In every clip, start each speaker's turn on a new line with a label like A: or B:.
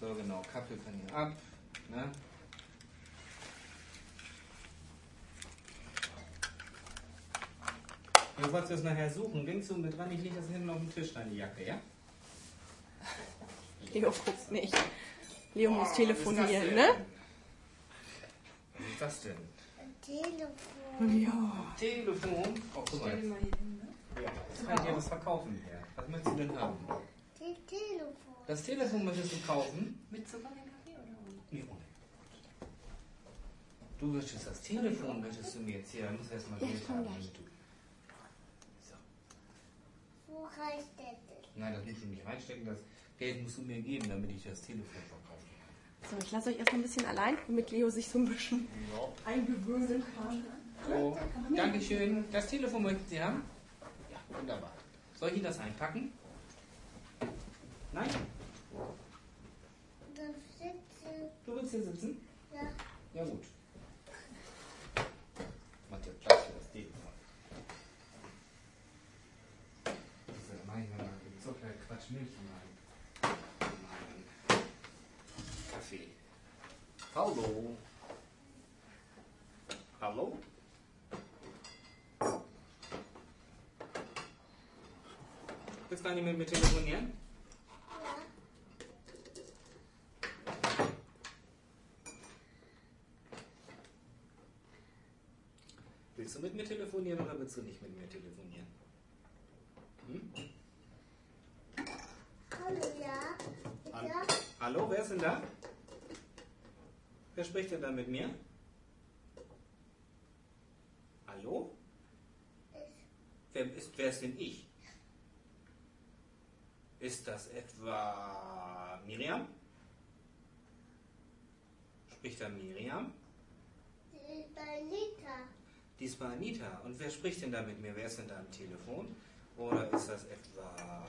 A: So, genau. Kaffee kann hier ab. Ne? Du wolltest es nachher suchen. Denkst du mit dran, ich lege das hinten auf den Tisch, deine Jacke, ja?
B: Leo guckt nicht. Leo muss telefonieren, ne?
A: Was ist das denn?
C: Ein Telefon.
B: Ja.
A: Telefon? Oh, guck mal.
D: Stell dir mal hier hin, ne?
A: Ja, das kann ich dir was verkaufen hier. Was möchtest du denn haben?
C: Die Telefon.
A: Das Telefon möchtest du kaufen?
D: Mit Zucker in den Kaffee oder ohne?
A: Nee, ohne. Du möchtest das Telefon, möchtest du mir jetzt hier, da musst du erstmal
B: Ja,
A: Geld
B: ich komm
A: haben.
B: gleich.
A: damit du- So.
C: Wo reicht der denn?
A: Nein, das musst du nicht reinstecken, das Geld musst du mir geben, damit ich das Telefon verkaufen kann.
B: So, ich lasse euch erstmal ein bisschen allein, damit Leo sich so ein bisschen eingewöhnen kann.
A: So, Dankeschön. Das Telefon möchten Sie haben? Ja, wunderbar. Soll ich Ihnen das einpacken? Nein?
C: Dann sitze.
A: Du willst hier sitzen?
C: Ja.
A: Ja gut. Macht ja Platz für das Telefon. So, dann mache ich mal den Zucker, Quatsch, Milch rein. Kaffee. Hallo. Hallo? Willst du gar nicht mit mir telefonieren?
C: Ja.
A: Willst du mit mir telefonieren oder willst du nicht mit mir telefonieren? Hm?
C: Hallo, ja.
A: Hallo?
C: Ja.
A: Hallo, wer ist denn da? Wer spricht denn da mit mir? Hallo? Wer ist denn ich? Ist das etwa Miriam? Spricht da Miriam?
C: Die ist bei Nita.
A: Diesmal Anita. Und wer spricht denn da mit mir? Wer ist denn da am Telefon? Oder ist das etwa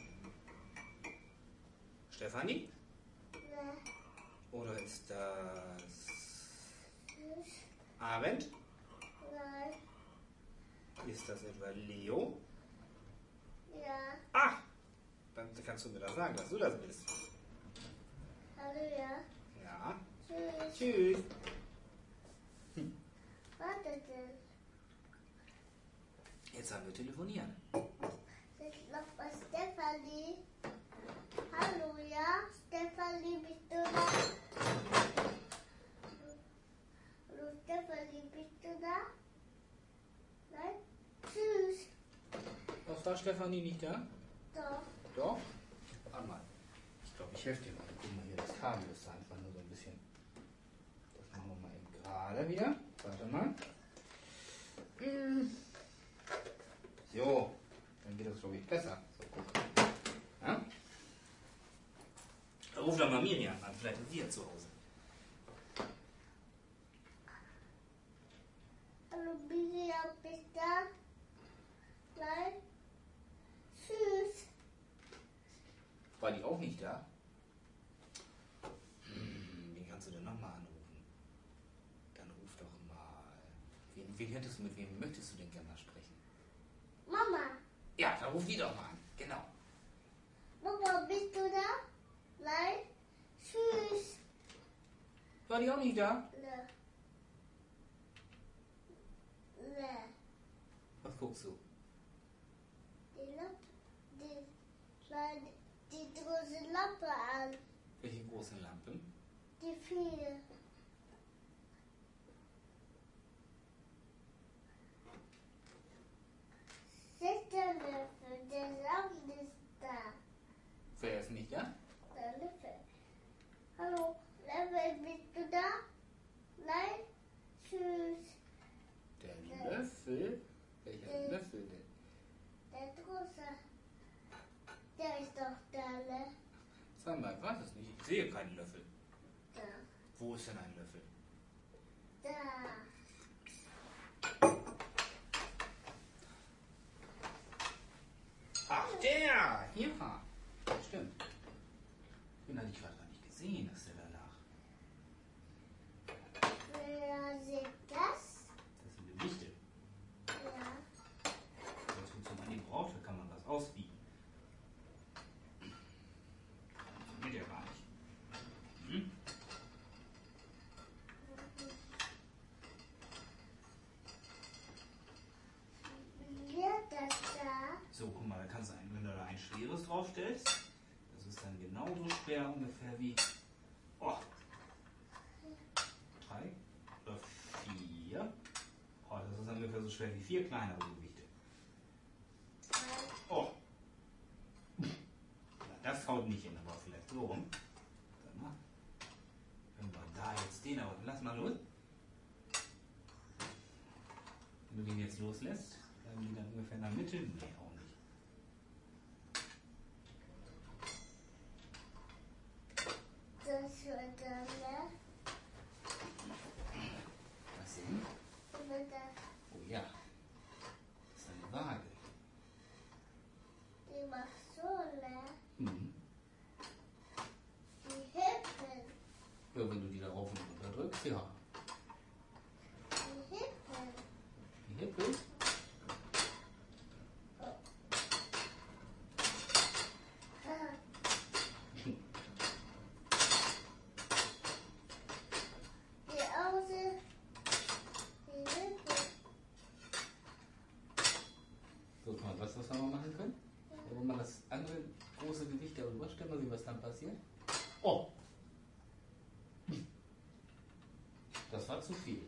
A: Stefanie?
C: Ja.
A: Oder ist das
C: Tschüss.
A: Arend?
C: Nein.
A: Ist das etwa Leo?
C: Ja.
A: Ah! Dann kannst du mir das sagen, dass du das bist.
C: Hallo, ja.
A: Ja.
C: Tschüss.
A: Tschüss.
C: Warte denn.
A: Jetzt haben wir telefonieren.
C: Ist noch bei Stefanie. Hallo, ja. Stefanie, bist du da? Hallo, Stefanie, bist du da? Nein? Tschüss.
A: Was war Stefanie nicht da?
C: Doch.
A: Doch? Warte mal. Ich glaube, ich helfe dir mal. Guck mal hier, das Kabel ist da einfach nur so ein bisschen. Das machen wir mal eben gerade wieder. Warte mal. So, dann geht das, glaube ich, besser. So, guck. Ja? Ruf doch mal Miriam an, vielleicht ist sie ja zu Hause.
C: Hallo, Miriam, bist du da? Nein? Tschüss.
A: War die auch nicht da? Wen kannst du denn nochmal anrufen? Dann ruf doch mal. Wen hättest du, mit wem möchtest du denn gerne mal sprechen?
C: Mama.
A: Ja, dann ruf die doch mal an. Genau.
C: Mama, bist du da? Nein? Tschüss.
A: War die auch nicht da?
C: Ne. Ne.
A: Was guckst du?
C: Die Lampe, die große Lampe an.
A: Welche großen Lampen?
C: Die viele. Der Löffel, der Saft ist da.
A: Wer ist nicht da?
C: Der Löffel. Hallo, Löffel, bist du da? Nein? Tschüss.
A: Der Löffel? Welcher Löffel denn?
C: Der große. Der ist doch da, ne?
A: Sag mal, ich weiß es nicht. Ich sehe keinen Löffel.
C: Da.
A: Wo ist denn ein Löffel?
C: Da.
A: Ach, der! Ja. Stimmt. Den hatte ich gerade gar nicht gesehen, dass der da lag.
C: Wer sieht das?
A: Das sind die Lichte.
C: Ja.
A: Das funktioniert an die Braut, da kann man was ausbiegen. Geht ja gar nicht. schwer ungefähr wie 3 oder 4. Oh, das ist ungefähr so schwer wie 4 kleinere Gewichte. Oh. Na, das haut nicht hin, aber vielleicht so rum. Dann mal. Wenn wir da jetzt den, aber lass mal los. Wenn du den jetzt loslässt, bleiben die dann ungefähr in der Mitte? Nee, auch nicht.
C: Das wird dann, ne?
A: Was denn?
C: Das wird dann,
A: Oh ja. Das ist eine Waage.
C: die macht so, ne?
A: Mhm.
C: Die Hippen.
A: Ja, wenn du die da rauf und runter drückst, ja.
C: Die Hippen.
A: Die Hippe.
C: Die Außen. Die Hippen.
A: So, guck mal, was wir noch machen können? Wenn man das andere große Gewicht darüber stellt, mal sehen, was dann passiert. Oh! Das war zu viel.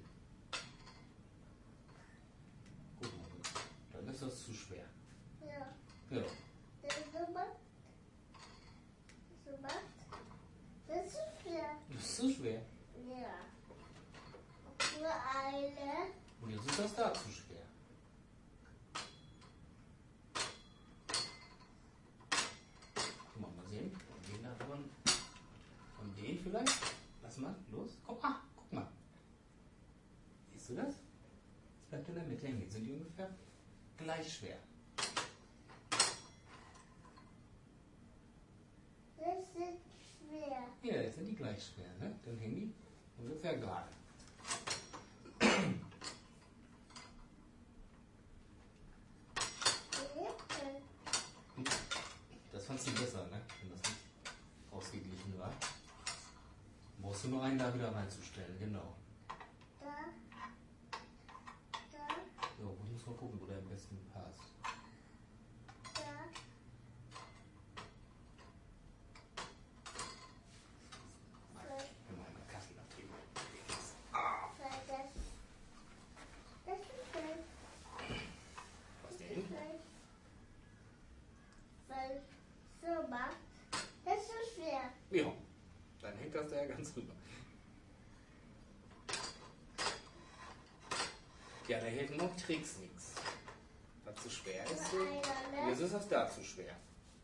A: Guck mal, dann ist das zu schwer.
C: Ja.
A: Ja.
C: Das so macht. So macht. Das ist schwer.
A: Das ist zu schwer.
C: Ja. Nur eine.
A: Und jetzt ist das da zu schwer. Guck mal sehen. Den da drin. Und den vielleicht. Lass mal, los. Guck mal. Siehst du das? Das bleibt in der Mitte hängen. Jetzt sind die ungefähr gleich schwer.
C: Das ist schwer.
A: Ja, jetzt sind die gleich schwer, ne? Dann hängen die ungefähr gerade.
C: Die Hippen.
A: Das fandst du besser, ne? Wenn das nicht ausgeglichen war. Brauchst du nur einen da wieder reinzustellen, genau.
C: Da. Da.
A: So, ich muss mal gucken, wo der am besten passt.
C: Da.
A: Wenn wir einmal Kaffee abgeben.
C: Weil das. Das ist gleich.
A: Was
C: Das
A: denn?
C: ist gleich. Weil so macht. Das ist schwer.
A: Ja, dann hängt das da ja ganz rüber. Ja, da helfen noch Tricks nichts. Was zu schwer ist,
C: Nur einer,
A: jetzt
C: ne?
A: ist das da zu schwer.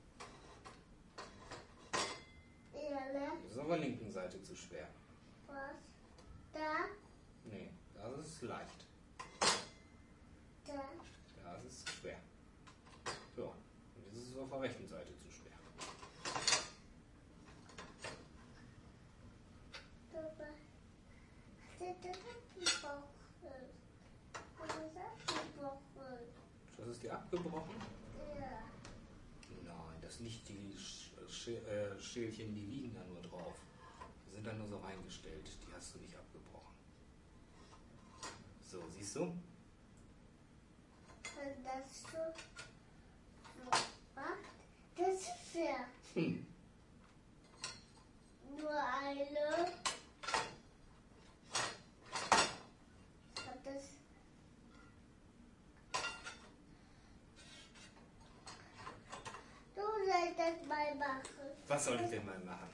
C: Ja, ne?
A: Jetzt ist auf der linken Seite zu schwer.
C: Was? Da.
A: Nee, das ist leicht.
C: Da.
A: Da ist es zu schwer. So, und jetzt ist es auf der rechten Seite zu schwer.
C: Dabei. Das abgebrochen. Das ist abgebrochen.
A: Das ist dir abgebrochen?
C: Ja.
A: Nein, das nicht die Schälchen, die liegen da nur drauf. Die sind da nur so reingestellt. Die hast du nicht abgebrochen. So, siehst du?
C: Wenn das so macht, das ist fair. Nur eine. Hat das. Du sollst das mal machen.
A: Was soll ich denn mal machen?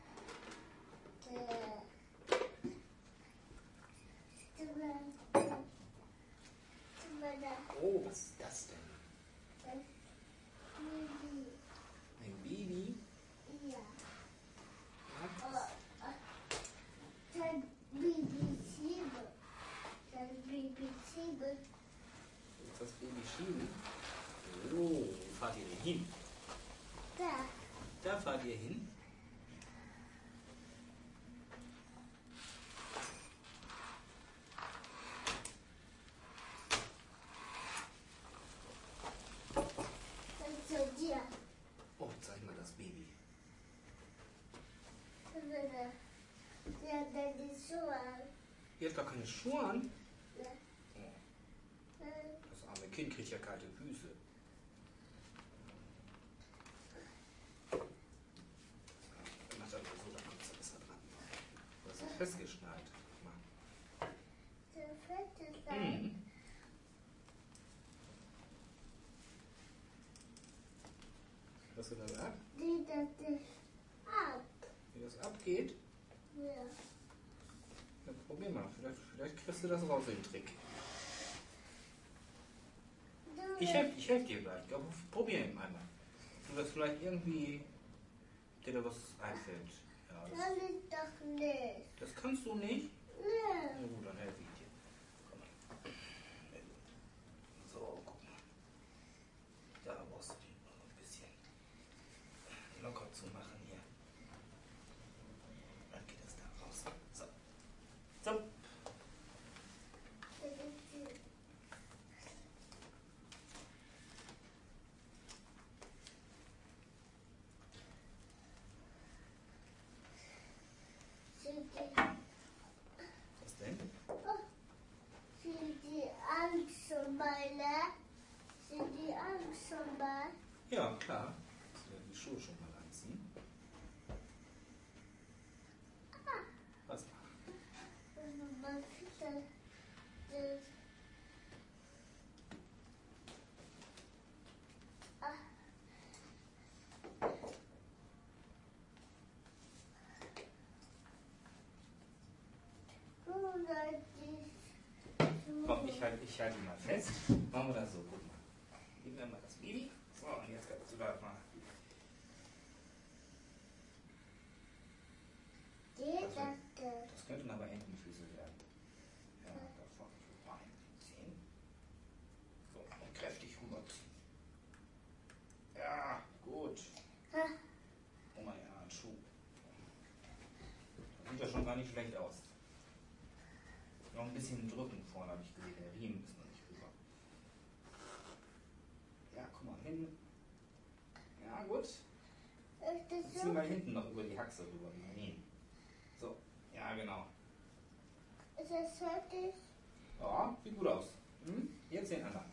A: Oh, was ist das denn? Ein Baby?
C: Ja.
A: Ja.
C: Dann Baby 7. Dann Baby 7.
A: Ist das Baby schieben? Oh, wo fahrt ihr denn hin?
C: Da.
A: Da fahrt ihr hin?
C: Dann zu dir.
A: Oh, zeig mal das Baby.
C: Ja, dann die Schuhe an.
A: Ihr habt gar keine Schuhe an?
C: Ja.
A: Oh, das arme Kind kriegt ja kalte Füße. festgeschnallt. Guck mal.
C: Der fette sein.
A: Mhm. Was du das ab?
C: Die das nicht ab.
A: Wie das abgeht?
C: Ja.
A: Dann probier mal. Vielleicht kriegst du das raus, den Trick. Ich helf dir gleich. Probier ihn einmal. Du das vielleicht irgendwie dir da was einfällt. Ja,
C: Kann ich doch nicht.
A: das kannst du nicht?
C: Nee.
A: Na gut, dann helfe ich dir. Komm mal. So, guck mal. Da brauchst du die noch ein bisschen locker zu machen hier. Dann geht das da raus. So. So. Was denn?
C: Sind die Angst schon mal, ne? Sind die Angst schon mal?
A: Ja, klar. Musst du die Schuhe schon mal anziehen. Was?
C: Man sieht das.
A: Komm, ich halte ihn mal fest. Machen wir das so. Guck mal. Gib mir mal das Baby. So, und jetzt kannst du da mal.
C: Geht das denn?
A: Das könnten aber Entenfüße werden. Ja, da vorne so reinziehen. So, und kräftig rüberziehen. Ja, gut. Oh mein ja, ein Schuh. Das sieht ja schon gar nicht schlecht aus. Noch ein bisschen drücken vorne, habe ich gesehen. Der Riemen ist noch nicht rüber. Ja, guck mal, hinten. Ja, gut.
C: Ist das
A: Zieh
C: so?
A: mal hinten noch über die Haxe rüber, den Riemen. So, ja, genau.
C: Ist das fertig?
A: Ja, sieht gut aus. Hm? Jetzt den anderen.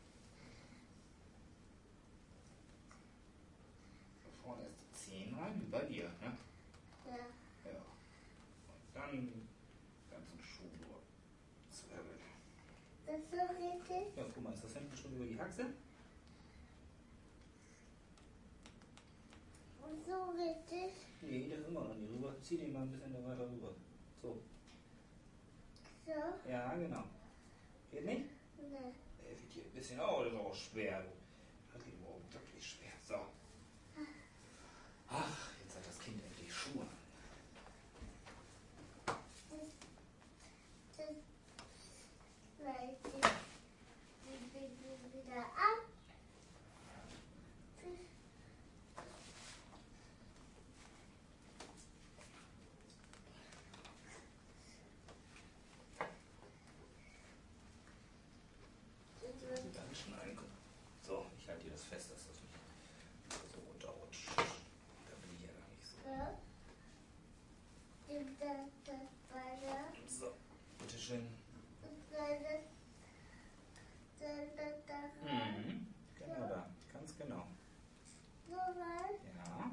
A: Da vorne ist die 10 rein, wie bei dir, ne?
C: Ja.
A: Ja. Und dann ganzen Schuh nur zwirbeln.
C: Das ist so richtig?
A: Ja, guck mal, ist das hinten schon über die Haxe?
C: Und so richtig?
A: Nee, das ist immer noch nicht rüber. Zieh den mal ein bisschen da weiter rüber. So.
C: So?
A: Ja, genau. Geht nicht?
C: Ne.
A: Hilft hier ein bisschen. Oh, das ist auch schwer. Das geht morgen wirklich schwer. So. Ach, jetzt hat das Kind endlich Schuhe an.
C: Das leite ich die Baby wieder ab.
A: Und dann schneiden. So, ich halte dir das fest, dass das nicht so runterrutscht. Da bin ich ja gar nicht so.
C: So. Und dann das weiter.
A: So, bitteschön.
C: Und dann da rein.
A: Mhm. Genau da, ganz genau.
C: So rein.
A: Ja,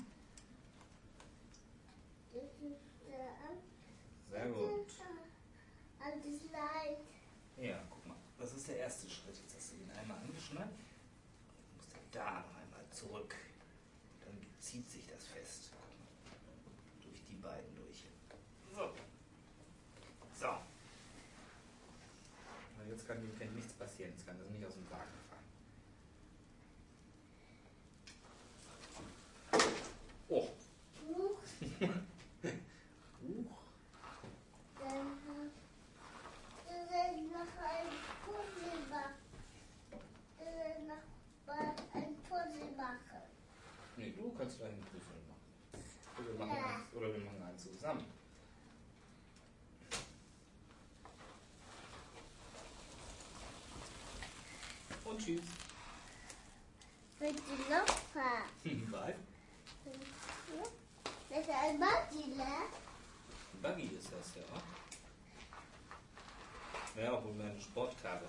C: Das ist der ab.
A: sehr gut.
C: Alles leid.
A: Ja, guck mal, das ist der erste Schritt. Jetzt hast du ihn einmal angeschnallt. Jetzt musst du da noch einmal zurück. Dann zieht sich das fest. Guck mal, durch die beiden durch. So. So. Na, jetzt kann dem Kind nichts passieren. Jetzt kann das nicht aus dem Wagen fahren. Oh.
C: Huch.
A: Huch.
C: Dann ist noch ein Puzzle machen. Noch mal ein Puzzle machen.
A: Nee, du kannst gleich einen Puzzle machen. Oder wir machen einen zusammen. Und tschüss.
C: Mit die Lopfer.
A: Was?
C: Das ist ein Buggy, ne?
A: Buggy ist das, ja. Wäre auch wohl mehr eine Sportkarre.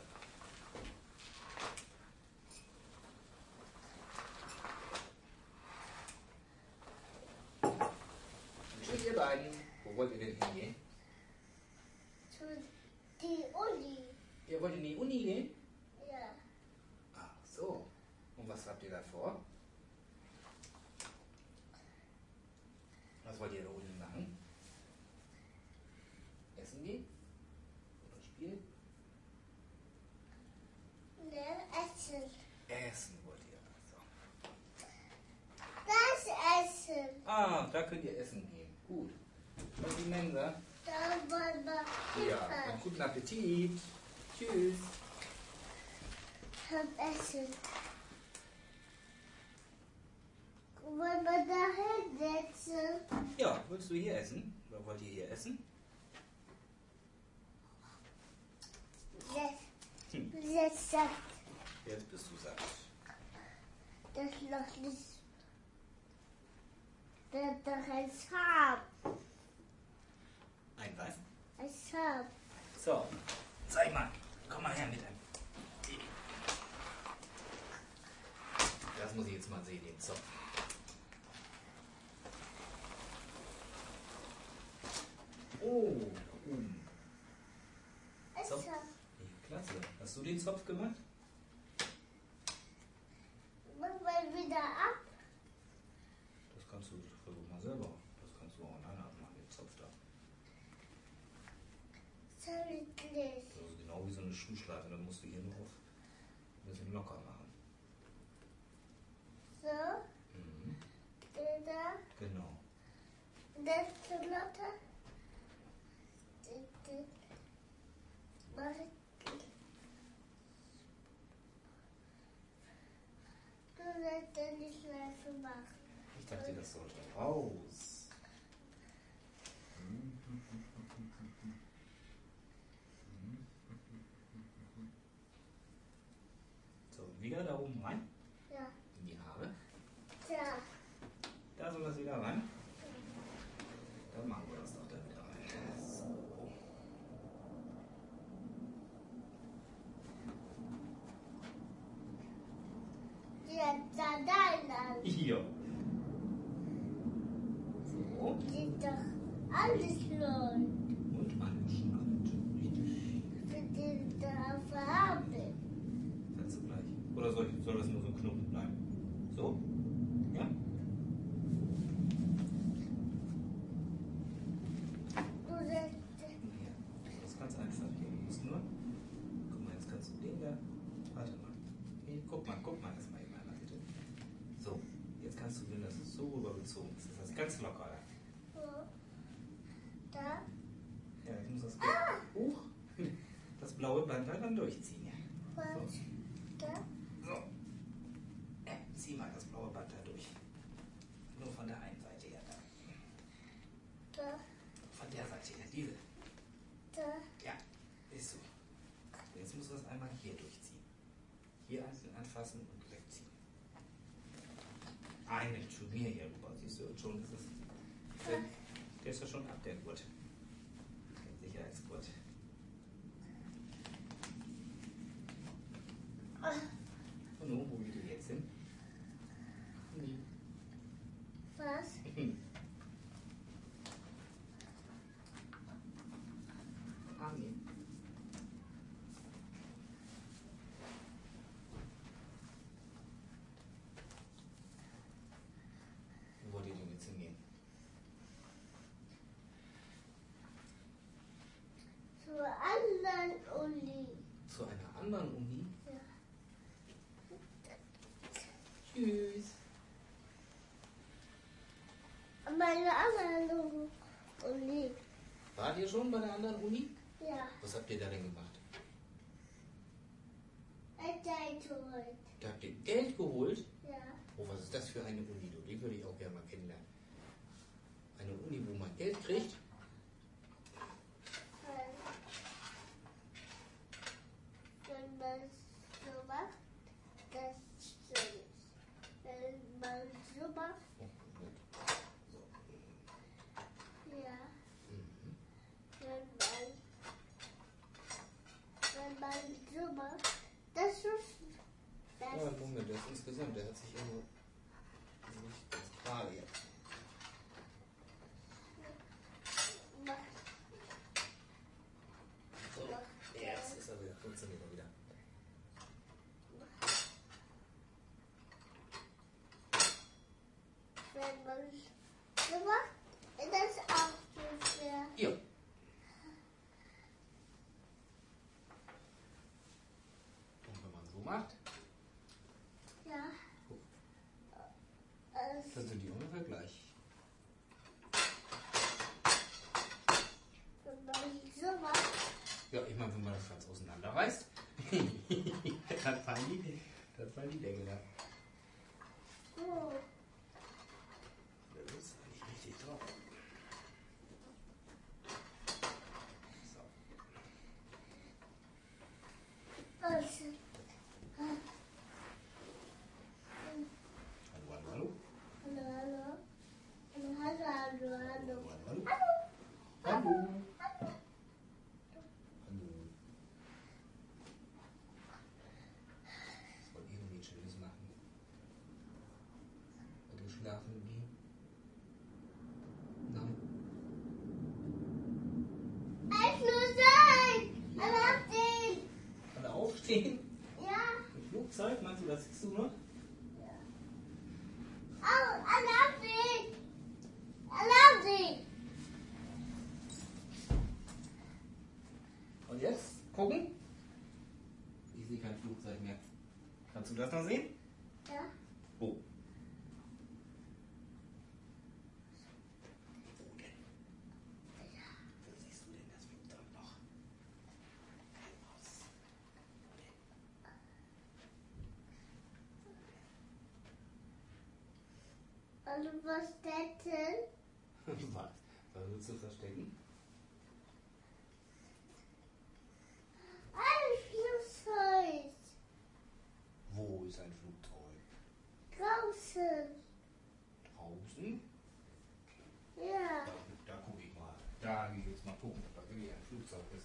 A: Tschüss, ihr beiden. Wo wollt ihr denn hingehen?
C: die Uni.
A: Ihr wollt in die Uni gehen?
C: Ja.
A: Ach so. Und was habt ihr da vor? Was wollt ihr in der Uni machen? Essen gehen? Oder spielen?
C: Ne, Essen.
A: Essen wollt ihr also.
C: Das Essen.
A: Ah, da könnt ihr essen gehen. Gut. Und die Mensa?
C: Da wollen wir
A: Ja, einen guten Appetit. Tschüss.
C: Zum Essen. Wollen wir da hinsetzen?
A: Ja, willst du hier essen? Oder wollt ihr hier essen?
C: Jetzt sagt
A: Jetzt bist du satt.
C: das noch nicht. Der doch ein Schaf.
A: Ein was?
C: Ein Schaf.
A: So, zeig mal. Komm mal her mit einem. Das muss ich jetzt mal sehen, den Zopf. Oh,
C: Ein
A: So.
C: Schaf.
A: klasse. Hast du den Zopf gemacht?
C: Machen wir wieder ab.
A: Das kannst du, versuch mal selber. Das kannst du auch alleine abmachen, den Zopf da.
C: Soll ich nicht.
A: Das ist genau wie so eine Schuhschleife. Dann musst du hier nur auf ein bisschen locker machen.
C: So,
A: Mhm.
C: der da.
A: Genau.
C: Das zu Lotte. Mach ich. Du sollst ja die Schleife machen.
A: Ich dachte, das sollte raus. So, wieder da oben rein.
C: Ja.
A: In die Haare.
C: Tja.
A: Da soll das wieder rein. Dann machen wir das doch da wieder rein. So.
C: Jetzt da dein
A: Hier. So.
C: Sieht doch alles los.
A: Und angeschnallt. Richtig.
C: Für den da verhaben.
A: Kannst du gleich. Oder soll das nur so ein Knoten bleiben? So? Ja?
C: Du sollst.
A: Ja. Das ist ganz einfach. Hier. Du musst nur. Guck mal, jetzt kannst du den da. Warte mal. Hier, guck mal das mal eben einmal bitte. So. Jetzt kannst du, wenn das so rübergezogen ist, ist das ganz locker.
C: So. Da.
A: Ja, ich muss das hoch. Das blaue Band da dann durchziehen. Ja.
C: Was? Da.
A: So. Ja, zieh mal das blaue Band da durch. Nur von der einen Seite her. Da.
C: Da.
A: Von der Seite her. Diese.
C: Da.
A: Ja, ist so. Jetzt musst du das einmal hier durchziehen. Hier einzeln anfassen und wegziehen. Einen schon mehr hier rüber. Siehst du, und schon ist es. Der ist ja schon ab, der Gurt. Der Sicherheitsgurt. Und nun, wo geht ihr jetzt hin? Nie.
C: Was?
A: Ah, nee. Wo wollt ihr denn jetzt hingehen?
C: Zur anderen Uni.
A: Zu einer anderen Uni?
C: Ja.
A: Tschüss.
C: Meine anderen Uni.
A: Wart ihr schon bei der anderen Uni?
C: Ja.
A: Was habt ihr da denn gemacht?
C: Erzählt.
A: Da habt ihr Geld geholt?
C: Ja.
A: Oh, was ist das für eine Uni? Du, die würde ich auch gerne mal kennenlernen. Eine Uni, wo man Geld kriegt?
C: Wenn man so macht, das stimmt. Wenn man so macht,
A: Oh, Moment. So.
C: ja.
A: Mhm.
C: Wenn man so macht, das ist das.
A: Ja, Moment, der ist insgesamt, der hat sich irgendwo nicht ganz gerade jetzt.
C: Macht.
A: So.
C: Macht. gemacht. Das ist auch so schwer.
A: Ja. Und wenn man so macht,
C: Ja.
A: dann sind die ungefähr gleich.
C: Wenn man so macht.
A: Ja, ich meine, wenn man das ganz auseinanderreißt, dann fallen die Deckel ab.
C: Oh.
A: Das ist nicht richtig drauf. So.
C: Also.
A: Hallo, hallo.
C: Hallo, hallo. Hallo, hallo, hallo.
A: Hallo, hallo. Hallo. Hallo. Was wollt ihr denn jetzt Schönes machen? Wollt ihr schlafen gehen? Nein?
C: Ein Flugzeug! Erlaubt ihn!
A: Alle aufstehen?
C: Ja.
A: Ein Flugzeug? Meinst du, das siehst du noch?
C: Oh, erlaubt ihn! Erlaubt ihn!
A: Und jetzt? Gucken? Ich sehe kein Flugzeug mehr. Kannst du das noch sehen?
C: Ja.
A: Wo? Wo siehst du denn das Flugzeug noch?
C: Also was denn?
A: Was? Was willst du verstecken?
C: Ein Flugzeug!
A: Wo ist ein Flugzeug?
C: Draußen!
A: Draußen?
C: Ja.
A: Da gucke ich mal. Da gehe ich jetzt mal gucken, ob da wirklich ein Flugzeug ist.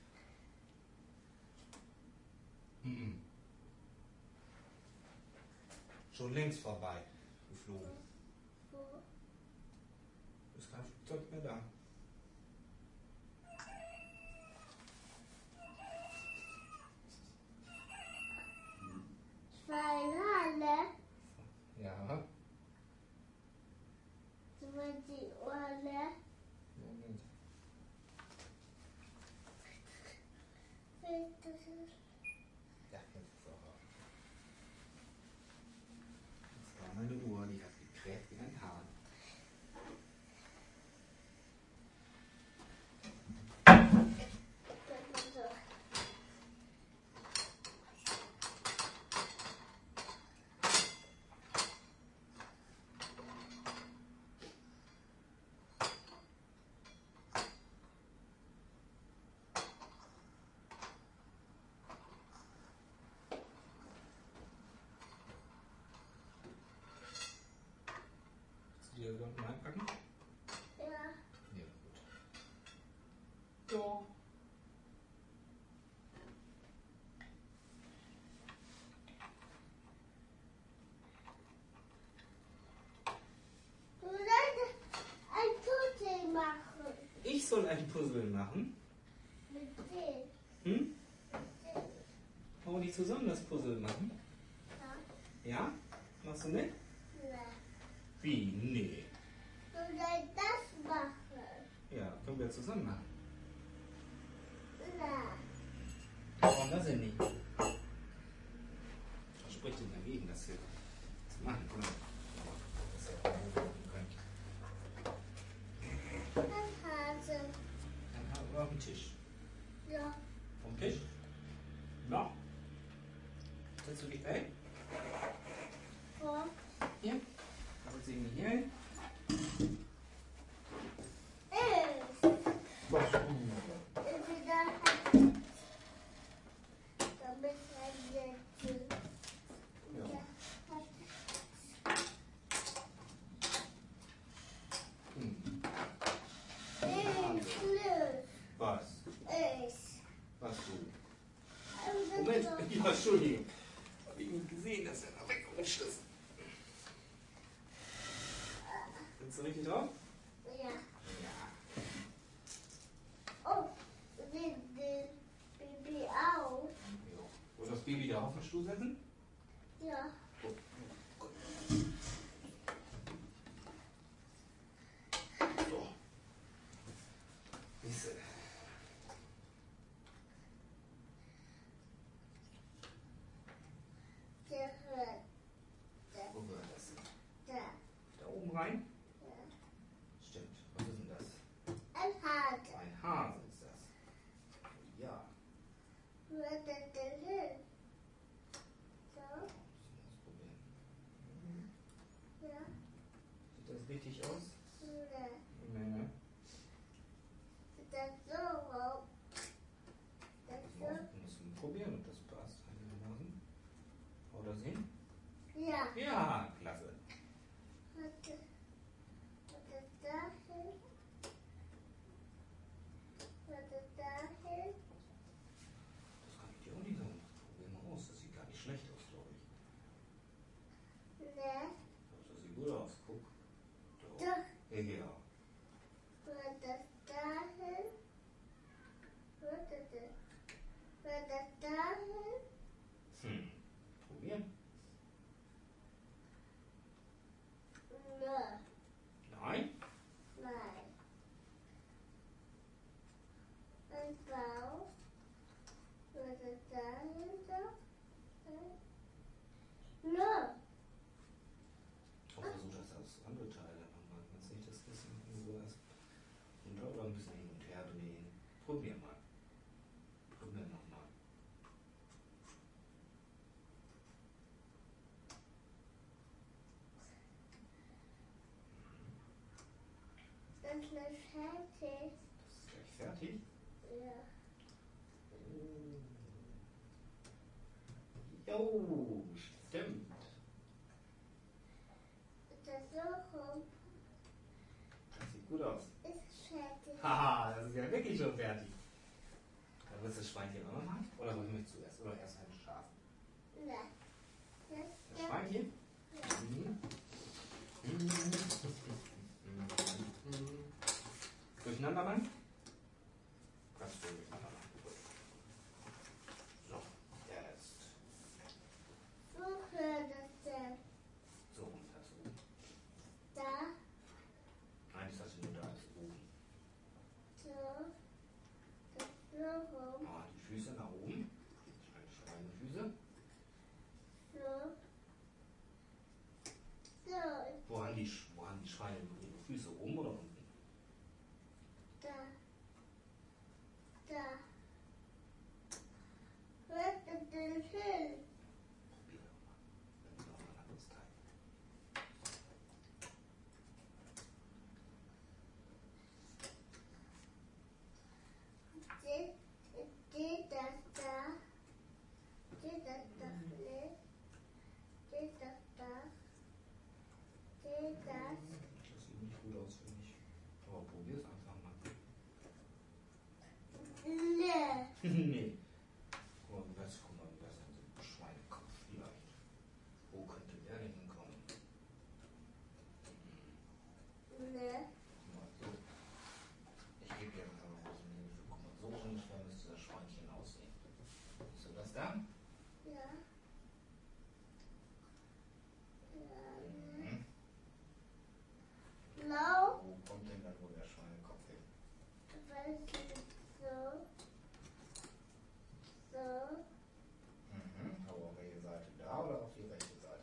A: Mhm. Schon längst vorbei geflogen.
C: Wo?
A: Ist kein Flugzeug mehr da.
C: Schweinhalle.
A: Ja.
C: So war die Ohrle.
A: Moment.
C: Das ist
A: Ja, jetzt ist auch auf. Das war meine Uhr, die hat gekräht wie ein Hahn.
C: so.
A: Willst du die da unten reinpacken?
C: Ja.
A: Ja, gut. Ja.
C: Du solltest ein Puzzle machen.
A: Ich soll ein Puzzle machen.
C: Mit dem.
A: Hm? Wollen wir nicht zusammen das Puzzle machen?
C: Ja.
A: Ja? Machst du mit?
C: Ja.
A: Wie? Nee.
C: Du sollst das machen.
A: Ja, können wir zusammen machen.
C: Ja.
A: Warum das denn nicht? Was spricht denn dagegen, das hier zu machen? Guck mal. Das ist ja auch können.
C: Ein Hase.
A: Dann haben wir auf dem Tisch.
C: Ja.
A: Vom Tisch? Ja. Setzt du dich da hin?
C: Vor.
A: Hier. Aber sie nicht hier hin. Was?
C: Entweder damit ein Jäckchen.
A: Ja. Hm. Was? Was du? Moment. Ja, Entschuldigung. Hab ich nicht gesehen, dass er da weggerutscht ist. Sitzt du richtig drauf?
C: Ja.
A: Ja.
C: Oh, den Baby auch.
A: Jo. Wollen wir das Baby da auf den Stuhl setzen?
C: Ja.
A: Gut. Gut.
C: Hase.
A: Ein Hase ist das. Ja.
C: Wo ist das denn hin? So,
A: Ausprobieren.
C: ja,
A: Sieht das richtig aus?
C: ne.
A: Nee.
C: Ist das so rum? Das
A: Das
C: so?
A: müssen wir probieren, ob das passt. Einigermaßen. Haut das hin?
C: Ja.
A: Ja, klasse.
C: Was ist da hin? Was ist da hin?
A: Das kann ich dir auch nicht sagen. Probier mal aus. Das sieht gar nicht schlecht aus, glaube ich.
C: Ne.
A: Das sieht gut aus. Guck. So.
C: Doch.
A: Ja.
C: Was ist da hin? Was ist das? Was ist da hin?
A: Probieren.
C: Ne.
A: Nein.
C: Nein. Ein Bauch. Was ist dahinter? No.
A: Auch versuch das als andere Teile nochmal. Kannst nicht das Kissen irgendwo erst runter oder ein bisschen hin und her drehen. Probier mal. Probier nochmal.
C: Das ist nicht fertig.
A: Das ist gleich fertig.
C: Ja.
A: Jo, stimmt.
C: Ist das so rum?
A: Das sieht gut aus.
C: Ist fertig.
A: Haha, das ist ja wirklich schon fertig. Dann willst du das Schweinchen auch noch machen? Oder wollen wir zuerst? Oder erst ein Schaf?
C: Nein.
A: Das Schweinchen? Mhm. Durcheinander machen? Ganz schön durcheinander machen. So, jetzt.
C: Wo hört das denn?
A: So rum das oben.
C: Da.
A: Nein, das ist nur da ist oben.
C: So. Das ist so rum.
A: Ah, die Füße nach oben. Schweinefüße.
C: So. So.
A: Wo haben die Schweine ihre Füße? Oben oder unten?
C: Da. Da. Wo ist das denn hin?
A: Probier doch mal. Dann nimm doch mal ein anderes Teil.
C: Steht das da? Steht das doch nicht? Steht das da? Steht das?
A: Das sieht nicht gut aus, finde ich. Aber probier's einfach mal.
C: Nee.
A: Nee. Guck mal, wie das ist ein Schweinekopf vielleicht. Wo könnte der denn hinkommen?
C: Nee.
A: Guck mal, so. Ich gebe dir einfach mal ein bisschen Hilfe. Guck mal, so ungefähr müsste das Schweinchen aussehen. Siehst du das da?
C: Ja. Ja.
A: Mhm.
C: No.
A: Wo kommt denn dann wohl der Schweinekopf hin?
C: Weiß nicht. So. So.
A: Mhm. Aber auf welche Seite? Da oder auf die rechte Seite?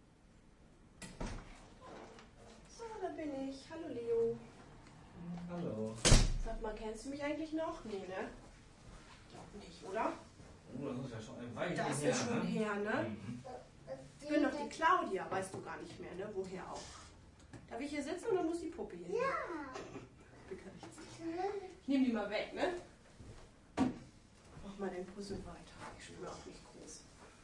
B: So, da bin ich. Hallo Leo.
A: Hallo.
B: Sag mal, kennst du mich eigentlich noch? Nee, ne? Glaub nicht, oder?
A: Oh, das ist ja schon ein Weilchen
B: Das ist ja schon
A: ne?
B: her, ne?
A: Mhm.
B: Ich bin doch die Claudia, weißt du gar nicht mehr, ne? Woher auch. Darf ich hier sitzen oder muss die Puppe hier?
C: Ja.
B: Ich nehme die mal weg, ne? Mach mal den Puzzle weiter. Ich bin auch nicht groß.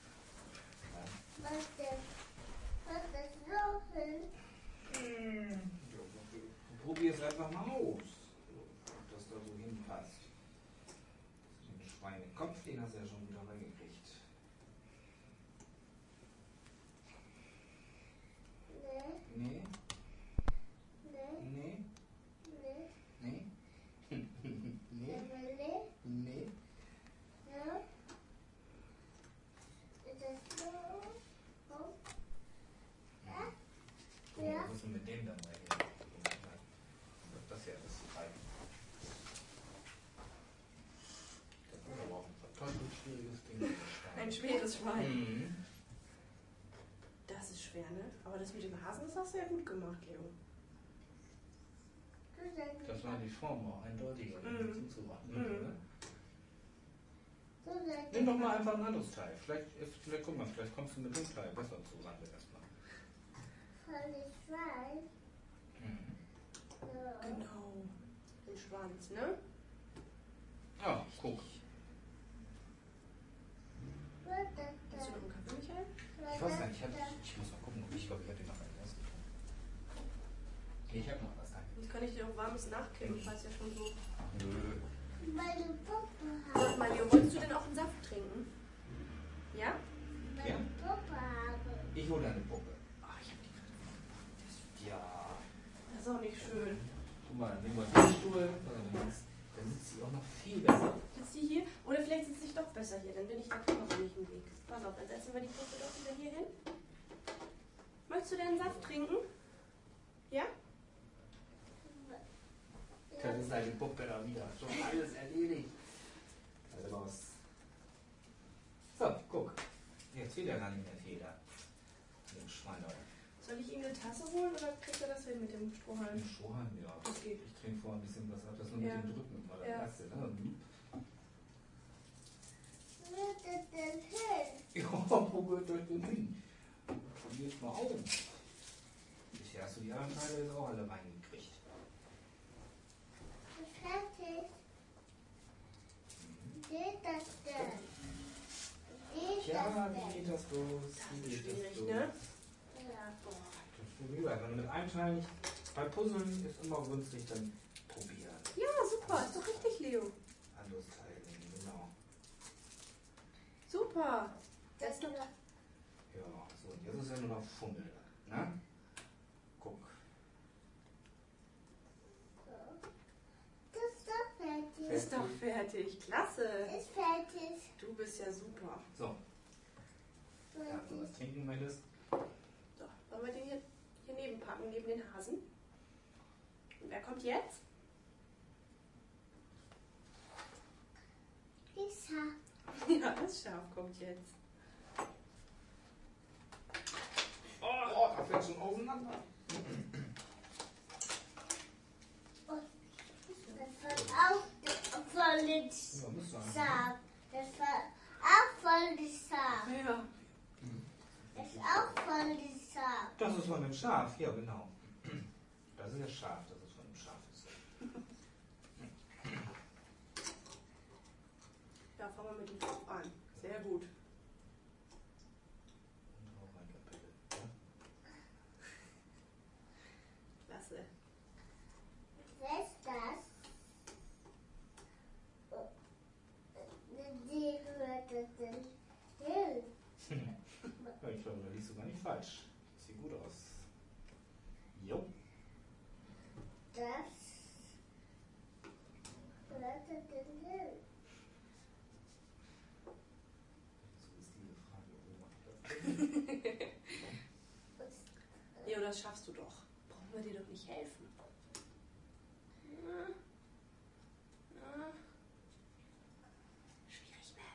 C: Was denn? Was ist so hin?
A: Probier es einfach mal aus, ob das da so hinpasst. Den Schweinekopf, den hast du ja schon wieder reingekriegt.
C: Nee.
A: Nee?
C: Nee.
A: Nee?
C: Nee.
A: Nee? Nee?
C: Nee.
A: Nee?
C: Ja. Ist das so rum? Ja.
A: Guck mal, was ist denn mit dem dann mal hier? Das hier ist frei. Das ist aber auch ein verteufelt schwieriges Ding.
B: Ein schweres Schwein.
A: Mhm.
B: Das ist schwer, ne? Aber das mit dem Hasen, das hast du ja gut gemacht, Leo.
A: Das war die Form auch eindeutiger zuzuordnen.
B: Mhm.
A: Ne?
C: So soll
A: Nimm doch mal einfach ein anderes Teil. Vielleicht guck mal, vielleicht kommst du mit dem Teil besser zusammen erstmal.
C: voll die Schwein.
A: Mhm.
C: So.
B: Genau. Den Schwanz, ne?
A: Ja, guck.
C: Was ist das
B: Hast du noch
C: denn?
B: einen Kaffee, Michael?
C: Was
A: Ich weiß
C: ist
A: gar nicht,
C: das?
A: ich muss mal gucken, ich glaube, ich habe den noch einen rausgefunden. Nee, ich habe noch was da.
B: Jetzt kann ich dir auch warmes nachkippen, falls ja schon so.
A: Nö.
C: Meine Puppe
B: Sag
C: haben.
B: mal, Leo, wolltest du denn auch einen Saft trinken? Ja?
C: Meine Puppe haben.
A: Ich hole eine Puppe. Ach, ich habe die gerade noch. Ja.
B: Das ist auch nicht schön.
A: Guck mal, nehmen wir den Stuhl. Dann sitzt sie auch noch viel besser.
B: Sitzt die hier? Oder vielleicht sitzt sie doch besser hier, dann bin ich der Kamera nicht im Weg. Pass auf, dann setzen wir die Puppe doch wieder hier hin. Möchtest du denn einen Saft trinken? Ja?
A: Das ist eine Puppe da wieder. Schon alles erledigt. Also raus. So, guck. Jetzt fehlt ja gar nicht mehr Feder. Dem Schwein.
B: Soll ich ihm eine Tasse holen oder kriegt er das hin mit dem
A: Ein
B: Strohhalm?
A: Strohhalm, ja.
B: Das geht.
A: Ich trinke vorher ein bisschen was ab. Das nur
B: Ja.
A: mit dem Drücken. Oder
B: Ja.
A: Erste, ne?
C: Wo ist das denn hin?
A: Ja, wo gehört euch denn hin? Probiert mal auf. Bisher hast du die anderen Teile jetzt auch alle reingekriegt.
C: Fertig. Geht das denn? Geht
A: Ja,
C: das
A: wie
C: denn?
A: geht das los?
B: Das
A: Wie
B: ist
A: geht
B: schwierig,
A: los?
B: ne?
C: Ja.
A: Das ist wie gesagt, wenn du mit einem Teil nicht. Bei Puzzeln ist immer günstig, dann probieren.
B: Ja, super. Ist doch richtig, Leo.
A: Anderes Teil nehmen, genau.
B: Super.
C: Das ist doch
A: Ja, so, und jetzt ist ja nur noch Fummel. Ne? Guck.
C: das ist doch fertig.
B: Ist doch fertig. Klasse.
C: Ist fertig.
B: Du bist ja super.
A: So, ja, wenn du was
C: Fertig.
A: trinken möchtest.
B: So, wollen wir den hier neben packen, neben den Hasen? Und wer kommt jetzt?
C: Lisa.
B: Ja, das Schaf kommt jetzt.
A: Oh, da fällt schon auseinander.
C: Das war auch voll die
A: Ja, müsste eigentlich.
C: Saab. Das war auch voll die Saab.
B: Ja.
C: Das ist auch voll die Saab.
A: Das ist von dem Schaf, ja genau. Das ist das Schaf, das ist von dem Schaf.
B: Ja, fangen wir mit dem Kopf an. Sehr gut.
A: Und auch ein Kapitel. Ja?
B: Klasse.
C: Was ist das? Die hört das denn hin.
A: Ja, ich glaube, da liest du gar nicht falsch. Das sieht gut aus. Jo.
C: Das hört das denn hin.
A: So ist diese Frage.
B: Leo, das schaffst du doch. Brauchen wir dir doch nicht helfen. Na, na. Schwierig, ne?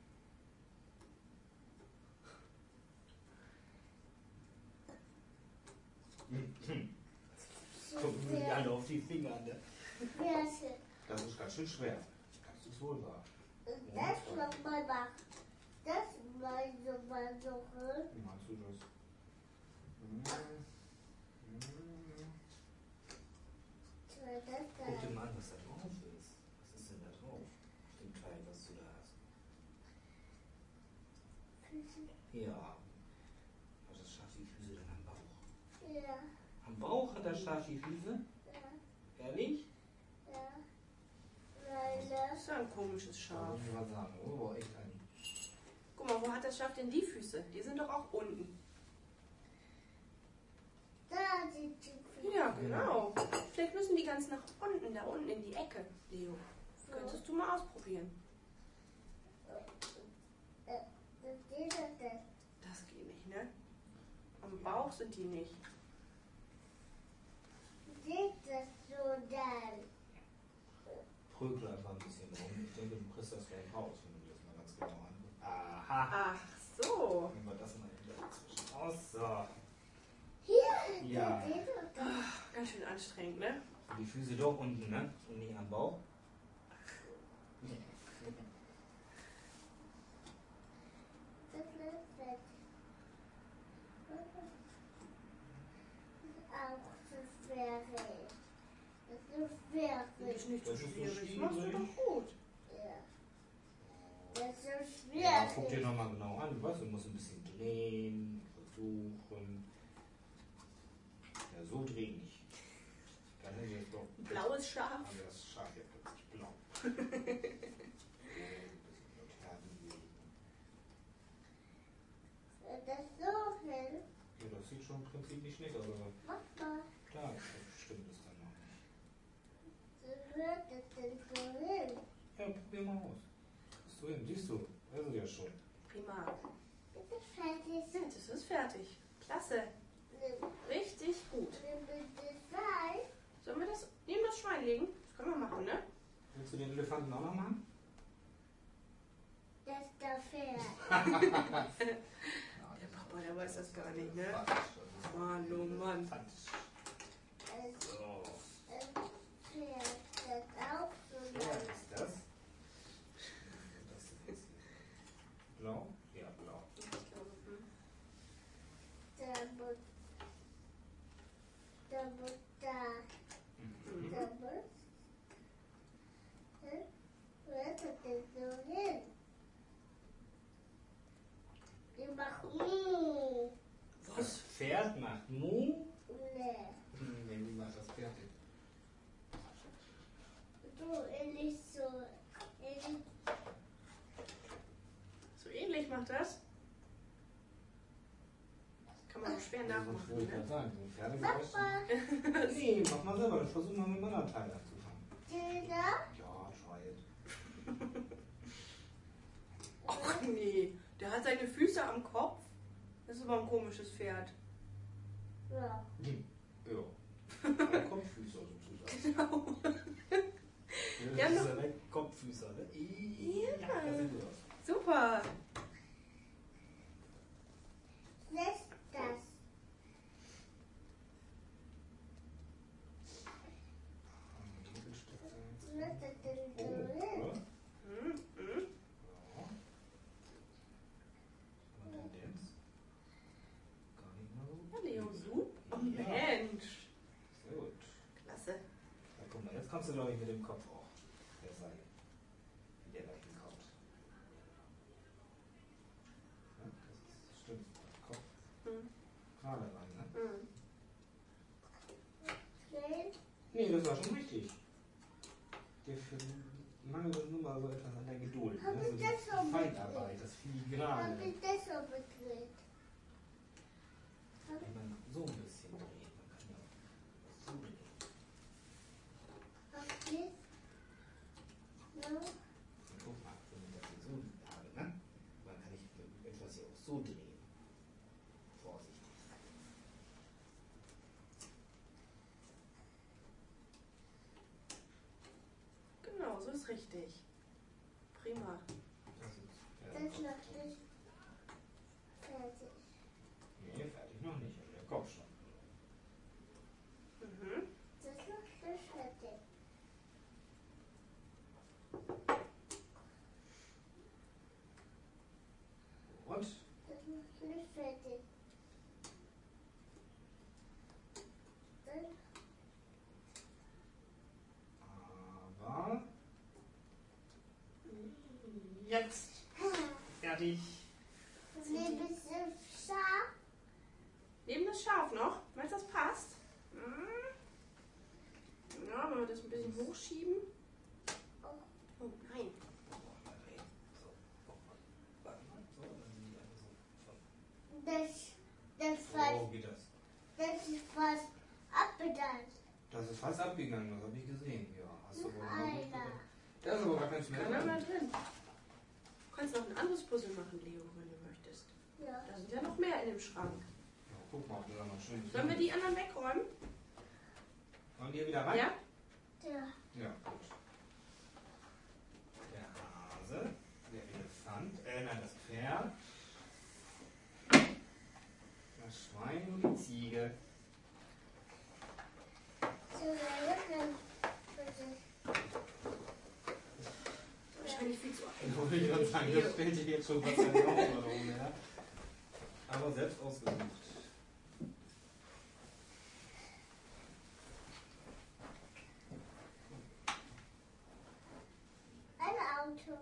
A: Gucken wir die alle auf die Finger an. Ne?
C: Wer ist es?
A: Das ist ganz schön schwer. Das ist wohl wahr.
C: Das nochmal machen. Das mal so machen.
A: Wie meinst du das? Guck dir mal an, was da drauf ist. Was ist denn da drauf? Auf dem Teil, was du da hast. Ja. Hat das Schaf die Füße dann am Bauch?
C: Ja,
A: Am Bauch hat das Schaf die Füße?
C: ja,
A: Ehrlich?
C: ja. Weil das
B: Das ist ja ein komisches
A: Da
B: Schaf.
A: muss ich mal sagen. Oh, echt ein.
B: Guck mal, wo hat das Schaf denn die Füße? Die sind doch auch unten.
C: da sind die Füße.
B: Ja, genau. Vielleicht müssen die ganz nach unten, da unten in die Ecke, Leo. Könntest du mal ausprobieren.
C: Das geht das denn.
B: Das geht nicht, ne? Am Bauch sind die nicht.
C: Geht das so dann?
A: Prügel einfach ein bisschen rum. Ich denke, du kriegst das gleich raus, wenn du dir das mal ganz genau anguckst. Aha.
B: Ach so.
A: Nehmen wir das mal inzwischen aus. So.
C: Hier,
A: Ja.
C: das geht doch dann.
B: Ganz schön anstrengend, ne?
A: Die Füße doch unten, ne? Und nicht am Bauch.
C: Das ist fett. Auch so schwierig. Das ist
B: Das
C: schwierig.
B: ist nicht so
A: Das ist so
B: schwierig.
A: schwierig.
B: Machst du doch gut.
C: Ja. Das ist so
A: Ja, guck dir
C: schwierig.
A: nochmal genau an. Was? Du musst ein bisschen drehen, versuchen. Ja, so drehen nicht. Dann ist jetzt doch.
B: Blaues Schaf.
A: Also das Schaf jetzt plötzlich blau. So, ein bisschen hin und her bewegen.
C: Das ist so hell.
A: Ja, das sieht schon im Prinzip nicht schlecht aus, aber
C: Mach mal.
A: klar, das stimmt es dann noch nicht.
C: So wird es denn so hin.
A: Ja, probier mal aus. Bist du hin? Siehst du? Das ist ja schon.
B: Prima.
C: Ist das fertig?
B: Ja, das ist fertig. Klasse. Richtig gut.
C: Nimm bitte zwei.
B: Sollen wir das neben das Schwein legen? Das können wir machen, ne?
A: Willst du den Elefanten auch noch machen?
C: Das ist der Pferd.
B: Der Papa, der weiß das gar nicht, ne?
A: Falsch.
B: Mann, oh Mann.
A: Falsch.
C: Das
A: So.
C: Pferd. Das ist auch so
A: Wer
C: lang.
A: ist das? Das ist jetzt blau? Ja, blau.
B: Ich glaube,
C: Der muss da.
A: Mhm.
C: Der muss. Wo ist das denn so hin? Die macht
A: Das Pferd macht Mu.
C: Nee.
A: Nee, wie macht das Pferd denn?
C: So ähnlich so. Ähnlich.
B: so ähnlich macht das. Kann man auch schwer
A: Also,
B: nachmachen,
A: ich wollte gerade
B: ne?
A: sagen, so ein Pferdegeräusch.
C: Papa,
A: Nee, mach mal selber. Versuch mal mit einem anderen Teil anzufangen.
C: Tilda.
A: Ja, try it.
B: Ach nee, der hat seine Füße am Kopf. Das ist aber ein komisches Pferd.
C: Ja.
A: Ja. Ein Kopffüßer sozusagen.
B: Genau.
A: Ja,
B: Ja,
A: das ist ja ein Kopffüßer, ne? Ja, das sieht gut aus.
B: Super.
C: Lässt das. Wo ist das denn so hin?
A: Oh,
B: Hm, hm.
A: ja. Und Tendenz? Gar nicht mal so.
B: Ja, Leo, super. Oh,
A: Ja.
B: Mensch.
A: Sehr gut.
B: Klasse.
A: Ja, guck mal, jetzt kommst du, glaube ich, mit dem Kopf auch. Der sei. Wie der gleich hinkommt. Ja, das ist, stimmt. Kopf
B: Hm,
A: gerade rein, ne?
B: hm.
C: Nein.
A: Nee, das war schon richtig. Der mangelt nur mal so etwas an der Geduld.
C: Hab
A: Ne?
C: ich
A: So die
C: das schon
A: Feinarbeit, das Filigrane.
C: Hab ich das so gedreht?
A: Wenn man so ein bisschen dreht, man kann ja auch so drehen.
C: Hab ich? No.
A: Und guck mal, wenn ich das hier so habe, ne? Dann kann ich etwas hier auch so drehen. Vorsichtig.
B: Genau, so ist richtig. Prima.
A: Das ist,
C: Das ist noch nicht fertig.
A: Nee, fertig noch nicht, aber der Kopf schon.
B: Mhm.
C: Das ist noch nicht fertig.
A: Und?
C: Das ist noch nicht fertig. Dann
A: Aber jetzt fertig.
C: nehme ich es scharf.
B: Neben das Schaf noch, meinst du, das passt? Hm. Ja, wenn wir das ein bisschen hochschieben. Oh nein.
C: Das
A: So geht das.
C: ist fast abgedanzt.
A: Das ist fast abgegangen, das habe ich gesehen. Ja, hast du wohl mal gut
C: Einer.
A: gemacht. Da ist aber gar kein
B: Kann da mal
A: Schmerz.
B: drin. Du kannst noch ein anderes Puzzle machen, Leo, wenn du möchtest.
C: Ja.
B: Da sind ja noch mehr in dem Schrank.
A: Ja, guck mal, ob du da noch schön.
B: Sollen wir die anderen wegräumen?
A: Wollen die wieder rein?
B: Ja?
C: Ja.
A: Ja, gut. Der Hase, der Elefant, nein, das Pferd, das Schwein und die Ziege.
C: So, wir können
B: nicht viel zu
A: Ich wollte gerade sagen, das stellt sich jetzt schon was an die Herausforderung, ja. Aber selbst ausgesucht.
C: Ein Auto.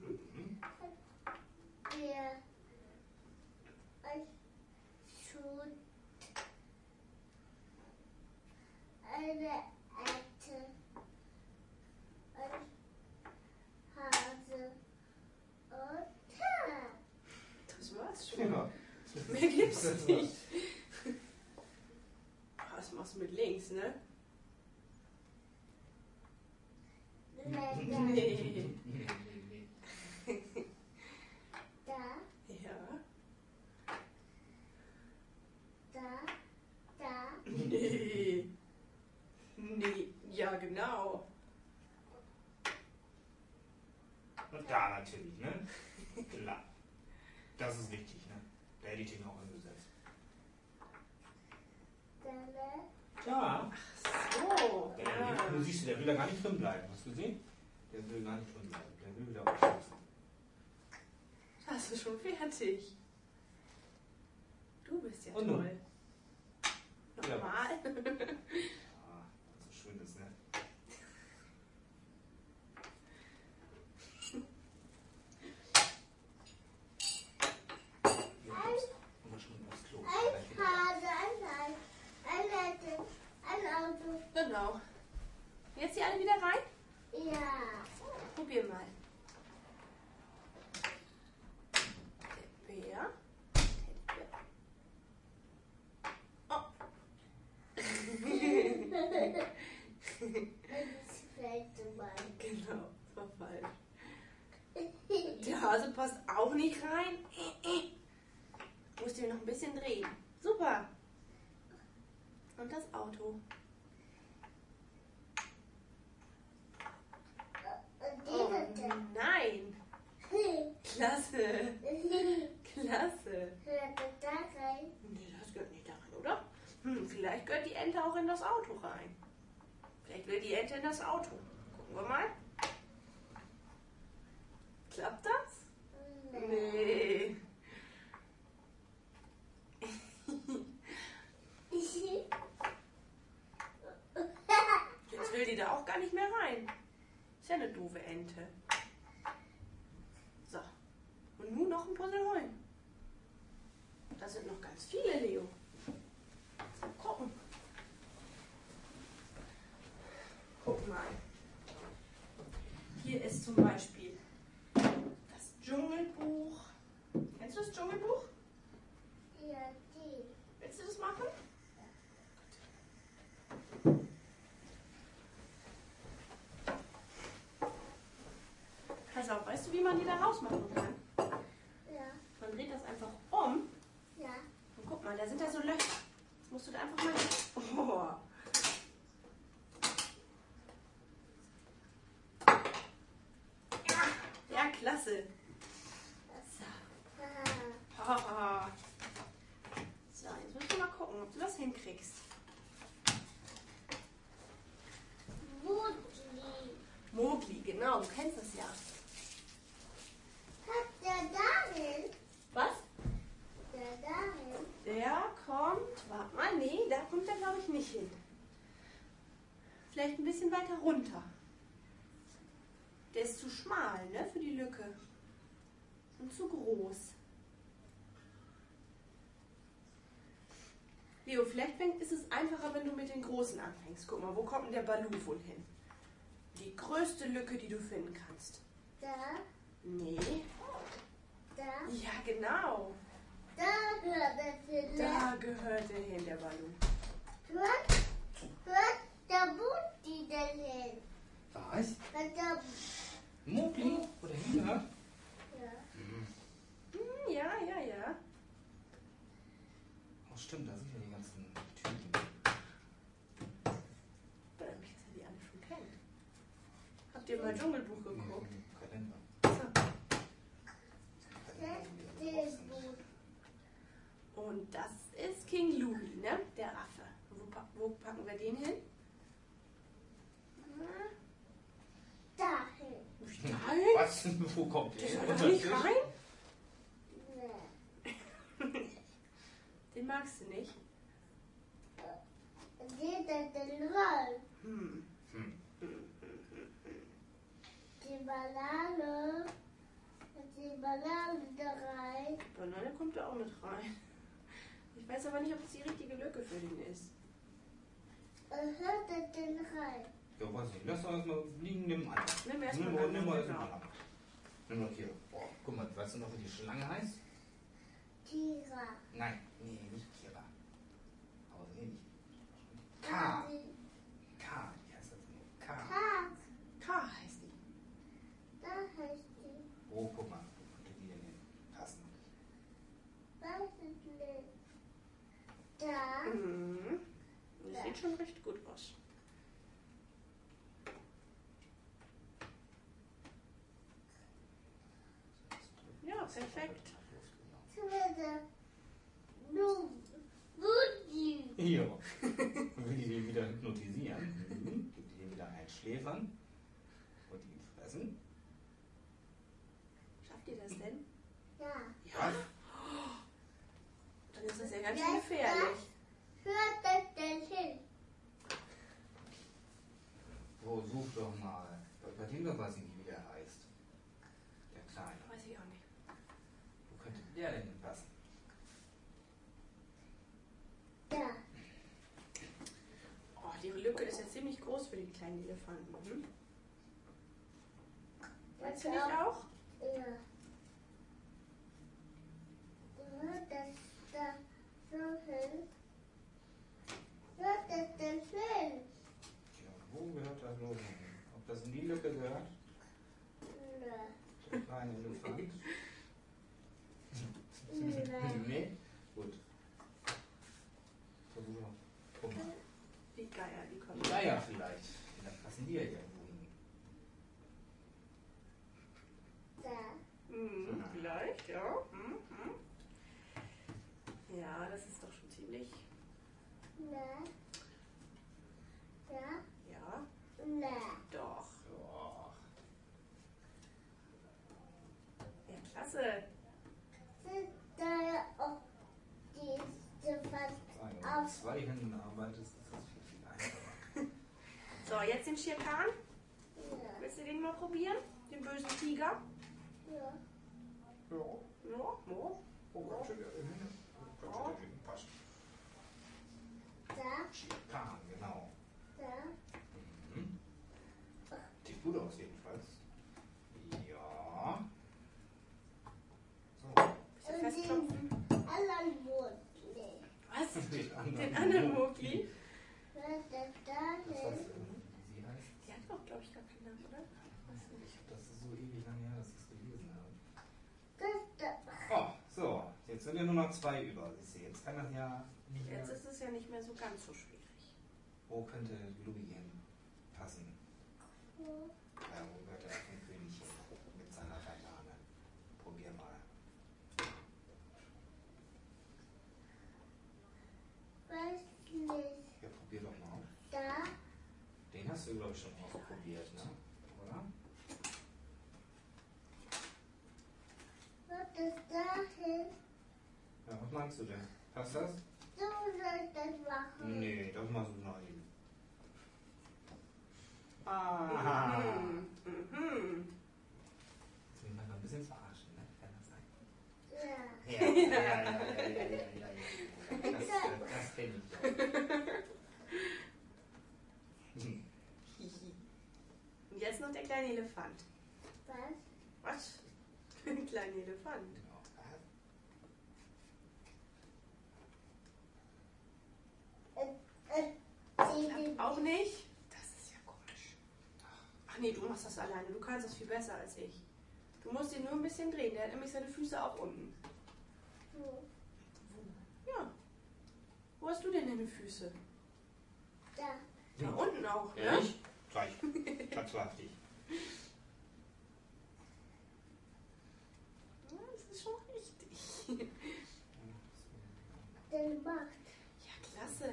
C: Wir ein Schuh. Eine Ente. Ein Hase. Und Tag.
B: Das war's schon.
A: Ja.
B: Mehr gibt's nicht. Was machst du mit links, ne? Nee.
C: Da,
B: Ja.
C: da.
B: Nee. Nee. Ja, genau.
A: Und da natürlich, ne? Klar. Das ist richtig, ne? Da hätte ich den auch angesetzt. Ja.
B: So.
A: Der, du siehst, der will da gar nicht drin bleiben. Hast du gesehen? Der will gar nicht drin bleiben. Der will wieder ausschließen.
B: Hast du schon fertig? Du bist ja
A: Und nun?
B: toll. Nochmal.
A: Ah, so schön ist, ne? Aufs Klo.
C: Ein Hase, ein Ente, ein Auto.
B: Genau. Jetzt die alle wieder rein?
C: Ja.
B: Probier mal. Der Bär. Teddybär. Oh.
C: Das fällt so weit.
B: Genau, das war falsch. Der Hase passt auch nicht rein. Musst du ihn noch ein bisschen drehen. Super. Und das Auto.
C: Und
B: Oh,
C: diese
B: nein. Klasse. Klasse.
C: hört da rein.
B: Nee, das gehört nicht da rein, oder? Vielleicht gehört die Ente auch in das Auto rein. Vielleicht will die Ente in das Auto. Gucken wir mal. Klappt das? Nee. Jetzt will die da auch gar nicht mehr rein. Ist ja eine doofe Ente. So. Und nun noch ein Puzzle holen. Da sind noch ganz viele, Leo. Mal gucken. Guck mal. Hier ist zum Beispiel das Dschungelbuch. Kennst du das Dschungelbuch?
C: Ja, die.
B: Willst du das machen? Pass auf, weißt du, wie man die da rausmachen kann?
C: Ja,
B: Man dreht das einfach um.
C: ja.
B: Und guck mal, da sind da so Löcher. Das musst du da einfach mal... Oh. Ja, klasse. So.
C: Ah,
B: So, jetzt musst du mal gucken, ob du das hinkriegst.
C: Mutli.
B: Mowgli, genau, du kennst das ja.
C: Hat der dahin?
B: Was?
C: Der dahin?
B: Der kommt, warte mal, nee, da kommt er glaube ich nicht hin. Vielleicht ein bisschen weiter runter. Der ist zu schmal, ne, für die Lücke. Und zu groß. Leo, vielleicht ist es einfacher, wenn du mit den Großen anfängst. Guck mal, wo kommt denn der Balu wohl hin? Die größte Lücke, die du finden kannst.
C: Da,
B: Nee.
C: da.
B: Ja, genau.
C: Da gehört es hin.
B: Da gehört er hin, der Balu.
C: Hört der Mutti denn hin?
A: Was?
C: Hört der...
A: Mowgli? Oder hingehört?
C: Ja.
B: Ja.
A: Oh, stimmt, da sind ja die ganzen Tüten.
B: Nämlich, dass er die alle schon kennt. Habt ihr mal Dschungelbuch geguckt?
A: Kalender.
C: Das ist gut.
B: Und das ist King Louie, ne? Der Affe. Wo packen wir den hin?
C: Dahin.
B: Nein.
A: Was? Was? Wo kommt
B: Der
A: der?
B: soll
A: Unter
B: doch nicht
A: Tisch?
B: rein?
C: Nee.
B: Den magst du nicht?
C: Jeder den Roll.
B: Hm.
C: Die Banane. Die Banane da rein.
B: Banane kommt da auch mit rein. Ich weiß aber nicht, ob es die richtige Lücke für den ist.
C: Und hört er den rein.
A: Ja, weiß nicht. Lass doch erstmal liegen, nimm einen.
B: Nimm erst mal
A: Nimm
B: einen,
A: mal erst
B: genau.
A: mal einen. Nimm doch hier. Boah, guck mal, weißt du noch, wie die Schlange heißt?
C: Tira.
A: Nein, nee, nicht Kira. Aber so ähnlich. K. K, wie heißt das denn? K.
C: Tag.
B: K heißt die.
C: Da heißt die.
A: Oh, guck mal, wo könnte die denn hin? Passen.
C: Weiß ich nicht. Da.
B: Mhm. Das sieht schon recht gut aus. Ja, perfekt.
C: Zweite. Luigi.
A: Ja. Will die den wieder hypnotisieren? Mhm. Gibt die den wieder einschläfern? Und ihn fressen?
B: Schafft ihr das denn?
C: Ja.
A: Ja.
B: Dann ist das ja ganz schön gefährlich.
C: Hört das denn hin?
A: Wo, such doch mal. Bei dem doch weiß ich nicht, wie der heißt. Der Kleine.
B: Weiß ich auch nicht.
A: Wo könnte der denn passen?
C: Da.
B: Oh, die Lücke ist ja ziemlich groß für den kleinen Elefanten. Hm? Meinst du nicht auch?
C: Ja. Hört das da so hin? Hört das denn hin?
A: Ja, wo gehört das los? Ob das in die Lücke gehört?
C: Na.
A: Der kleine Elefant?
C: Nein.
A: Nee? Gut. Versuch mal. Guck mal.
B: Die Geier, die kommen.
A: Geier vielleicht. Da passen die ja irgendwo hin.
C: Da.
B: Mhm, vielleicht, ja. Mhm. Ja, das ist doch schon ziemlich.
C: Na. Da.
B: Ja,
C: Na.
B: doch.
A: Ja.
B: Ja, klasse.
C: Sind da auch diese fast
A: Wenn du mit
C: auf.
A: 2 Händen arbeitest, ist das viel einfacher.
B: So, jetzt den Schirkan.
C: Ja.
B: Willst du den mal probieren? Den bösen Tiger?
C: Ja.
A: Ja.
B: Ja, ja.
A: Oh Gott, der Hühner. Oh Gott, der Hühner passt.
C: Da.
A: Schirkan, genau.
C: Da.
A: Mhm. Sieht gut aus jedenfalls. Ja. So.
B: Bisschen
C: Und
B: festklopfen.
C: den anderen Mund. Nee.
B: Was?
A: Den
B: Den anderen Mowgli?
C: Hört das da
A: Was
C: hin?
A: heißt, wie sie heißt?
B: Die hat doch, glaube ich, gar keinen Namen, oder? Weiß nicht.
A: Das ist so ewig lange her, dass ich es gelesen habe.
C: Das da.
A: Oh, so. Jetzt sind ja nur noch 2 über. Siehst du, jetzt kann das ja nicht mehr.
B: Jetzt ist es ja nicht mehr so ganz so schwierig.
A: Wo könnte Louis hin passen?
C: Wo?
A: Ja, wo gehört er vom König hin? Mit seiner Banane. Probier mal.
C: Weiß nicht.
A: Ja, probier doch mal.
C: Da.
A: Den hast du, glaube ich, schon ausprobiert, ne? Oder?
C: Hört das da hin?
A: Ja, was meinst du denn? Passt das?
C: So soll ich das machen.
A: Nee, das machst du noch eben.
B: Mhm.
A: Ah.
B: Mhm.
A: Jetzt will man noch ein bisschen verarschen, ne? Kann das sein?
C: Ja.
A: Ja. Das kenne ich ja.
B: Hihi. Und jetzt noch der kleine Elefant.
C: Was?
B: Was? Ein kleiner Elefant. Auch nicht? Das ist ja komisch. Ach nee, du machst das alleine. Du kannst das viel besser als ich. Du musst ihn nur ein bisschen drehen. Der hat nämlich seine Füße auch unten.
C: Wo?
B: Ja. Wo hast du denn deine Füße?
C: Da.
B: Da unten auch, ne?
A: Ehrlich? Gleich. Tatswahrhaftig.
B: Ja, das ist schon richtig.
C: Den macht.
B: Ja, klasse.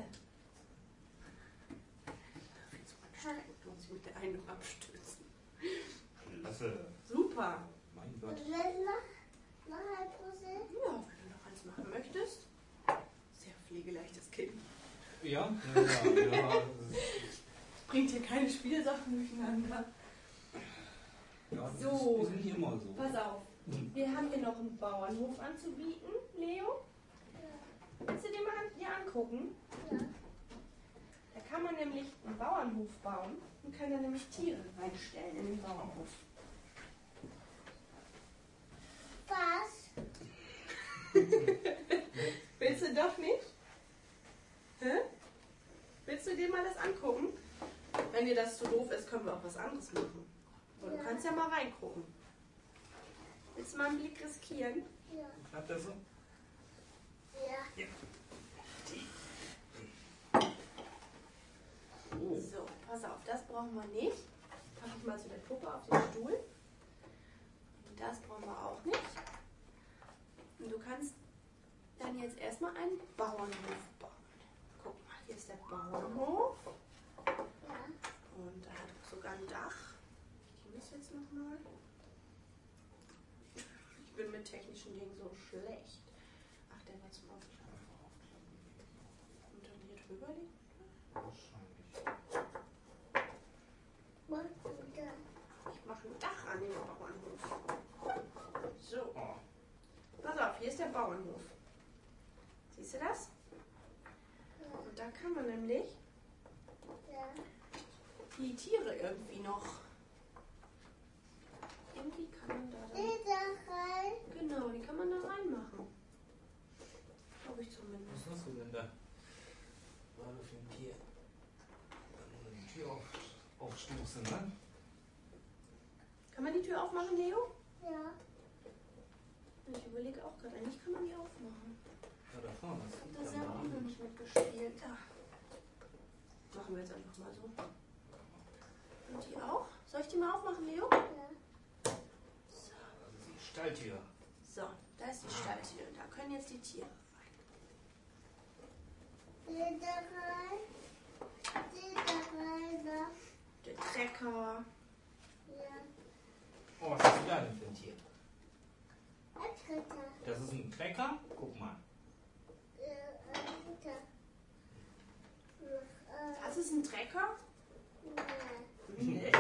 B: Viel zu anstrengend. Du musst mit der einen noch abstützen.
A: Klasse.
B: Super. super.
A: Mein Gott.
C: Noch ein Puzzle?
B: Ja, wenn du noch eins machen möchtest. Sehr pflegeleichtes Kind.
A: Ja, ja.
B: Bringt hier keine Spielsachen durcheinander.
A: Ja, das
B: So.
A: ist nicht immer so.
B: Pass auf. Wir haben hier noch einen Bauernhof anzubieten, Leo. Willst du den mal dir angucken?
C: Ja.
B: Da kann man nämlich einen Bauernhof bauen und kann da nämlich Tiere reinstellen in den Bauernhof.
C: Was?
B: Willst du doch nicht? Hä? Willst du dir mal das angucken? Wenn dir das zu doof ist, können wir auch was anderes machen. Aber du
C: Ja.
B: kannst ja mal reingucken. Willst du mal einen Blick riskieren?
C: Ja.
A: Klappt das so?
C: Ja.
A: Oh.
B: So, pass auf, das brauchen wir nicht. Pack ich mal zu der Puppe auf den Stuhl. Und das brauchen wir auch nicht. Und du kannst dann jetzt erstmal einen Bauernhof bauen. Guck mal, hier ist der Bauernhof.
C: Ja.
B: Und da hat auch sogar ein Dach. Ich muss jetzt nochmal. Ich bin mit technischen Dingen so schlecht. Ach, der war zum Aufklappen. Und dann hier drüber liegt.
A: Wahrscheinlich.
C: Was ist das?
B: Ich mache ein Dach an den Bauernhof. So,
A: Oh.
B: pass auf, hier ist der Bauernhof. Siehst du das?
C: Ja.
B: Und da kann man nämlich
C: Ja.
B: die Tiere irgendwie noch. Irgendwie kann man da dann.
C: Da rein.
B: Genau, die kann man da reinmachen. Glaube ich zumindest.
A: Was hast du denn da? Gerade für ein Tier. Dann muss die Tür aufstoßen, ne?
B: Kann man die Tür aufmachen, Leo?
C: Ja.
B: Ich überlege auch gerade, eigentlich kann man die aufmachen.
A: Ja, da vorne.
B: Ich
A: Das
B: habe
A: liegt
B: da
A: da
B: selber auch
A: mal
B: noch
A: an.
B: nicht mitgespielt. Machen wir jetzt einfach mal so. Und die auch? Soll ich die mal aufmachen, Leo?
C: Ja.
A: Das ist die Stalltür.
B: So, da ist die Stalltür. Da können jetzt die Tiere rein.
C: Da rein. Da rein. Da.
B: Der Trecker.
C: Ja.
A: Oh, was hast du da denn für ein Tier?
C: Ein Dritter.
A: Das ist ein Trecker. Guck mal.
C: Ein Dritter.
B: Das ist ein Trecker?
C: Nein.
B: Nee.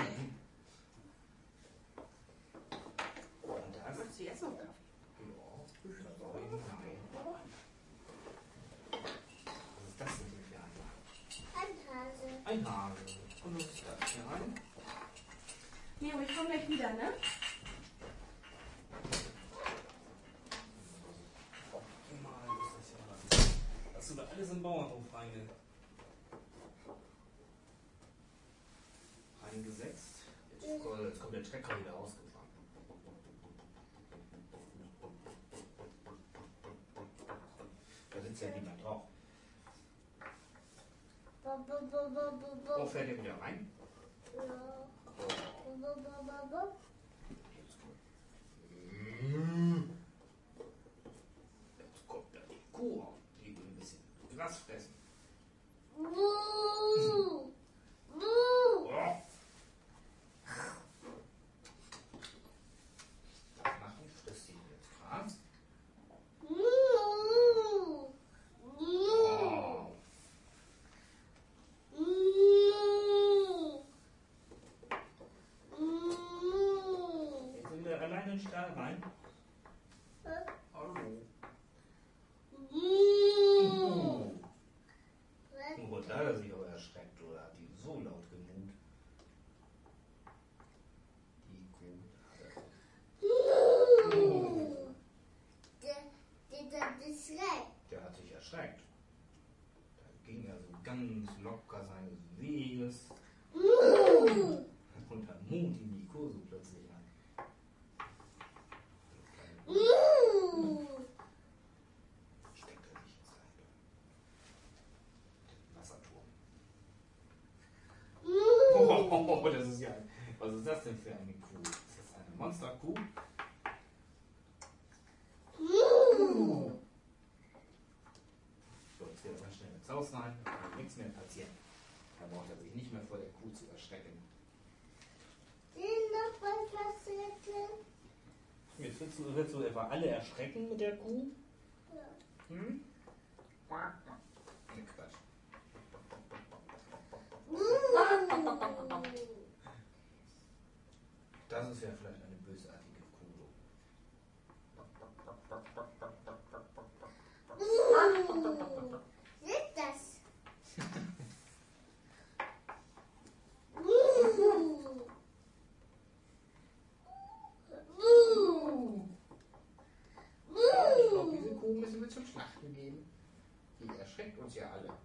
A: Und das?
B: Machst du jetzt noch Kaffee?
A: Ja. Nein. Was ist das denn hier für einer?
C: Ein Hase.
A: Ein Hase. Und was ist das für ein?
B: Leo, ich komme gleich wieder, ne?
A: Optimal ist das ja was. Hast du da alles im Bauernhof reingesetzt? Jetzt kommt der Trecker wieder ausgefahren. Da sitzt ja niemand drauf. Oh, fährt er wieder rein?
C: Ja.
A: Oh. Jetzt kommt da die Kuh auf. Die will ein bisschen Gras fressen. Oh. Was mache ich? Frisst die jetzt Gras? Oh. Jetzt sind wir alleine in den Stall rein. Hallo. Oh, da hat er sich aber erschreckt, oder hat die so laut gemut? Die Kuh. Der hat sich erschreckt. Da ging er so ganz locker seines Weges und dann mut ihn die Kuh so plötzlich an. Steckt er sich jetzt ein. Wasserturm. Oh, das ist ja. Was ist das denn für eine Kuh? Ist das eine Monsterkuh? So, jetzt geht er mal schnell ins Haus rein. Da kann nichts mehr passieren. Da braucht er sich nicht mehr vor der Kuh zu erschrecken.
C: Noch was passiert?
A: Willst du etwa alle erschrecken mit der Kuh?
C: Ja.
A: Hm? Nee, Quatsch. Das ist ja vielleicht eine bösartige Kuh.
C: Ist das?
A: Ich glaube, diese Kuh müssen wir zum Schlachten geben. Die erschreckt uns ja alle.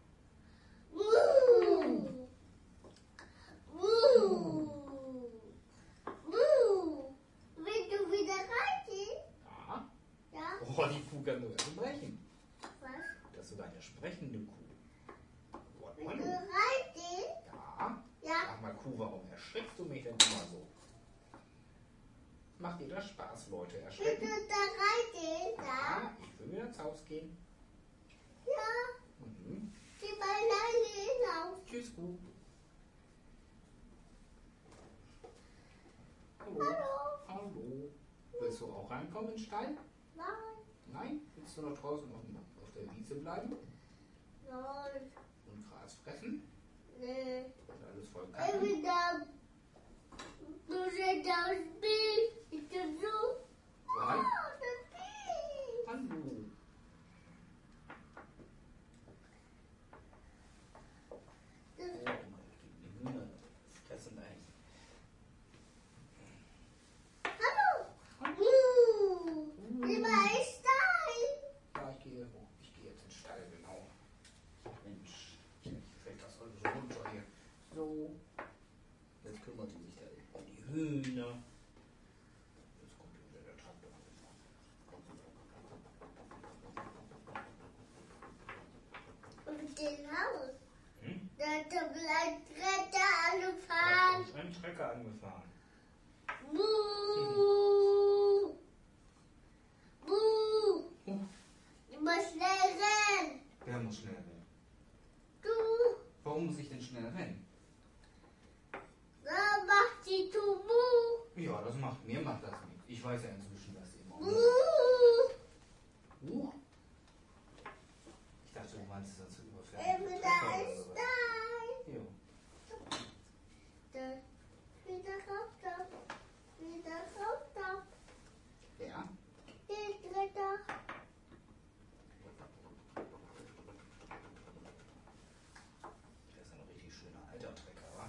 C: Willst du wieder reingehen?
A: Ja.
C: Ja.
A: Oh, die Kuh kann sogar sprechen.
C: Was?
A: Das ist sogar eine sprechende Kuh. Oh,
C: Willst
A: hallo.
C: du reingehen?
A: Ja.
C: Ja.
A: Sag mal, Kuh, warum erschreckst du mich denn immer so? Macht dir das Spaß, Leute?
C: Willst
A: Erschrecken?
C: du da reingehen? Ja.
A: Ja, ich will wieder ins Haus gehen.
C: Ja.
A: Mhm.
C: Geh mal alleine hinaus.
A: Tschüss, Kuh. Hallo.
C: Hallo.
A: Hallo. Willst du auch reinkommen in den Stall?
C: Nein.
A: Nein? Willst du noch draußen auf der Wiese bleiben
C: Nein.
A: und Gras fressen?
C: Nee.
A: Und alles voll
C: Ich
A: Kacken?
C: will da. Du siehst das Bild. Ich bin so.
A: Nein?
C: Oh, das Bild.
A: Hallo. Oh, die Hühner fressen ein.
C: Hallo.
A: Hallo.
C: Wie war ich da?
A: Ja, ich gehe hoch. Ich gehe jetzt in den Stall, genau. Mensch, jetzt fällt das alles so runter hier. So. Jetzt kümmert die sich da um die Hühner. Jetzt kommt hier wieder der Traktor.
C: Und den Haus.
A: Hm?
C: Da bleibt Retter alle
A: Da
C: fahren.
A: kommt ein Trecker angefahren.
C: Buh. Buh.
A: Oh,
C: Du musst schnell rennen.
A: wer muss schnell rennen?
C: Du.
A: Warum muss ich denn schnell rennen?
C: Da macht die Tubu.
A: Ja, das macht das nichts. Ich weiß ja inzwischen, dass sie immer.
C: Buh.
A: Ich dachte, du meinst das zu überfällig.
C: Da ist dein.
A: Ja.
C: Da. Wieder raus. Wieder raus.
A: Ja.
C: Den Retter.
A: Der ist ein richtig schöner alter Trecker, wa?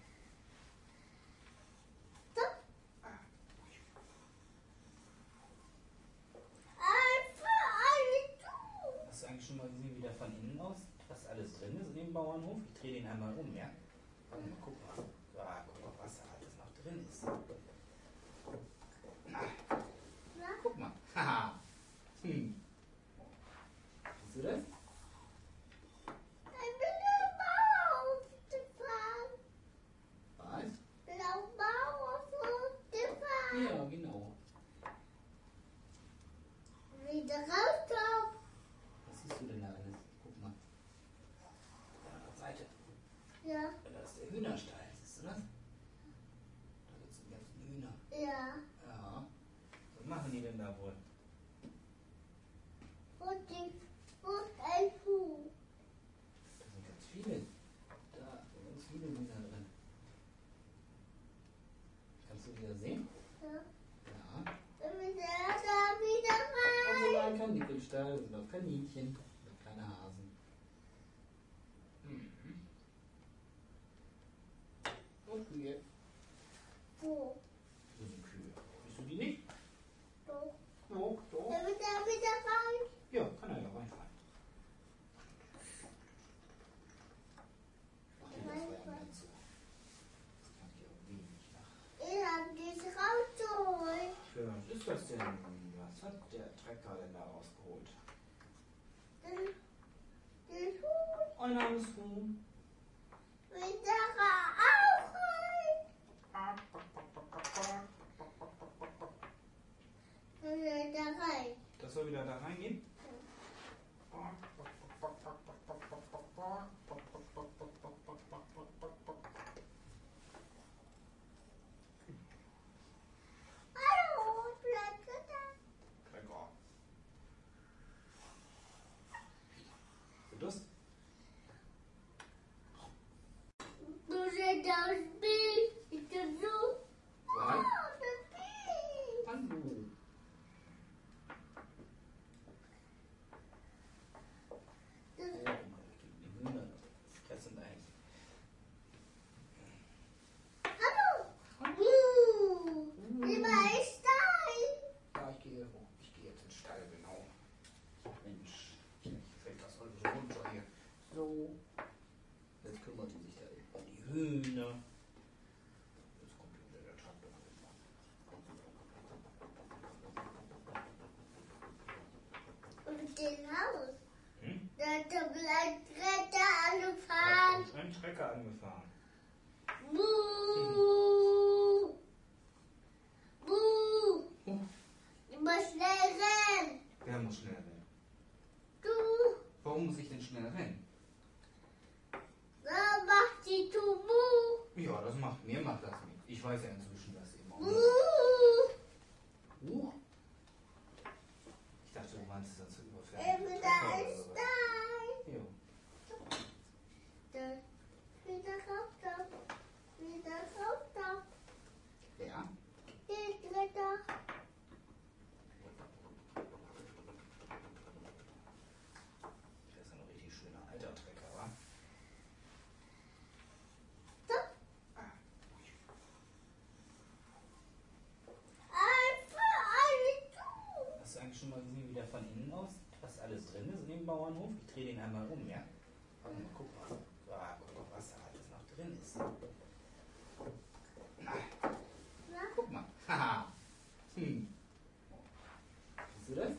C: So. Für alle du.
A: Hast du eigentlich schon mal gesehen, wie der von innen aus, was alles drin ist in dem Bauernhof? Ich drehe den einmal um, ja? Warte mal, guck mal. Ah, guck mal, was da alles noch drin ist. Ah,
C: Na?
A: guck mal. Haha. Siehst du das?
C: Ich bin der Bauer aufgefahren.
A: Was?
C: Der Bauer aufgefahren.
A: Ja, genau.
C: Wieder raus.
A: Was siehst du denn da alles? Guck mal. Auf der anderen Seite.
C: Ja.
A: Da ist der Hühnerstall, siehst du das? Da sitzen die ganzen Hühner.
C: Ja.
A: Ja. Was machen die denn da wohl?
C: Und ein Kuh.
A: Da sind ganz viele. Da sind ganz viele Hühner drin. Kannst du die da sehen?
C: Ja.
A: Ja.
C: Und da wieder
A: Und
C: rein.
A: sogar ein Kaninstall, da sind auch Kaninchen. Und kleine Hasen. Mhm. Und Kühe.
C: Wo?
A: Das sind Kühe. Siehst du die nicht?
C: Doch.
A: Doch, doch.
C: Da wieder rein.
A: Ja, kann er ja reinfallen. Ach, die das war ja ganz so. Das kann ich irgendwie nicht nach.
C: Ich hab dich rausgeholt.
A: Tja, was ist das denn? Was hat der Trecker denn da rausgeholt?
C: Den Hut.
A: Ein armes Huhn.
C: Wieder auch rein. Da rein.
A: Das soll wieder da reingehen?
C: Hallo, bleib da.
A: wer muss schneller rennen?
C: Du,
A: Warum muss ich denn schneller rennen?
C: da macht die Tubu.
A: Ja, mir macht das nicht. Ich weiß ja inzwischen, dass eben auch. Huch. Ich dachte, du meinst das zu überfällen.
C: Da ist da.
A: Jo.
C: Wieder rauf da. Wieder rauf da.
A: Ja.
C: Der Dritte.
A: Das ist ein richtig schöner alter Trecker, wa?
C: So. Einfach alle zu.
A: Hast du eigentlich schon mal gesehen, wie der von innen aus, was alles drin ist in dem Bauernhof? Ich drehe den einmal um, ja? Warte mal, guck mal. Ah, guck mal, was da alles noch drin ist. Na,
C: Na,
A: guck mal. Haha. Siehst du das?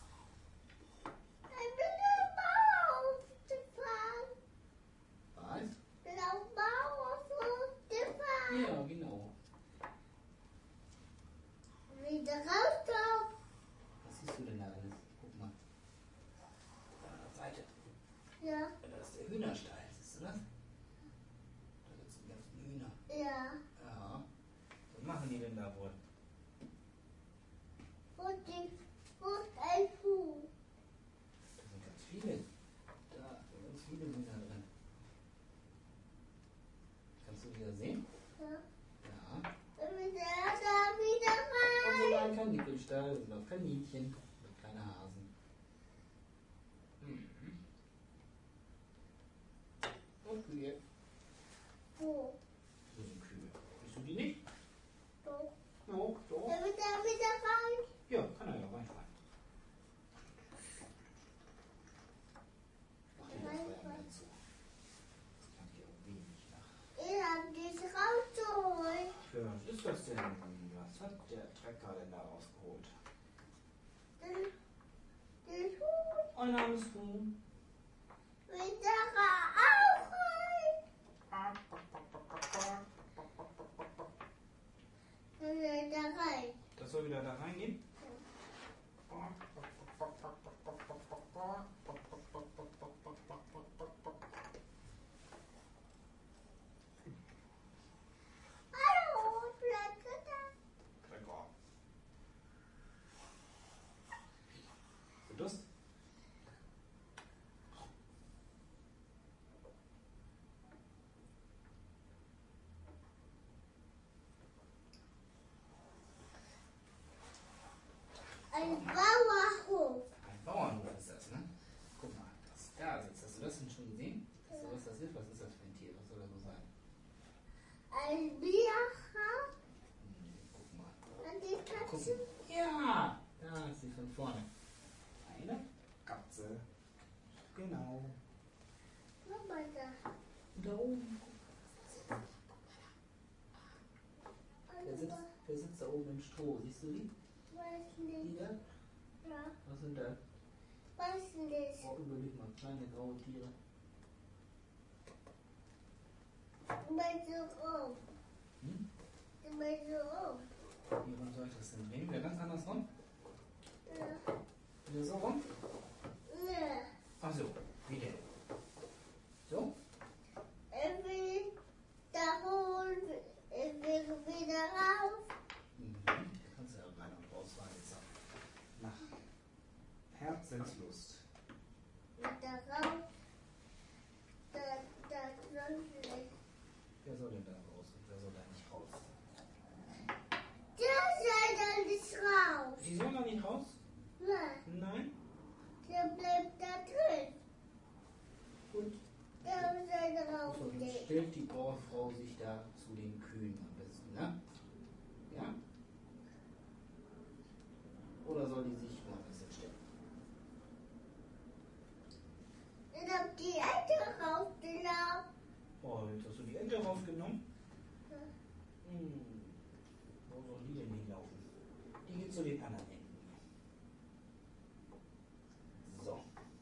C: ich bin der Bauer aufgefahren.
A: Was?
C: Der Bauer aufgefahren.
A: Ja, genau.
C: Wieder raus da.
A: Was siehst du denn da alles? Guck mal. Da an der Seite.
C: Ja,
A: Da ist der Hühnerstall, siehst du das? Da sitzen die ganzen Hühner.
C: ja.
A: Ja. Was machen die denn da wohl?
C: Und ein Huhn.
A: Da sind ganz viele. Da sind ganz viele Hühner drin. Kannst du die da sehen?
C: Ja.
A: Ja.
C: Wieder da wieder
A: Und
C: rein.
A: sogar ein Kaninchenstall, sind auch Kaninchen und kleine Hasen. Und Kühe.
C: Wo?
A: Das sind Kühe. Siehst du die nicht?
C: Doch.
A: No, doch.
C: Wieder rein.
A: Ja, kann er ja reinfallen. Mach den das Feuer zu. Das klingt hier auch wenig nach.
C: Ich hab dich rausgeholt.
A: Ja, was ist das denn? Was hat der Trecker denn da rausgeholt?
C: Den Huhn.
A: Ein armes Huhn.
C: Wieder auch rein. Wieder rein.
A: Das soll wieder da reingehen?
C: Hallo, bleib da.
A: Trecker. Du Durst?
C: Ein Bauerhof.
A: Ein Bauernhof ist das, ne? Guck mal, das da sitzt. Hast du das denn schon gesehen? Weißt du, was das ist? Was ist das für ein Tier? Was soll das so sein?
C: Ein Bierhaus.
A: Guck mal.
C: Und die
A: Guck
C: Katze.
A: mal. Ja, da ist sie von vorne. Eine Katze. Genau.
C: Mama da.
A: Und da oben. Wer sitzt da oben im Stroh? Siehst du die?
C: Weiß
A: Die
C: nicht.
A: da?
C: Ja,
A: Was sind das?
C: weiß nicht.
A: Oh, überleg mal, kleine graue Tiere.
C: Du meinst so rum.
A: Hm?
C: Du meinst so rum.
A: Wie rum soll ich das denn drehen? Wieder ganz anders rum?
C: Ja.
A: Wieder so rum?
C: Ja.
A: Ach so, wie denn? So?
C: Ich will da holen. Ich will wieder raus.
A: Kannst du ja rein und raus fahren jetzt. Nach Herzenslust.
C: Wieder raus. Da nicht.
A: Wer soll denn da raus und wer soll da nicht raus?
C: Der soll da nicht raus.
A: Die sollen da nicht raus?
C: Nein,
A: Nein?
C: der bleibt da drin.
A: Gut.
C: Der soll
A: So, jetzt
C: rausgehen.
A: stellt die Bauerfrau sich da zu den Kühen am besten, ne? Ja? Oder soll die sich woanders hinstellen?
C: Ich hab die Ente rausgelassen.
A: Oh, jetzt hast du die Ente rausgenommen?
C: Ja.
A: Wo soll die denn hinlaufen? Die geht zu den anderen Enten. So.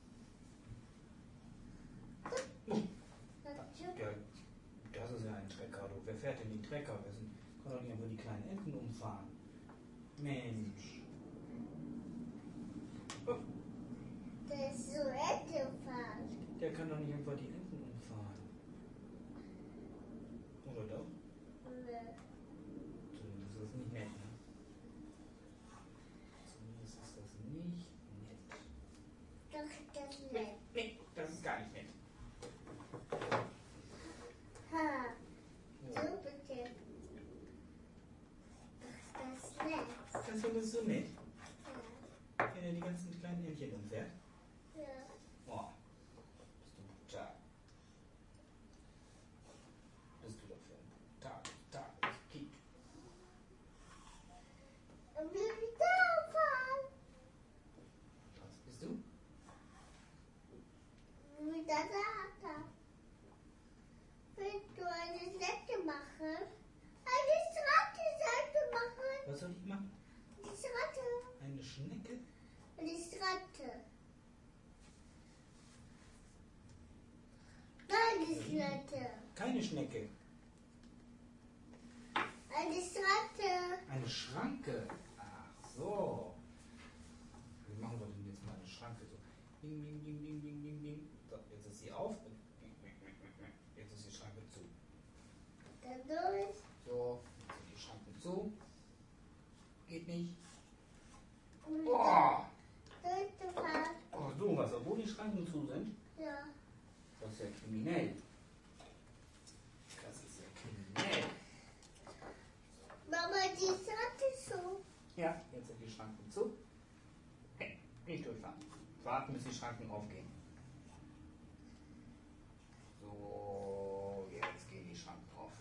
A: Ja, das ist ja ein Trecker, du. Wer fährt denn den Trecker? Wir können doch nicht einfach die kleinen Enten umfahren. Mensch. Oh.
C: jetzt so Ente fahren.
A: Der kann doch nicht einfach die Enten umfahren. Oder doch?
C: Ne.
A: Zumindest ist das nicht nett, ne? Zumindest ist das nicht nett.
C: Doch, das ist nett.
A: Nee, das ist gar nicht nett.
C: Ha,
A: Ja.
C: so bitte. Doch, das ist nett.
A: Das findest du nett,
C: Ja.
A: wenn er die ganzen kleinen Entchen umfährt.
C: Ja.
A: Boah, bist du brutal. Bist du doch für ein brutales Kind.
C: Und wir wieder fahren.
A: Was bist du?
C: Mit der Sache. Willst du eine Seite machen? Eine Seite machen.
A: Was soll ich machen?
C: Die Ratte.
A: Eine Schnecke?
C: Die Ratte. Nein, die Ratte.
A: Keine Schnecke.
C: Eine Ratte.
A: Eine Schranke. Ach so. Wir machen doch jetzt mal eine Schranke so. Bing, bing, bing, bing, bing, bing, bing. So, jetzt ist sie auf. Jetzt ist die Schranke zu.
C: Dadurch.
A: So, jetzt sind die Schranken zu. Geht nicht.
C: Und
A: Boah!
C: durchgefahren.
A: Oh, so was, obwohl die Schranken zu sind.
C: Ja.
A: Das ist ja kriminell. Das ist ja kriminell.
C: Mama, die Ratte so.
A: Ja, jetzt sind die Schranken zu. Hey, nicht durchfahren. Warten, bis die Schranken aufgehen. So, jetzt gehen die Schranken auf.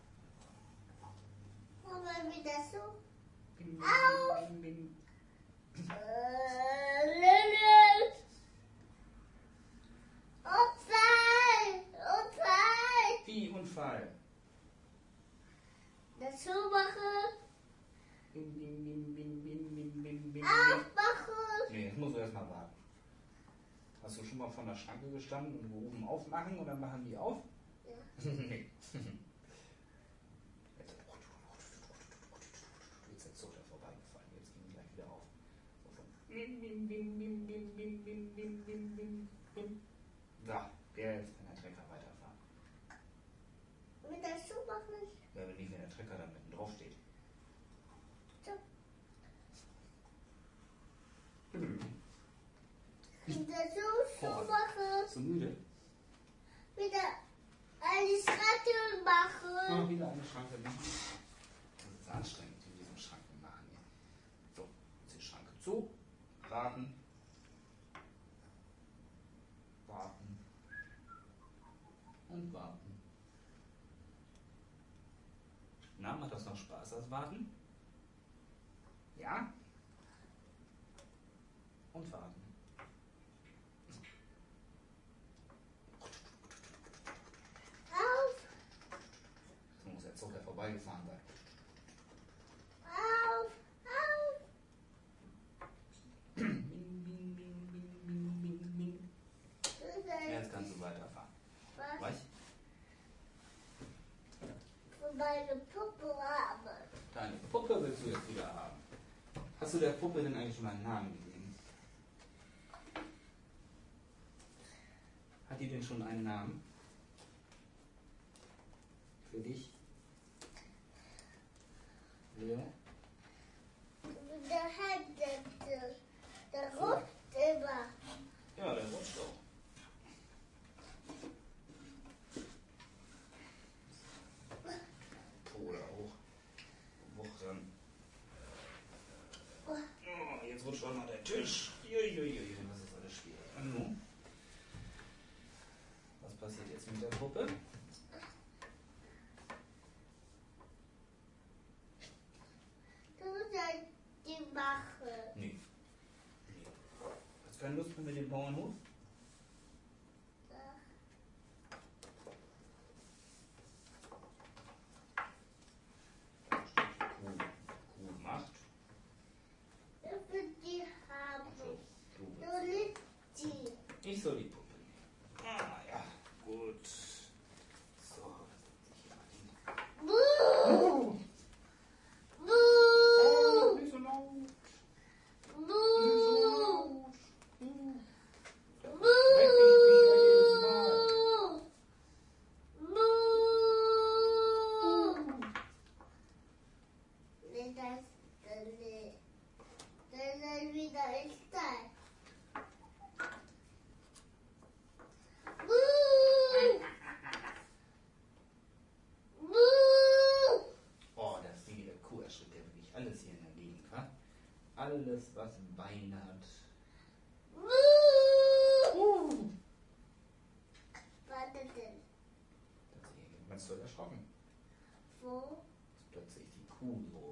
C: Mama, wieder so.
A: Bing, bing,
C: Au!
A: bing, bing, bing.
C: Lülül. Unfall. Unfall.
A: Wie Unfall.
C: Das so machen.
A: Bing, bing, bing, bing, bing, bing, bing, bing, bing.
C: Aufmachen.
A: Nee, jetzt musst du erstmal warten. Hast du schon mal vor der Schranke gestanden und gerufen aufmachen und dann machen die auf?
C: Ja.
A: Nee. Jetzt ist der Zug da vorbeigefallen. Jetzt gehen die gleich wieder auf. So von bim, bim, bim, bim, bim, bim, bim, bim, bim, bim, bim. So, jetzt kann der Trecker weiterfahren.
C: Mit das so machen.
A: Ja, wenn nicht, wenn der Trecker da mitten drauf steht.
C: So. Mit das so machen.
A: So müde?
C: Wieder eine Ratte machen.
A: Wieder eine Schranke machen. Das ist anstrengend, in diesem Schranke machen hier. So, jetzt die Schranke zu. Warten. Warten. Und warten. Na, macht das noch Spaß, das Warten? Ja? Und warten.
C: Auf.
A: So muss der Zug ja vorbeigefahren sein.
C: Auf. Auf.
A: Bing, bing, bing, bing, bing, bing, bing. Jetzt kannst du weiterfahren.
C: Was?
A: Was?
C: Für meine Puppe haben.
A: Deine Puppe willst du jetzt wieder haben. Hast du der Puppe denn eigentlich schon mal einen Namen gegeben? Hat die denn schon einen Namen? Für dich? Ja.
C: Der hat der ruft immer.
A: Ja, der rutscht auch. Oder hoch. Wuchtern. Oh, jetzt rutscht auch noch der Tisch. Uiuiui, das ist alles schwierig. Und nun? Was passiert jetzt mit der Puppe?
C: Du sollst die machen.
A: Nee. Hast du keine Lust mehr mit dem Bauernhof? Kuh macht.
C: Ich will die haben.
A: So, du
C: Du
A: willst.
C: liebst die.
A: Ich soll die Puppe nehmen. Ah ja, gut. So, das setze ich hier mal hin.
C: Buh.
A: Oh,
C: Buh.
A: nicht so laut. Nicht so
C: Buh.
A: laut.
C: da ist da.
A: Oh, das ist die Kuh erschrickt ja wirklich alles hier in der Gegend, wa? Alles, was Beine hat.
C: Warte denn.
A: Das ist irgendwann so erschrocken.
C: Wo?
A: Dass plötzlich die Kuh so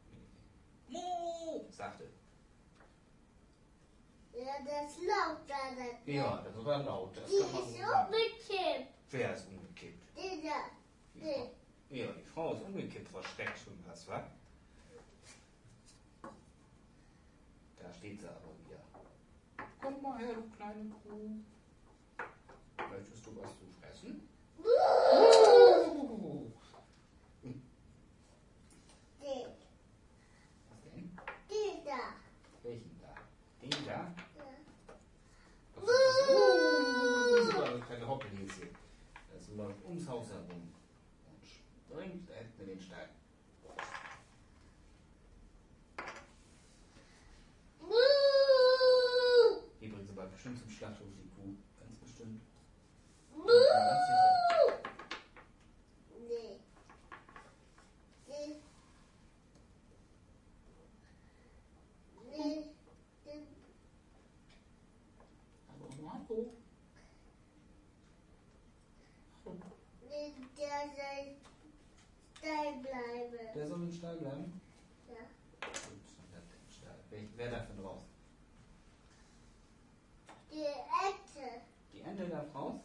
A: Mu sagte.
C: Ja, das ist laut da.
A: Ja, das war laut. Das
C: Die
A: kann man
C: ist
A: so sagen.
C: umgekippt.
A: Wer ist umgekippt?
C: Dieser.
A: Die Frau. Ja, die Frau ist umgekippt vor Schreck schon was, wa? Da steht sie aber wieder. Komm mal her, du kleine Kuh. Möchtest du was zu fressen?
C: Die.
A: Was denn?
C: Die da.
A: Welchen da? Den da?
C: Ja.
A: Das ist eine kleine Hoppelhäschen. Das läuft ums Haus herum und springt hinten in den Stall. Die bringt sie bald bestimmt zum Schlachthof, die Kuh. Ganz bestimmt. Bin mir ganz sicher.
C: Nee. Nee. Nee.
A: Hallo.
C: Nee, der soll steil bleiben.
A: Der soll im Stall bleiben?
C: Ja.
A: Gut, dann bleibt er im Stall. Wer darf denn raus?
C: Die Ente.
A: Die Ente darf raus?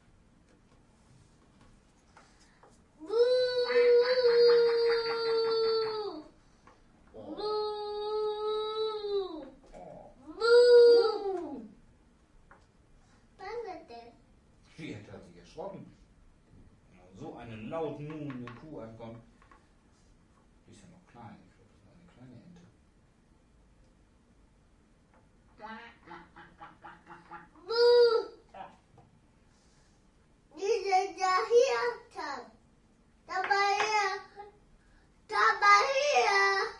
C: Was ist denn?
A: Die Ente hat sich erschrocken. So eine laut muhende Kuh ankommt. Die ist ja noch klein. Ich glaube, das war eine kleine Ente.
C: Die sind ja hier, Tom. Dabei hier. Dabei hier.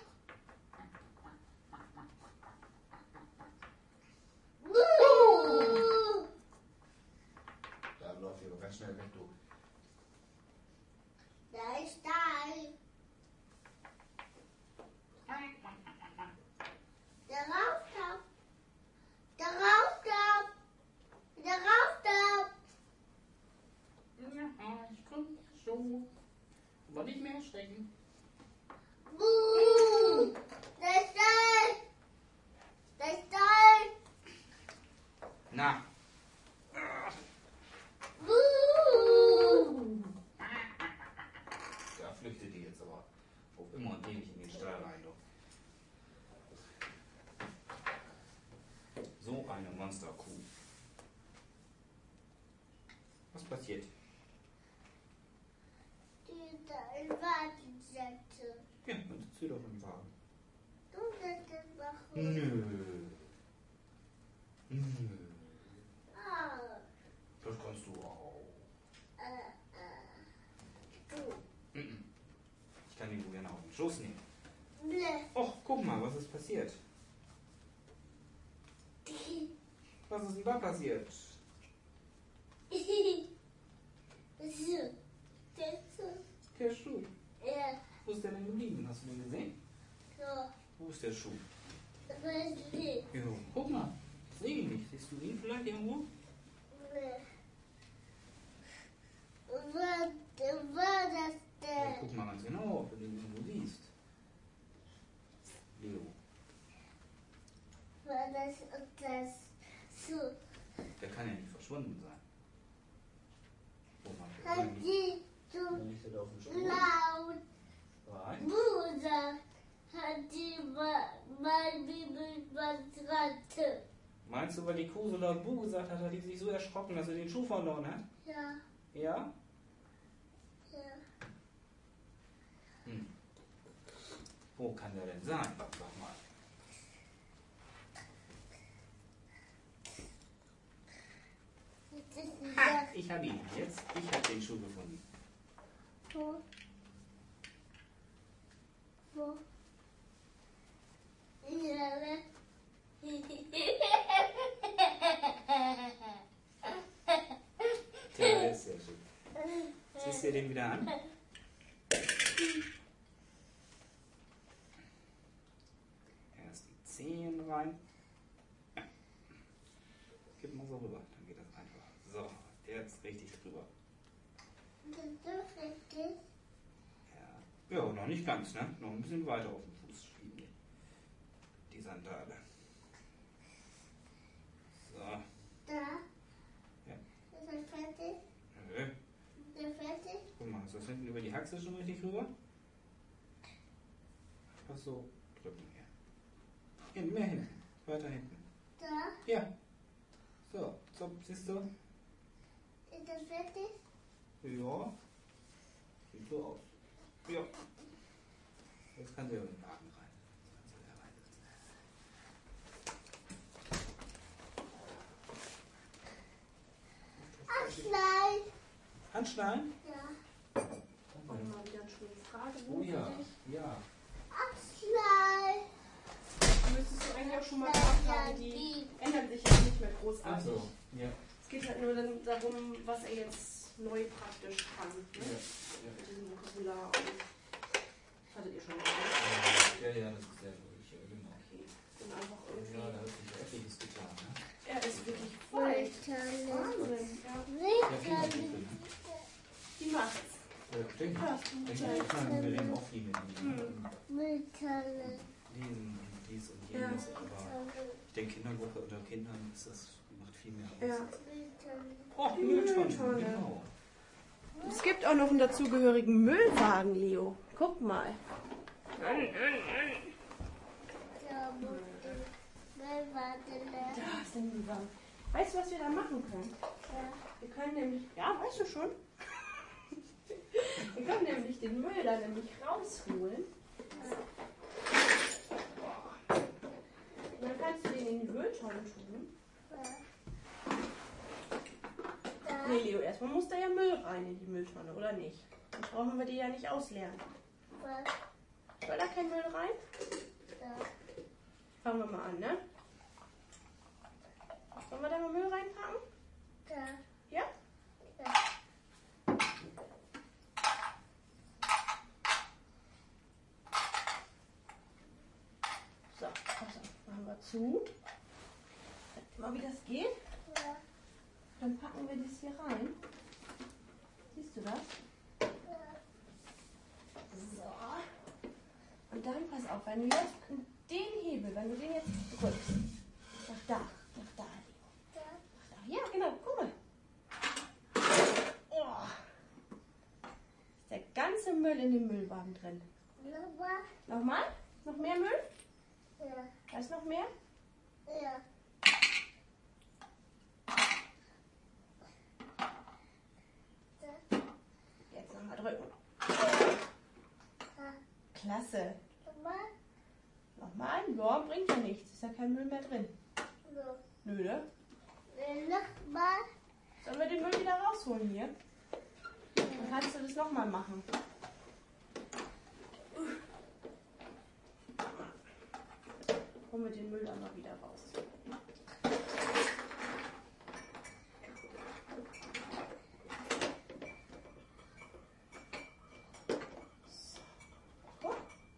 A: Da läuft ihr aber ganz schnell weg, du.
C: Da ist Stein. Der Rauftab. Der Rauftab. Der Rauftab.
A: Ja, ich komme so. Aber nicht mehr erschrecken.
C: Der Stein. Der Stein.
A: Na, da flüchtet die jetzt aber auf immer und ewig in den Stall rein, du. So eine Monsterkuh. Was passiert?
C: Die da in Warten setzen.
A: Ja, dann sitzt sie doch im Wagen.
C: Du wirst das machen.
A: Nö. Nö.
C: Ah.
A: Das kannst du auch.
C: Du.
A: Ich kann den Kuh gerne auf den Schoß nehmen.
C: Ne.
A: Och, guck mal, was ist passiert? Was ist denn da passiert?
C: So. Das so.
A: Der Schuh.
C: Ja.
A: Wo ist der denn geblieben? Hast du den gesehen?
C: So.
A: Wo ist der Schuh?
C: Was nicht.
A: Jo, guck mal. Ich sehe ihn nicht. Siehst du ihn vielleicht irgendwo?
C: Ne. Was war das
A: Ja,
C: denn?
A: guck mal ganz genau, ob du den irgendwo siehst. Leo.
C: War das so?
A: Der kann ja nicht verschwunden sein. Wo man
C: Hat die so
A: Dann liegt er da auf dem Stuhl.
C: laut
A: Rein.
C: gesagt? Hat die mein Bibel was ratte?
A: Meinst du, weil die Kuh so laut Buh gesagt hat, hat die sich so erschrocken, dass sie den Schuh verloren hat?
C: Ja.
A: Ja?
C: Ja.
A: Wo kann der denn sein? Sag mal.
C: Das ist
A: Ha,
C: das.
A: ich habe ihn jetzt. Ich habe den Schuh gefunden.
C: Wo? Wo? Ja, ne?
A: den wieder an. Erst die Zehen rein. Ja. Gib mal so rüber, dann geht das einfach. So, jetzt richtig drüber.
C: Das ist so richtig.
A: Ja, noch nicht ganz, ne? Noch ein bisschen weiter auf dem Fuß schieben. Die Sandale. So.
C: Da.
A: Ja.
C: Ist er fertig?
A: Nö.
C: Ist er fertig?
A: Guck mal, ist das hinten über die Haxe schon richtig rüber? Einfach so drücken hier. Hinten, mehr hinten. Weiter hinten.
C: Da.
A: Ja. So, siehst du?
C: Ist er fertig?
A: Ja. Sieht so aus. Ja. Jetzt kann sie über den Wagen rein. Jetzt kann sie da rein.
C: Abschneiden.
A: Anschnallen?
C: Ja.
B: Und mal wieder eine schöne Frage.
A: Oh ja, ja.
C: Abschneiden.
B: Müsstest du eigentlich auch schon mal nachfragen, die ändern sich ja nicht mehr großartig.
A: Also, ja.
B: Es geht halt nur dann darum, was er jetzt neu praktisch kann. Ne?
A: Ja.
B: Mit diesem Vokabular. Und hattet ihr schon mal?
A: Ja, das ist sehr ruhig, ja, genau.
B: Okay. Und einfach irgendwie.
A: Ja, da hat sich etliches getan, ne?
B: Er ist wirklich voll.
C: Mülltonne.
B: Wahnsinn. Ja,
A: Ja, Fingerkuppe, ne?
B: die macht's.
A: Ja, stimmt.
B: Ja,
A: Wir reden auch viel mit ihnen.
C: Mülltonne.
A: Lesen und dies und jenes. Aber ich denke, Kindergruppe unter Kindern ist das, macht viel mehr aus.
B: Ja.
C: Mülltonne.
A: Oh,
B: Die
A: Mülltonne.
B: Mülltonne.
A: Genau.
B: Es gibt auch noch einen dazugehörigen Müllwagen, Leo. Guck mal.
C: Da muss ich Müllwagen.
B: Da ist der Müllwagen. Weißt du, was wir da machen können?
C: Ja.
B: Wir können nämlich, ja, weißt du schon? Wir können nämlich den Müll da nämlich rausholen. Und dann kannst du den in die Mülltonne tun.
C: Da.
B: Nee, Leo, erstmal muss da ja Müll rein in die Mülltonne, oder nicht? Dann brauchen wir die ja nicht ausleeren. Soll da kein Müll rein?
C: Da.
B: Fangen wir mal an, ne? Sollen wir da mal Müll reinpacken?
C: Da.
B: Ja?
C: Ja.
B: So, pass auf, machen wir zu. Mal wie das geht.
C: Ja.
B: Dann packen wir das hier rein. Siehst du das? So. Und dann pass auf, wenn du jetzt den Hebel, wenn du den jetzt drückst, nach da, Leo.
C: Da.
B: Nach da. Ja, genau, guck mal. Oh. Ist der ganze Müll in dem Müllwagen drin.
C: Nochmal.
B: Nochmal? Noch mehr Müll?
C: Ja.
B: Da ist noch mehr?
C: Ja.
B: Jetzt nochmal drücken.
C: Da.
B: Klasse.
C: Nochmal.
B: Nochmal? Ja, bringt ja nichts. Ist ja kein Müll mehr drin.
C: So.
B: Nö, ne?
C: Nochmal.
B: Sollen wir den Müll wieder rausholen hier? Dann kannst du das nochmal machen. Holen wir den Müll dann mal wieder raus. So.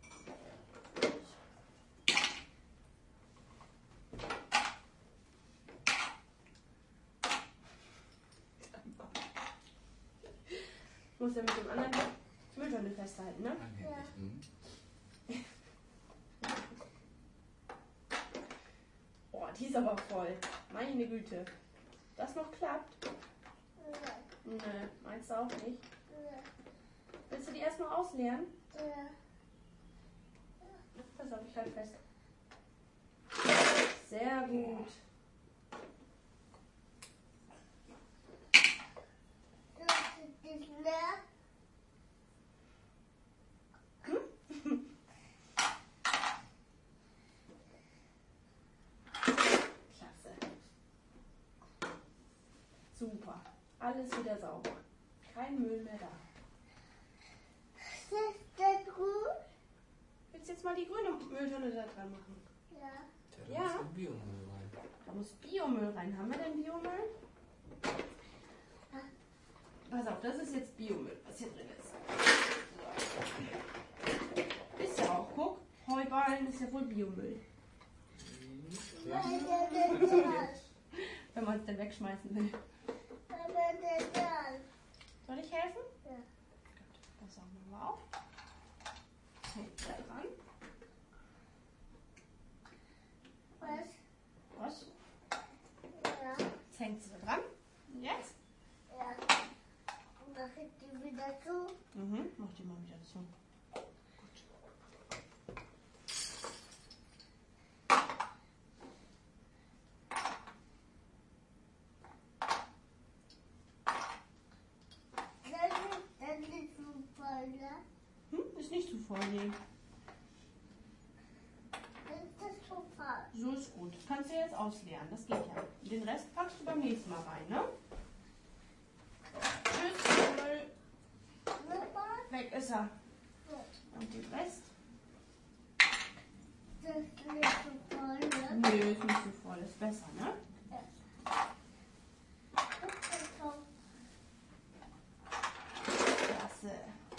B: Ich muss ja mit dem anderen Mülltonne festhalten, ne?
A: Anhänglich. Mhm.
B: Oh, die ist aber voll. Meine Güte. Das noch klappt?
C: Ja.
B: Nö, meinst du auch nicht?
C: Ja.
B: Willst du die erst noch ausleeren?
C: Ja.
B: Pass auf, ich halte fest. Sehr gut.
C: Das ist nicht mehr.
B: Klasse. Super. Alles wieder sauber. Kein Müll mehr da.
C: Das ist das gut.
B: Willst du jetzt mal die grüne Mülltonne da dran machen?
C: Ja.
A: Da
B: Ja.
A: muss ein Biomüll rein.
B: Da muss Biomüll rein. Haben wir denn Biomüll? pass auf, das ist jetzt Biomüll, was hier drin ist. So. Ist ja auch, guck, Heuballen ist ja wohl Biomüll.
A: Ja.
B: Wenn man es dann wegschmeißen will. Soll ich helfen?
C: Ja.
B: Das sagen wir mal auf. Hängt da dran. Was?
C: Ja.
B: Jetzt hängt sie da dran. Und jetzt?
C: Ja. Mach ich die wieder zu?
B: Mach die mal wieder zu.
C: Das ist nicht so voll, ne?
B: Ist nicht zu voll, nee.
C: Das ist so voll.
B: So ist gut. Kannst du jetzt ausleeren, das geht ja. Den Rest packst du beim nächsten Mal rein, ne? Tschüss, Müll. Weg ist er. Und den Rest?
C: Das ist nicht so voll, ne?
B: Nö, ist nicht so voll, ist besser, ne?
C: Das ist so.
B: Klasse.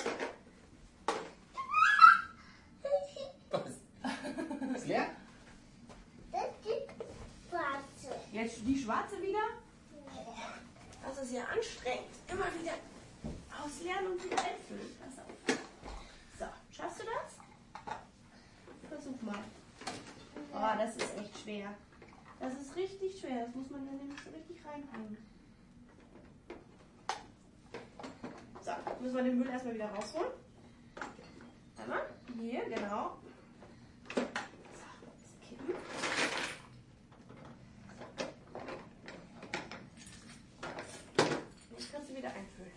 A: Was? Ist leer?
C: Das gibt Schwarze.
B: Jetzt die schwarze wieder? Das ist ja anstrengend. Immer wieder ausleeren und wieder einfüllen. Pass auf. So, schaffst du das? Versuch mal. Oh, das ist echt schwer. Das ist richtig schwer. Das muss man dann nämlich so richtig reinbringen. So, müssen wir den Müll erstmal wieder rausholen. Einmal. Hier, genau. So, jetzt kippen. Jetzt kannst du wieder einfüllen.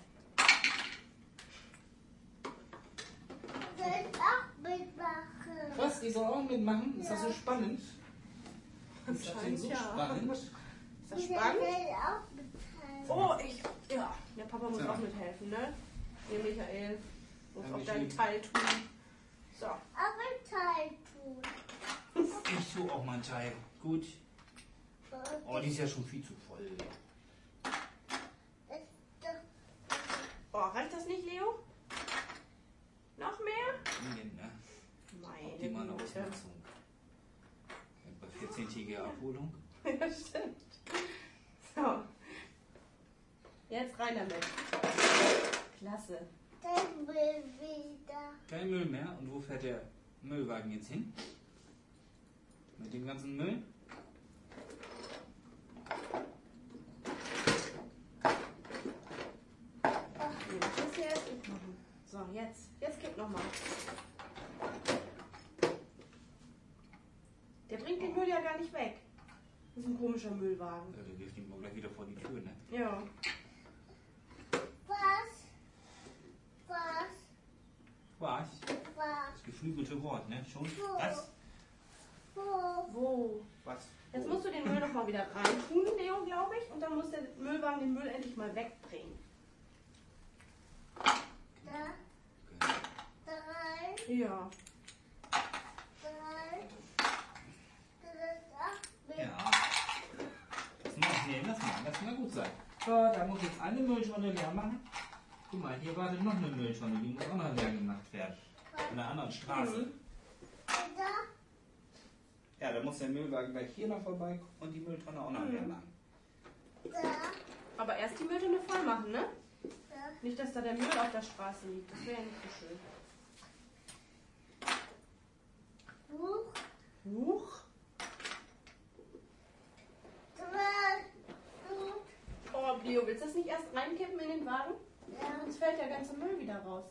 C: Du sollst auch mitmachen.
A: Was? Die soll auch mitmachen? Ist das so spannend? Ist das denn
B: Anscheinend
A: so
B: ja.
A: spannend?
B: Ist das
C: Du
B: spannend?
C: sollst auch mitmachen.
B: Oh, ja, der Papa muss
A: Ja.
B: auch mithelfen, ne? Der Michael muss
A: Ja,
B: auch
A: wie
B: deinen
A: viel?
B: Teil tun. So,
C: Aber Teil tun.
A: Ich tue auch mal einen Teil. Gut. Oh, die ist ja schon viel zu voll.
C: Das ist doch
B: oh, reicht das nicht, Leo? Noch mehr?
A: Nee, ne?
B: Meine
A: Optimale
B: Güte.
A: Ausnutzung. Bei 14-tägiger Abholung.
B: Ja, stimmt. So. Jetzt rein damit. Klasse.
C: dein Müll wieder.
A: Kein Müll mehr. Und wo fährt der Müllwagen jetzt hin? Mit dem ganzen Müll?
B: Nee, das musst du ja erst machen. So, jetzt. Jetzt kipp nochmal. Der bringt den Müll ja gar nicht weg. Das ist ein komischer Müllwagen.
A: Ja, der wirft ihn mal gleich wieder vor die Tür, ne?
B: Ja.
C: Was? Was?
A: Was?
C: Was?
A: Das geflügelte Wort, ne? Schon?
C: Wo?
A: Was?
C: Wo?
B: Wo?
A: Was?
B: Jetzt musst du den Müll nochmal wieder reintun, Leo, glaube ich. Und dann muss der Müllwagen den Müll endlich mal wegbringen.
C: Da?
A: Okay.
C: Drei?
B: Ja.
C: Drei? Acht?
A: Ja. Das mag nehmen, das mal gut sein. So, da muss jetzt eine Mülltonne leer machen. Guck mal, hier wartet noch eine Mülltonne, die muss auch noch leer gemacht werden. An der anderen Straße.
C: Da?
A: Ja, da muss der Müllwagen gleich hier noch vorbei und die Mülltonne auch noch leer machen.
C: Da?
B: Aber erst die Mülltonne voll machen, ne?
C: Da?
B: Nicht, dass da der Müll auf der Straße liegt. Das wäre ja nicht so schön.
C: Buch?
B: Huch.
C: Drei?
B: Oh, Leo, willst du das nicht erst reinkippen in den Wagen?
C: Ja.
B: Sonst fällt der ganze Müll wieder raus.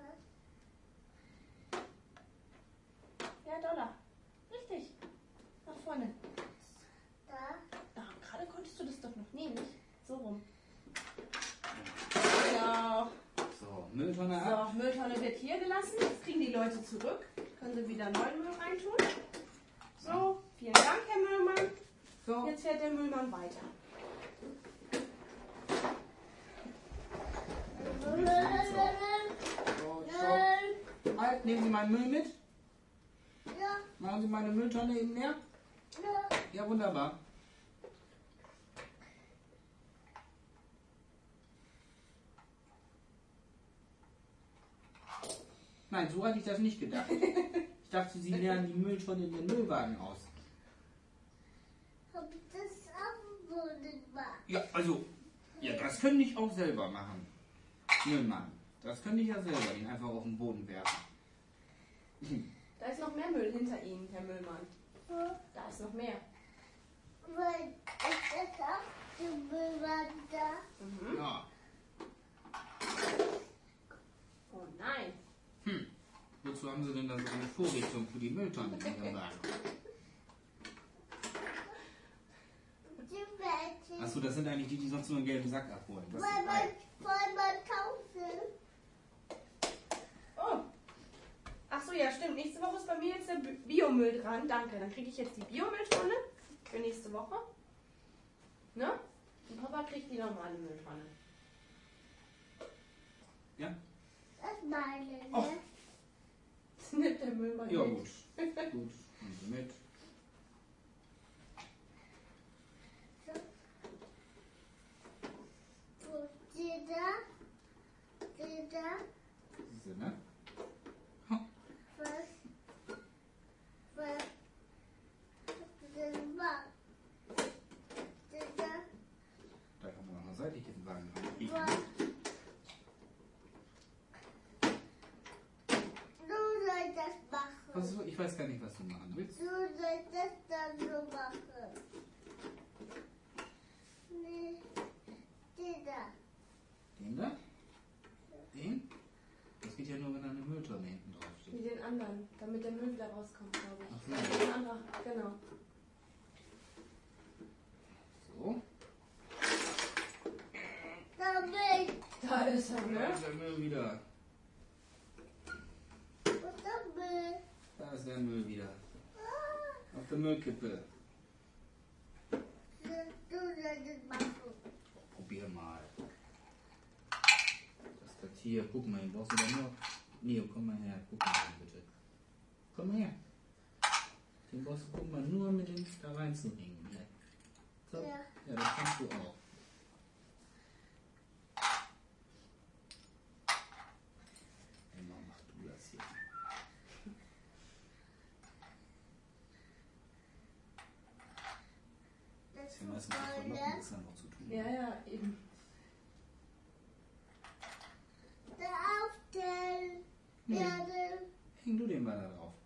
B: Ja, Dollar. Richtig. Nach vorne.
C: Da?
B: Ach, gerade konntest du das doch noch. Nee, nicht. So rum. Genau.
A: So, Mülltonne ab.
B: So, Mülltonne wird hier gelassen. Jetzt kriegen die Leute zurück. Können sie wieder neuen Müll reintun. So, vielen Dank, Herr Müllmann.
A: So.
B: Jetzt fährt der Müllmann weiter.
A: So, stopp. Halt, nehmen Sie meinen Müll mit.
C: Ja.
A: Machen Sie meine Mülltonne eben leer.
C: Ja.
A: Ja, wunderbar. Nein, so hatte ich das nicht gedacht. Ich dachte, Sie lernen die Mülltonne in den Müllwagen aus.
C: Hab ich das am Boden gemacht?
A: Ja, also, ja, das könnte ich auch selber machen. Müllmann. Das könnte ich ja selber, ihn einfach auf den Boden werfen.
B: Da ist noch mehr Müll hinter Ihnen, Herr Müllmann.
C: Ja.
B: Da ist noch mehr.
C: Weil ist das auch die Müllmann da?
B: Mhm.
A: Ja.
B: Oh nein.
A: Wozu haben Sie denn da so eine Vorrichtung für die Mülltonne in Ihrem Wagen?
C: Die Mädchen.
A: Achso, das sind eigentlich die, die sonst nur einen gelben Sack abholen. Das
C: Weil
A: ist
C: man tauschen.
B: Oh. Ach so, ja, stimmt. Nächste Woche ist bei mir jetzt der Biomüll dran. Danke. Dann kriege ich jetzt die Biomülltonne für nächste Woche. Ne? Und Papa kriegt die normale Mülltonne.
A: Ja?
C: Das meine ich.
A: Oh.
B: Das nimmt der Müllmann
A: Ja,
B: mit.
A: gut. Gut, nehmen Sie mit.
C: Wo steht da? Steht da?
A: Diese, ne?
C: Was? Was? Das war. Steht da?
A: Da kann man noch seitlich den Wagen rein.
C: Was? Du sollst das machen.
A: Also, ich weiß gar nicht, was du machen willst.
C: Du sollst das dann so machen. Nee. Steht da.
A: Den da? Den? Das geht ja nur, wenn da eine Mülltonne hinten drauf steht.
B: Wie den anderen, damit der Müll wieder rauskommt, glaube ich.
A: Ach so.
B: Ja, den anderen, genau.
A: So.
C: Damit.
B: Da ist er,
A: Da
B: ne?
A: ist der Müll wieder.
C: Und damit.
A: Da ist der Müll wieder.
C: Ah,
A: Auf der Müllkippe.
C: du sollst es machen.
A: Probier mal. Das hier, guck mal, hier brauchst du da nur. Neo, komm mal her, guck mal bitte. Komm mal her. Den brauchst du, guck mal, nur mit dem da reinzuringen. Hier. So.
C: Ja.
A: Ja, das kannst du auch. Immer mach du das hier.
C: Das
A: Ist ja meistens mit
C: Freunde.
A: Verlocken ist dann noch zu tun.
B: Ja, ja, eben.
C: Da aufstellen.
A: Nee.
C: Werden.
A: Häng du den mal da drauf.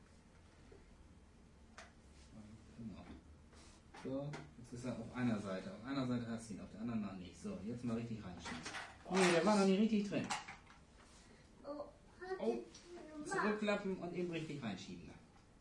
A: Genau. So, jetzt ist er auf einer Seite. Auf einer Seite hast du ihn, auf der anderen noch nicht. So, jetzt mal richtig reinschieben. Nee, der war noch nicht richtig drin.
C: Oh, hat
A: Oh,
C: sie gemacht.
A: zurückklappen und eben richtig reinschieben.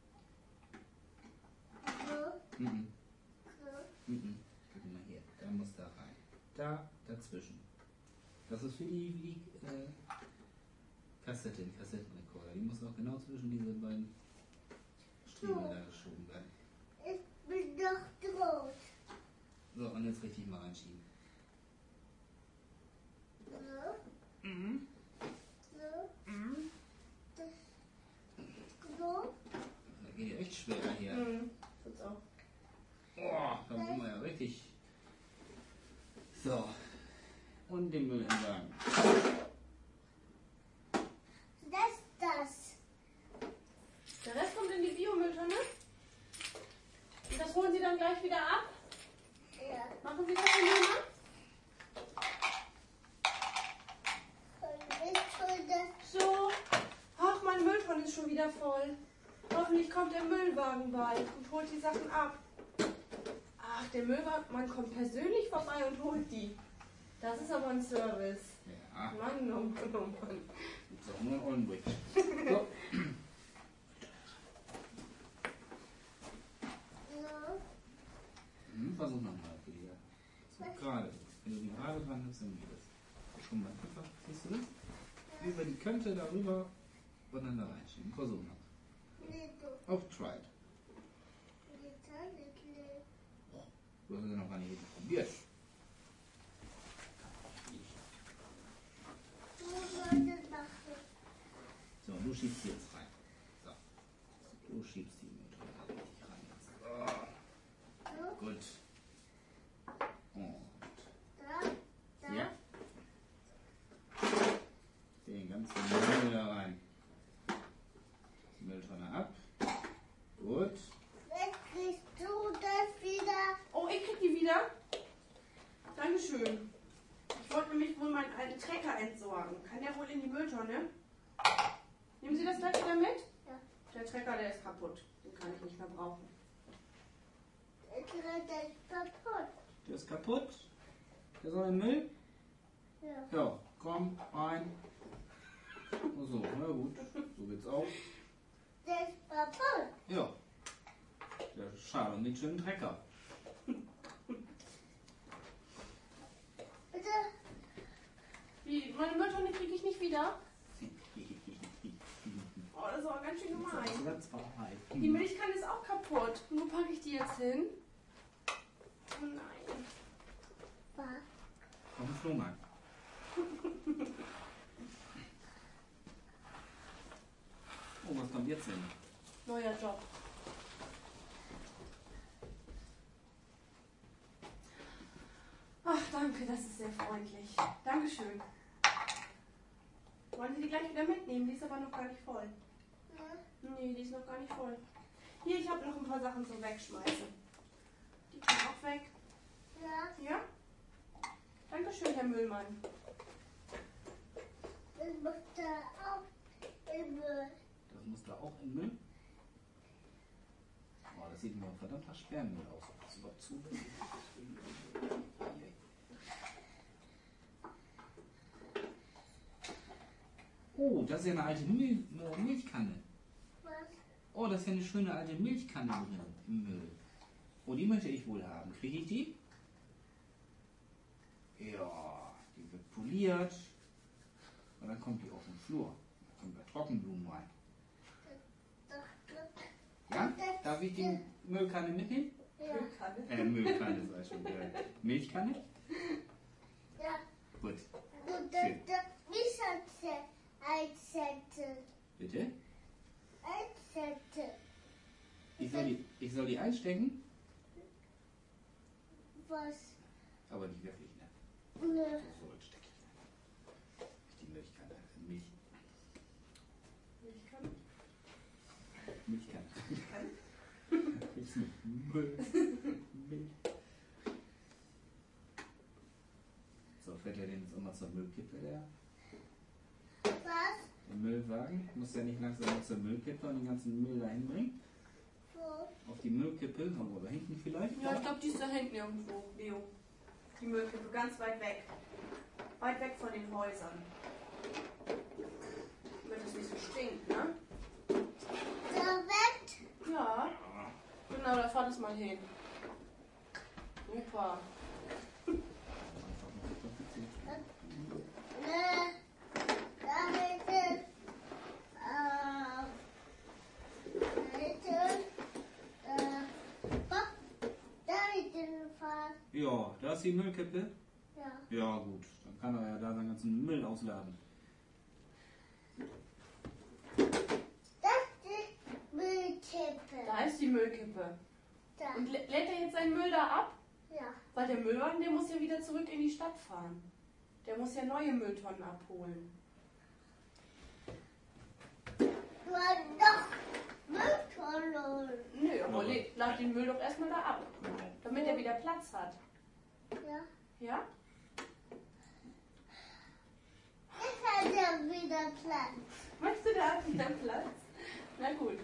C: So,
A: Mhm.
C: so.
A: Mhm. Guck mal hier, da muss da rein. Da, dazwischen. Das ist für die Kassette, den Kassettenrekorder. Die muss auch genau zwischen diese beiden Striemen da geschoben werden.
C: Ich bin doch tot.
A: So, und jetzt richtig mal reinschieben.
C: So,
A: Mhm.
C: so. Das, so.
A: Das geht ja echt schwer hier.
B: Mhm. Tut's auch.
A: Boah, da sind wir ja richtig. So. Und den Müll entsorgen.
C: Das.
B: Der Rest kommt in die Biomülltonne. Und das holen Sie dann gleich wieder ab.
C: Ja.
B: Machen Sie das, Herr Müllmann?
C: Und ich hol das.
B: So. Ach, mein Mülltonne ist schon wieder voll. Hoffentlich kommt der Müllwagen bald und holt die Sachen ab. Ach, der Müllwagen kommt persönlich vorbei und holt die. Das ist aber ein Service.
A: Ja.
B: Mann, oh Mann, oh Mann.
A: So, nur Ollenbrick. So.
C: So.
A: Versuch nochmal, Julia. So, gerade. Wenn du die gerade dran hast, dann geht das. Schon mal einfach, siehst du das? Über die Kante darüber und dann da reinschieben. Versuch noch.
C: Nee, du.
A: Auf Tried.
C: Die Teile klebt.
A: Du hast es ja noch gar nicht richtig probiert.
C: Du sollst es machen.
A: So, du schiebst die jetzt rein. So. Du schiebst die Mülltonne richtig rein jetzt.
C: So.
A: Gut. Und
C: Da.
A: ja. Den ganzen Müll da rein. Gut.
C: Jetzt kriegst du das wieder.
B: Oh, ich krieg die wieder. Dankeschön. Ich wollte nämlich wohl meinen alten Trecker entsorgen. Kann der wohl in die Mülltonne? Nehmen Sie das gleich wieder mit?
C: Ja.
B: Der Trecker, der ist kaputt. Den kann ich nicht mehr brauchen.
C: Jetzt rennt das kaputt.
A: Der ist kaputt. Der soll in den Müll?
C: Ja.
A: Ja, komm, rein. So, na gut. So geht's auch.
C: Der ist kaputt.
A: Ja. Der ist schade um den schönen Trecker.
C: Bitte.
B: Wie, meine Mülltonne kriege ich nicht wieder? Oh, das ist aber ganz schön gemein. Die Milchkanne ist auch kaputt. Und wo packe ich die jetzt hin? Oh nein.
C: Was?
A: Komm, Flohmarkt. Oh, was kommt jetzt hin?
B: Neuer Job. Ach, danke, das ist sehr freundlich. Dankeschön. Wollen Sie die gleich wieder mitnehmen? Die ist aber noch gar nicht voll.
C: Ja.
B: Nee, die ist noch gar nicht voll. Hier, ich habe noch ein paar Sachen zum Wegschmeißen. Die können auch weg.
C: Ja.
B: Ja? Dankeschön, Herr Müllmann.
C: Das muss da auch immer.
A: Das muss da auch in Müll? Oh, das sieht mir verdammt nach Sperrmüll aus. Ob das überhaupt zulässig ist? Oh, das ist ja eine alte Milchkanne.
C: Was?
A: Oh, das ist ja eine schöne alte Milchkanne drin im Müll. Oh, die möchte ich wohl haben. Kriege ich die? Ja, die wird poliert. Und dann kommt die auf den Flur. Da kommt da Trockenblumen rein. Ja? Darf ich die Müllkanne mitnehmen?
C: Ja.
A: Müllkanne, sag ich schon. Milchkanne?
C: Ja.
A: Gut.
C: Und das ist ein Zettel.
A: Bitte?
C: Ein Zettel.
A: Ich soll die einstecken?
C: Was?
A: Aber die wirklich nicht.
C: Ne.
A: So stecke ich. Die Milchkanne. Milchkanne. Ist mit Müll. Milch. So, fährt er denn jetzt auch mal zur Müllkippe, der?
C: Was?
A: Im Müllwagen? Muss der nicht langsam mal zur Müllkippe und den ganzen Müll dahin bringen?
C: Wo?
A: Auf die Müllkippe? Oder hinten vielleicht?
B: Ja, ich glaube, die ist da hinten irgendwo, Leo. Die Müllkippe, ganz weit weg. Weit weg von den Häusern. Damit es nicht so stinkt, ne?
C: Der Bett?
B: Ja. Genau, da fahr das mal hin. Super.
C: Ne. Da hinten. Da hinten fahren.
A: Ja, da ist die Müllkippe.
C: Ja.
A: Ja gut, dann kann er ja da seinen ganzen Müll ausladen.
C: Das ist die Müllkippe.
B: Da ist die Müllkippe.
C: Da.
B: Und lädt er jetzt seinen Müll da ab?
C: Ja.
B: Weil der Müllwagen, der muss ja wieder zurück in die Stadt fahren. Der muss ja neue Mülltonnen abholen.
C: Du hast doch Mülltonnen.
B: Nö, aber
A: Aber-
B: lad den Müll doch erstmal da ab. Damit er wieder Platz hat.
C: Ja.
B: Ja?
C: Jetzt hat er wieder Platz.
B: Meinst du, der hat wieder Platz? Na gut.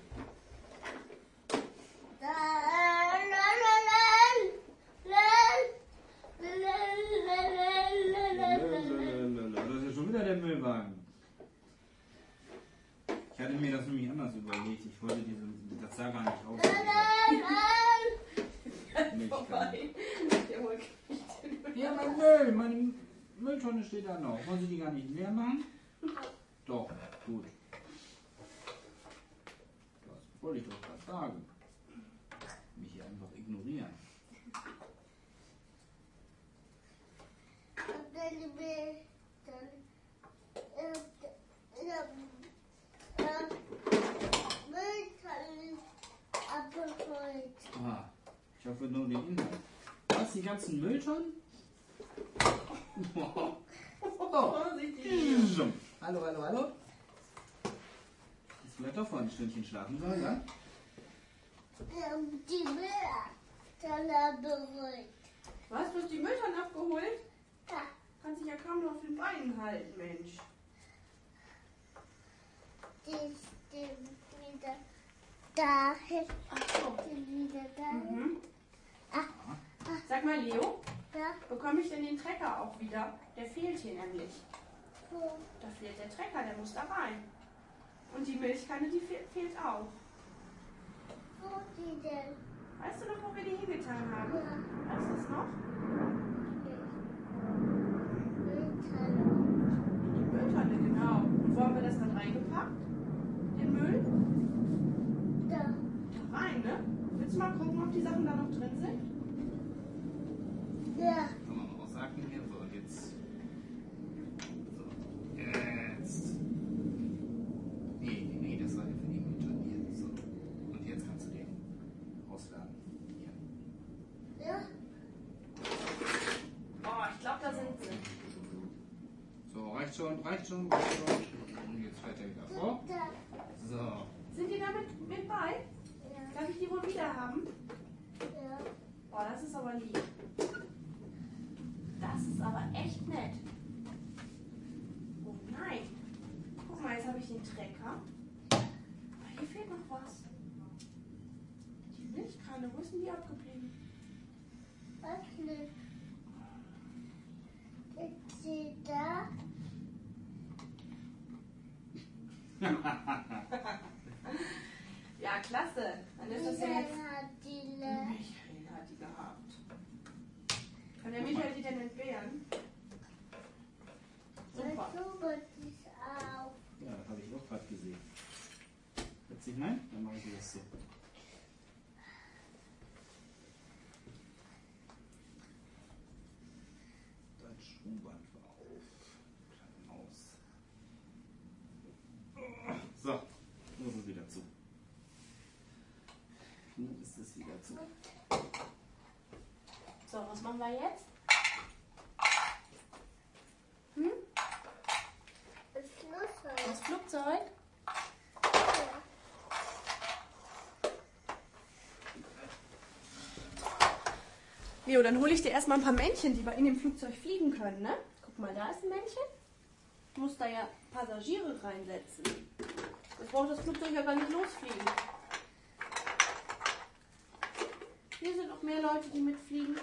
C: Da, la, la, la, la, la, la, la, la, la, la.
A: Das ist ja schon wieder der Müllwagen. Ich hatte mir das nämlich anders überlegt. Ich wollte das sah gar nicht aus.
B: Vorbei. Der holt nicht den Müll.
A: Ja, mein Müll, meine Mülltonne steht da noch. Wollen Sie die gar nicht leer machen? Doch, gut. Das wollte ich doch gerade sagen. Mich hier einfach ignorieren.
C: Und dann die Müll, Mülltonnen abgeholt.
A: Ah, ich hoffe nur den Inhalt. Was, die ganzen Mülltonnen? Oh.
B: Vorsichtig.
A: Hallo, hallo, hallo. Ist vielleicht doch vor ein Stündchen schlafen sollen, ja?
C: die Mülltonne berührt.
B: Was, du hast die Mülltonne abgeholt?
C: Ja.
B: Kannst dich ja kaum noch auf den Beinen halten, Mensch.
C: Die stimmt wieder dahin.
B: Ach so.
C: Die wieder dahin.
B: Mhm.
C: Ah,
B: Sag mal, Leo,
C: ja.
B: bekomme ich denn den Trecker auch wieder? Der fehlt hier nämlich.
C: Wo?
B: Da fehlt der Trecker, der muss da rein. Und die Milchkanne, die fehlt auch.
C: Wo die denn?
B: Weißt du noch, wo wir die hingetan haben?
C: Ja.
B: Weißt du das noch?
C: Mülltonne.
B: Die Mülltonne, genau. Und wo haben wir das dann reingepackt? Den Müll?
C: Da.
B: Da rein, ne? Willst du mal gucken, ob die Sachen da noch drin sind?
C: Ja.
A: Kann man auch sagen hier. So, und jetzt. So, jetzt. Nee, das war ja für die Mülltonne hier. So. Und jetzt kannst du den ausladen. Hier.
C: Ja.
B: Oh, ich glaube, da sind sie.
A: So, reicht schon. Und jetzt fährt er wieder vor.
C: Da.
A: So.
B: Sind die damit mit bei?
C: Ja.
B: Darf ich die wohl wieder haben?
C: Ja.
B: Oh, das ist aber lieb. Das ist aber echt nett. Oh nein. Guck mal, jetzt habe ich den Trecker. Aber hier fehlt noch was. Die Milchkanne, wo ist denn die abgeblieben?
C: Was nicht? Ist sie da?
B: Ja, klasse. Dann ist das ja
C: Michael
B: jetzt...
C: hat die
B: Michael hat die gehabt. Kann der Michael die denn entbehren? Super.
C: ist auf.
A: Ja, das habe ich auch gerade gesehen. Setz dich hinein, dann mache ich das so. Dein Schuhband war auf. Kleine Maus. So, nun ist es wieder zu. Nun ist es wieder zu.
B: So, was machen wir jetzt? Hm?
C: Das Flugzeug.
B: Das Flugzeug?
C: Ja.
B: Leo, dann hole ich dir erstmal ein paar Männchen, die in dem Flugzeug fliegen können, ne? Guck mal, da ist ein Männchen. Du musst da ja Passagiere reinsetzen. Das braucht das Flugzeug ja gar nicht losfliegen. Hier sind noch mehr Leute, die mitfliegen.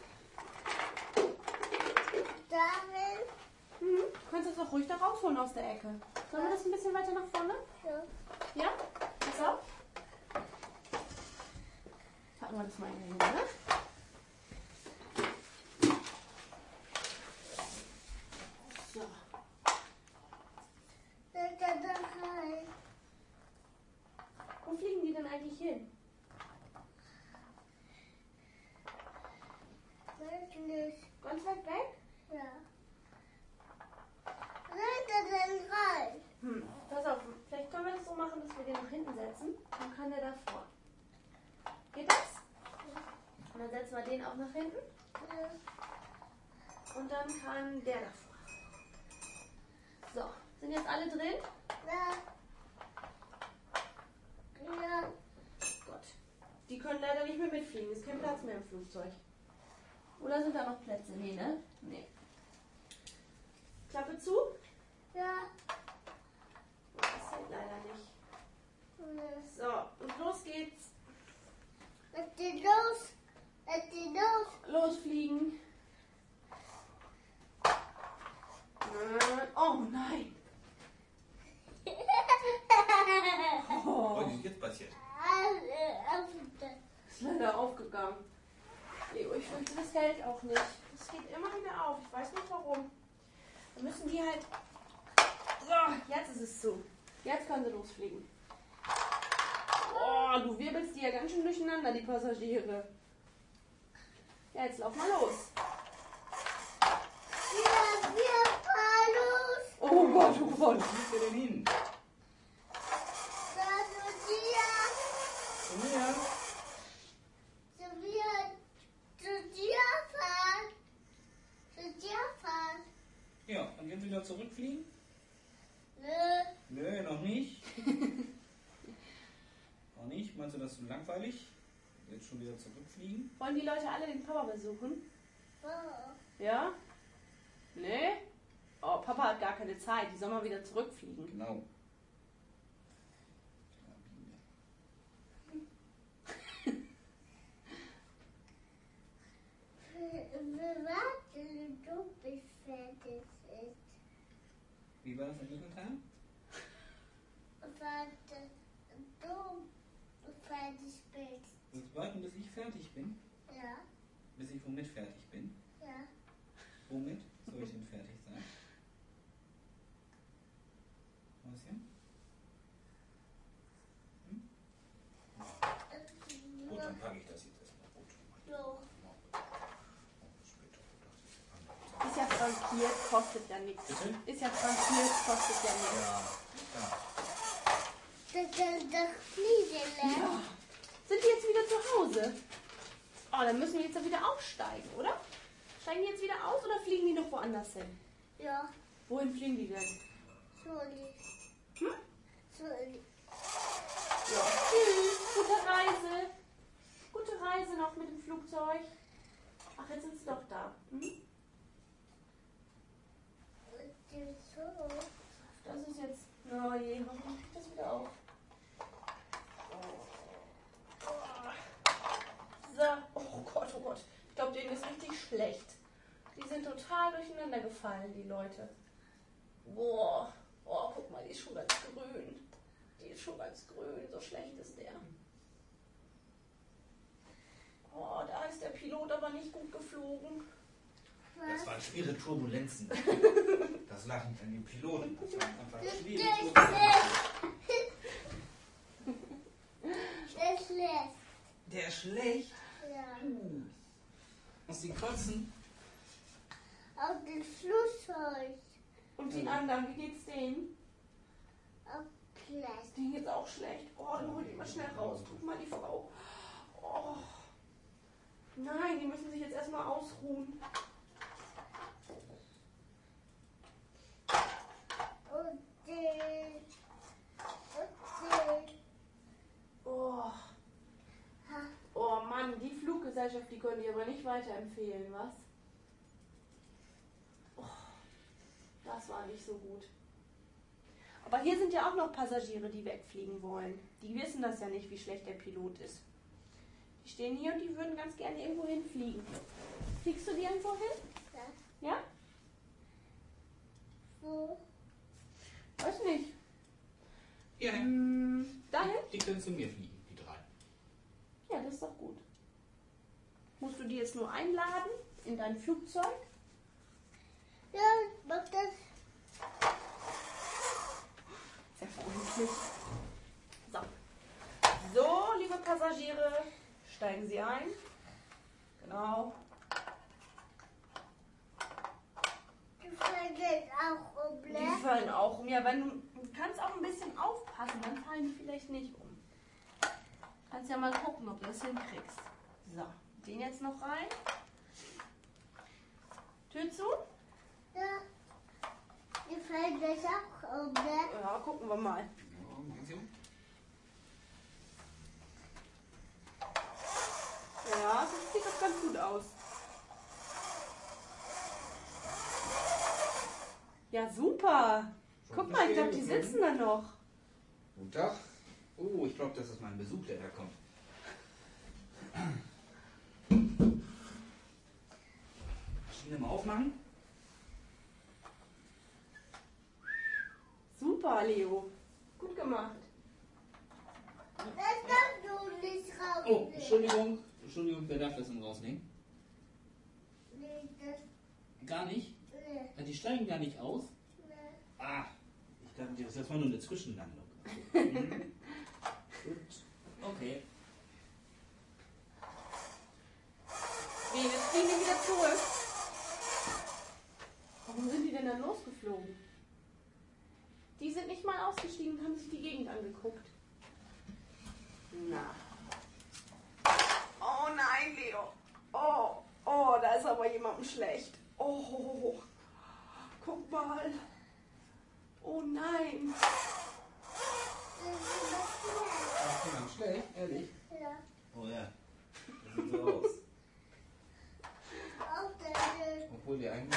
C: Darin.
B: Mhm. Du kannst das auch ruhig da rausholen aus der Ecke. Sollen wir das ein bisschen weiter nach vorne?
C: Ja.
B: Ja? Pass auf. Packen wir das mal hier hin, ne? So.
C: Da rein.
B: Wo fliegen die denn eigentlich hin?
C: Wirklich.
B: Ganz weit weg?
C: Ja. Da rein.
B: Pass auf, vielleicht können wir das so machen, dass wir den nach hinten setzen. Dann kann der davor. Geht das? Und dann setzen wir den auch nach hinten.
C: Ja.
B: Und dann kann der davor. So, sind jetzt alle drin?
C: Ja. Ja.
B: Gut. Die können leider nicht mehr mitfliegen. Es ist kein Platz mehr im Flugzeug. Oder sind da noch Plätze? Nee, ne? Nee. Klappe zu?
C: Ja.
B: Das hält leider nicht. So, und los geht's.
C: Lass die los. Lass die los.
B: Losfliegen. Oh nein. Oh,
A: Was ist jetzt passiert?
B: ist leider aufgegangen. Leo, ich finde, das hält auch nicht. Das geht immer wieder auf. Ich weiß nicht warum. Dann müssen die halt... So, jetzt ist es zu. Jetzt können sie losfliegen. Oh, du wirbelst die ja ganz schön durcheinander, die Passagiere. Ja, jetzt lauf mal los.
C: Wir fahren los.
B: Oh Gott, oh Gott.
A: Wo fliegt ihr denn hin?
C: Da
A: Zu mir?
C: zu dir fahren. Zu dir fahren.
A: Ja, und jetzt wieder zurückfliegen?
C: Nö.
A: Nö, noch nicht. Noch nicht? Meinst du, das ist so langweilig? Jetzt schon wieder zurückfliegen?
B: Wollen die Leute alle den Papa besuchen?
C: Oh.
B: Ja? Nee? Oh, Papa hat gar keine Zeit. Die soll mal wieder zurückfliegen.
A: Genau.
C: Wir warten, du bist fertig ist.
A: Wie war das in Mittelteil?
C: Warte, du fertig bist.
A: Jetzt warten, bis ich fertig bin.
C: Ja,
A: Bis ich womit fertig bin.
C: ja.
A: Womit soll ich denn fertig sein? Mäuschen? Gut, dann packe ich das jetzt erstmal. Gut.
C: So.
A: Später.
B: Ist ja frankiert, kostet ja nichts.
A: Bitte?
B: Ist ja frankiert, kostet ja nichts.
A: Ja.
C: Das Fliegen
B: Ja. Sind die jetzt wieder zu Hause? Oh, dann müssen wir jetzt wieder aufsteigen, oder? Steigen die jetzt wieder aus oder fliegen die noch woanders hin?
C: Ja,
B: Wohin fliegen die denn?
C: sorry.
B: Hm?
C: Sorry.
B: Ja. Tschüss, gute Reise. Gute Reise noch mit dem Flugzeug. Ach, jetzt sind sie doch da. Hm?
C: So.
B: Das ist jetzt... Oh je, hoffentlich kriegt das wieder auf. So, oh Gott, oh Gott. Ich glaube, denen ist richtig schlecht. Die sind total durcheinander gefallen, die Leute. Boah, oh, guck mal, die ist schon ganz grün. Die ist schon ganz grün, so schlecht ist der. Oh, da ist der Pilot aber nicht gut geflogen.
A: Das waren schwere Turbulenzen. Das lag nicht an den Piloten. Das waren einfach schwere
C: Das
A: Turbulenzen.
C: ist schlecht.
A: Der ist schlecht.
C: Ja.
A: Muss die kotzen?
C: Auf dem Flugzeug.
B: Und den anderen, wie geht's denen?
C: Auf Platz.
B: Denen geht's auch schlecht. Oh, dann hol die mal schnell raus. Guck mal, die Frau. Oh. Nein, die müssen sich jetzt erstmal ausruhen.
C: Und den. Und den.
B: Oh. Oh Mann, die Fluggesellschaft, die können die aber nicht weiterempfehlen, was? Oh, das war nicht so gut. Aber hier sind ja auch noch Passagiere, die wegfliegen wollen. Die wissen das ja nicht, wie schlecht der Pilot ist. Die stehen hier und die würden ganz gerne irgendwo hinfliegen. Fliegst du die irgendwo hin?
C: Ja.
B: Ja?
C: Wo?
B: Weiß nicht.
A: Ja,
B: Dahin?
A: die können zu mir fliegen, die drei.
B: Ja, das ist doch gut. Musst du die jetzt nur einladen in dein Flugzeug?
C: Ja, mach das.
B: Sehr freundlich. So. So, liebe Passagiere, steigen Sie ein. Genau.
C: Du fällst auch um,
B: Die
C: ne?
B: fallen auch um. Ja, wenn du kannst auch ein bisschen aufpassen, dann fallen die vielleicht nicht um. Kannst ja mal gucken, ob du das hinkriegst. So, den jetzt noch rein. Tür zu?
C: Ja. Die fällt das auch um, ne?
B: Ja, gucken wir mal. Ja, das sieht doch ganz gut aus. Ja, super. Guck mal, ich glaube, die sitzen da noch.
A: Guten Tag. Oh, ich glaube, das ist mein Besuch, der da kommt. Maschine mal aufmachen.
B: Super, Leo. Gut gemacht.
C: Das darfst du nicht raus.
A: Oh, Entschuldigung. Entschuldigung, wer darf das denn rausnehmen?
C: Nee, das.
A: Gar nicht?
C: Nee,
A: Die steigen gar nicht aus?
C: nee.
A: Ah, ich dachte, das war nur eine Zwischenlandung. Mhm. Gut. Okay.
B: Wie, jetzt fliegen wir wieder zurück. Warum sind die denn dann losgeflogen? Die sind nicht mal ausgestiegen und haben sich die Gegend angeguckt. Na. Oh nein, Leo. Oh, oh, da ist aber jemandem schlecht. Oh, guck mal. Oh nein.
A: Ach, schlecht, ehrlich?
C: Ja.
A: Oh ja.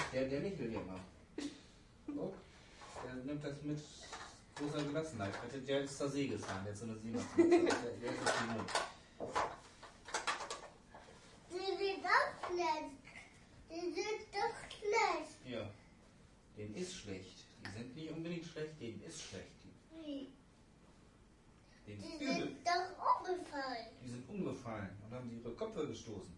A: Der lächelt immer. Guck, der nimmt das mit großer Gelassenheit. Der ist zur See gefahren, der ist so eine Seemannsmütze. Der ist auf die Not.
C: Die sind auch schlecht. Die sind doch schlecht.
A: Ja, denen ist schlecht. Die sind nicht unbedingt schlecht, denen ist schlecht.
C: Wie?
A: Denen
C: Die
A: ist übel.
C: sind doch umgefallen.
A: Die sind umgefallen und haben ihre Köpfe gestoßen.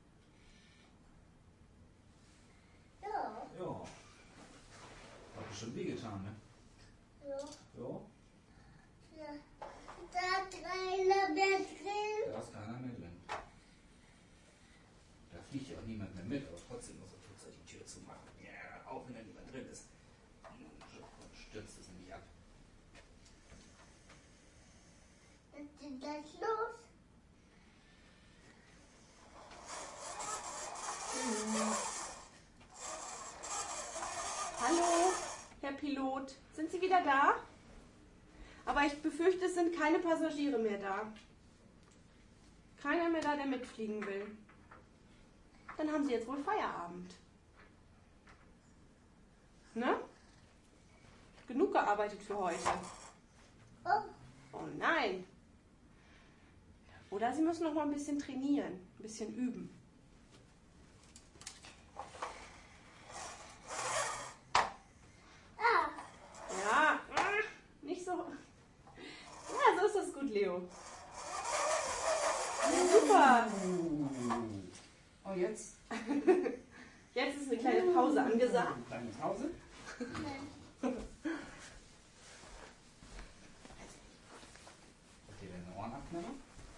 C: Ja.
A: Ja. Hat bestimmt wehgetan, ne?
C: Ja.
A: Ja.
C: Ja. Da hat keiner mehr drin.
A: Da ist keiner mehr drin. Da fliegt ja auch niemand mehr mit, aber trotzdem muss er Tutzer die Tür zumachen. Ja, auch wenn da niemand drin ist. Dann stürzt es nämlich ab.
C: Was ist denn das los?
B: Hallo, Herr Pilot. Sind Sie wieder da? Aber ich befürchte, es sind keine Passagiere mehr da. Keiner mehr da, der mitfliegen will. Dann haben Sie jetzt wohl Feierabend. Ne? Genug gearbeitet für heute.
C: Oh,
B: Oh nein. Oder Sie müssen noch mal ein bisschen trainieren, ein bisschen üben.
C: ah.
B: Ja, nicht so. Ja, so ist das gut, Leo. Ja, super.
A: Oh, jetzt?
B: Jetzt ist eine kleine Pause angesagt.
A: Eine kleine Pause. Habt ihr deine Ohren abknabbern?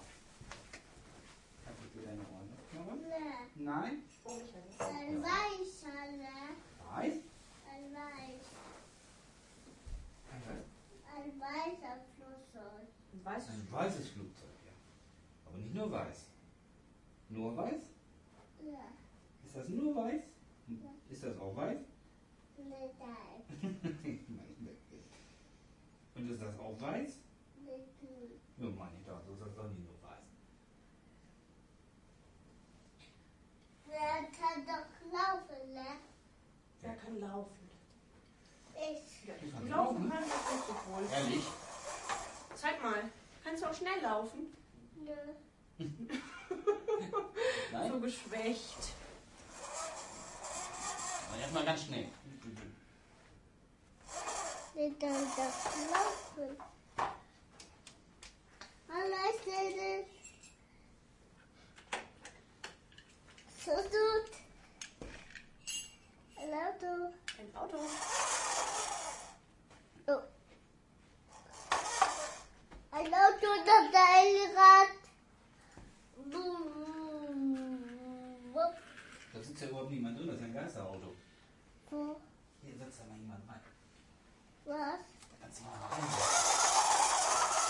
A: Habt ihr deine Ohren abknabbern?
C: Ne.
A: Nein?
C: Ein weißer, ne?
A: Weiß?
C: Ein weiß. Ein weißer Flugzeug.
B: Weißt
A: Ein weißes Flugzeug, ja. Aber nicht nur weiß. Nur weiß?
C: Ja.
A: Ist das nur weiß? Ist das auch weiß?
C: Metall.
A: Und ist das auch weiß?
C: Metall.
A: Ja, meine ich doch, so ist das doch nicht nur weiß.
C: Wer kann doch laufen, ne?
B: Er kann laufen.
C: Ich.
A: Kann
B: Laufen kann ich nicht so wohl.
A: Ehrlich?
B: Zeig mal. Kannst du auch schnell laufen?
C: Ne.
A: Nein?
B: So geschwächt.
A: Aber erstmal ganz schnell.
C: Wer kann doch laufen? Hallo, Stelle. So gut. Ein Auto.
B: Ein Auto.
C: Oh. Ein Auto und ein Rad.
A: Da sitzt ja überhaupt niemand drin, das ist ja ein Geisterauto.
C: Wo?
A: Hier sitzt da mal jemand rein.
C: Was?
A: Da kannst du mal rein.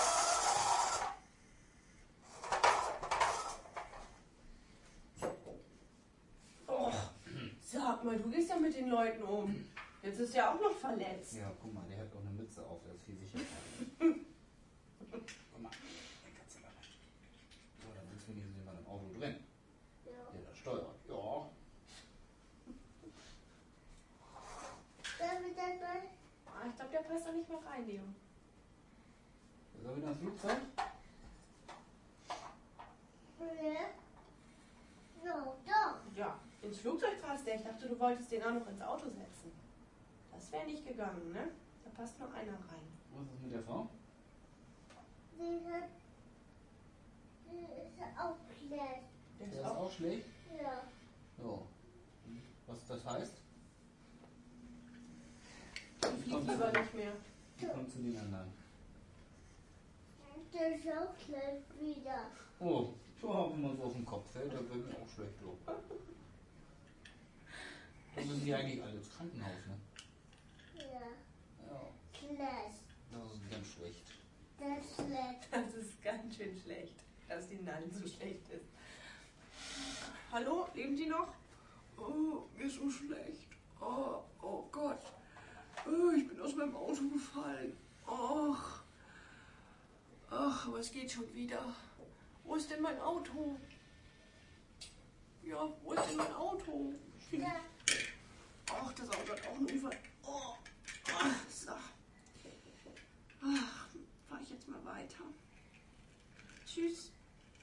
B: Oh, sag mal, du gehst ja mit den Leuten um. Jetzt ist er auch noch verletzt.
A: Ja, guck mal, der hat auch eine Mütze auf, der ist viel sicherer. Guck mal, den kannst du mal rein. So, dann sitzen wir hier mal im Auto drin.
C: Ja.
A: Der das steuert. Ja.
C: Darf ich das mal?
B: Ah, ich glaube, der passt da nicht mehr rein, Leo.
A: Soll wieder das Flugzeug?
C: Ja. No, doch.
B: Ja, ins Flugzeug passt der. Ich dachte, du wolltest den auch noch ins Auto setzen. Das wäre nicht gegangen, ne? Da passt nur einer rein.
A: Was ist mit der Frau?
C: Die ist auch schlecht.
B: Der
A: Der
B: ist
A: ist
B: auch.
A: auch schlecht.
C: Ja.
A: So. Was das heißt?
B: Die fliegt lieber nicht mehr.
A: Die kommt zu den anderen.
C: Der ist auch schlecht wieder.
A: Oh, ja, wenn man so auf den Kopf fällt, dann wird mir auch schlecht los. Da müssen die eigentlich alle ins Krankenhaus, ne?
C: Ja.
A: Ja,
C: Schlecht.
A: das ist ganz schlecht.
C: Das ist schlecht.
B: Das ist ganz schön schlecht, dass die Nanny so schlecht ist. Hallo, leben die noch? Oh, mir ist so schlecht. Oh, oh Gott. Oh, ich bin aus meinem Auto gefallen. Ach. Ach, aber es geht schon wieder. Wo ist denn mein Auto? Ja, wo ist denn mein Auto?
C: Ja.
B: Ach, das Auto hat auch einen Unfall. Oh. So. Fahre ich jetzt mal weiter. Tschüss.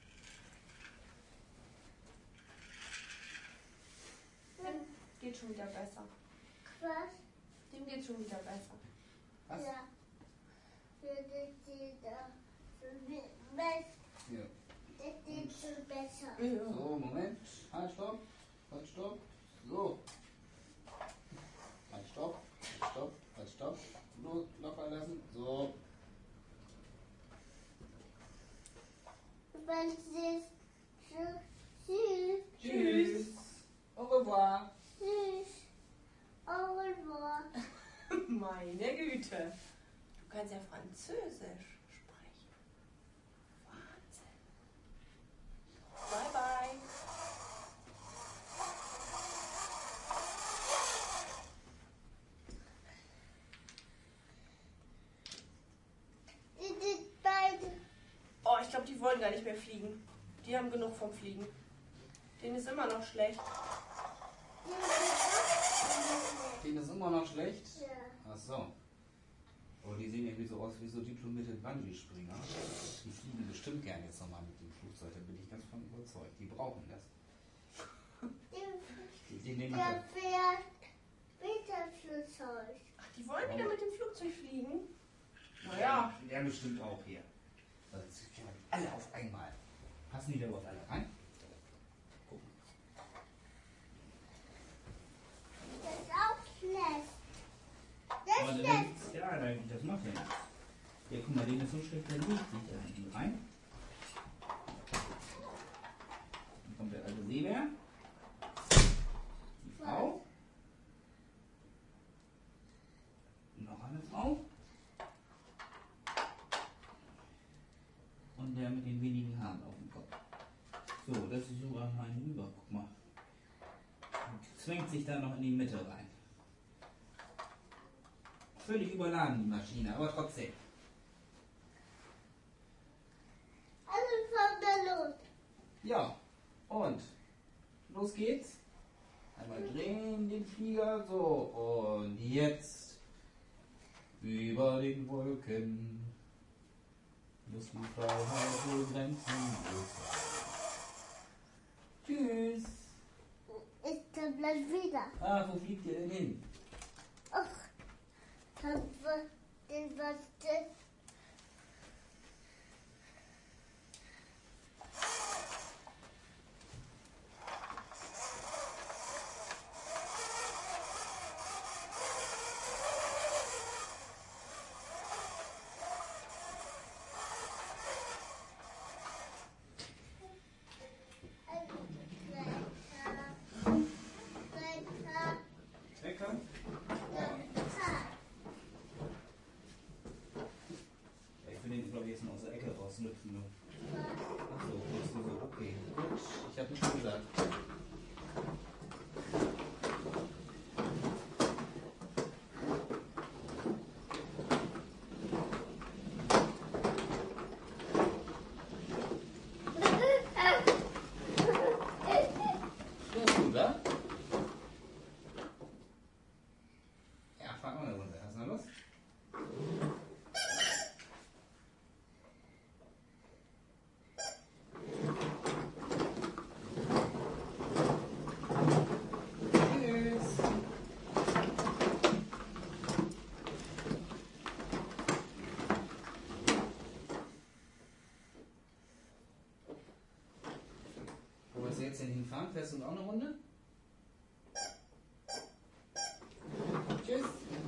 B: Dem geht schon wieder besser.
C: Was?
B: Dem geht schon wieder besser.
A: Was?
C: Ja. Das geht schon besser.
B: Ja.
A: So, Moment. Halt, stopp. Halt, stopp. So. Halt, stopp. Halt, stopp. Halt, stopp. Los, locker lassen. So.
C: Weil sie so süß.
A: Tschüss. Au revoir.
C: Süß. Au revoir.
B: Meine Güte. Du kannst ja Französisch sprechen. Wahnsinn. Bye, bye.
C: Die sind beide.
B: Oh, ich glaube, die wollen gar nicht mehr fliegen. Die haben genug vom Fliegen. Denen ist immer noch schlecht.
A: Denen ist immer noch schlecht.
C: Ja.
A: Ach so. Oh, die sehen irgendwie so aus wie so diplomierte Bungee-Springer. Die fliegen bestimmt gerne jetzt nochmal mit dem Flugzeug, da bin ich ganz von überzeugt. Die brauchen das. Die nehmen
C: Der
A: das.
C: fährt mit dem Flugzeug.
B: Ach, die wollen wieder mit dem Flugzeug fliegen? Naja.
A: Der bestimmt auch hier. Also, alle auf einmal. Passen die da überhaupt alle rein? Gucken.
C: Das ist auch schlecht. Das
A: Aber
C: ist
A: dann,
C: schlecht.
A: ja, das macht ja nichts. Ja, guck mal, den ist so schlecht, der liegt nicht da hinten rein. Dann kommt der alte Seebär. Die Frau. Noch eine Frau. Und der mit den wenigen Haaren auf dem Kopf. So, das ist sogar mein Rüber. Guck mal. Und zwängt sich da noch in die Mitte rein. Völlig überladen, die Maschine, aber trotzdem.
C: Alles von der Luft.
A: Ja, und los geht's. Einmal drehen den Flieger, so, und jetzt über den Wolken muss die Freiheit so grenzenlos sein. Tschüss.
C: Ist dann bleibt wieder.
A: Ah, wo fliegt ihr denn hin?
C: Ach, das war das.
A: Wecker? Ich will den, glaube ich, jetzt mal aus der Ecke rauslüpfen. Ne? Achso, willst du so? Okay, gut. Ich habe nichts gesagt. Bist du da? Ja, fahr mal eine Runde. Hast du noch Lust? Tschüss. Wo willst du jetzt denn hinfahren? Fährst du auch eine Runde? Tschüss.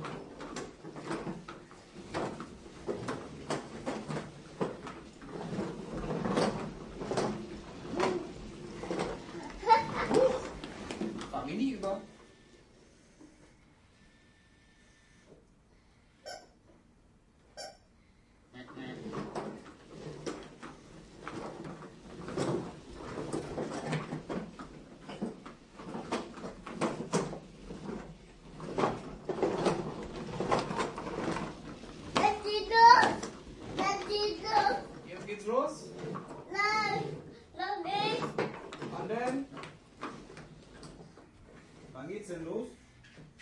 A: Fahr mir nie über. Jetzt geht's los.
C: Nein, noch nicht.
A: Wann denn? Wann geht's denn los?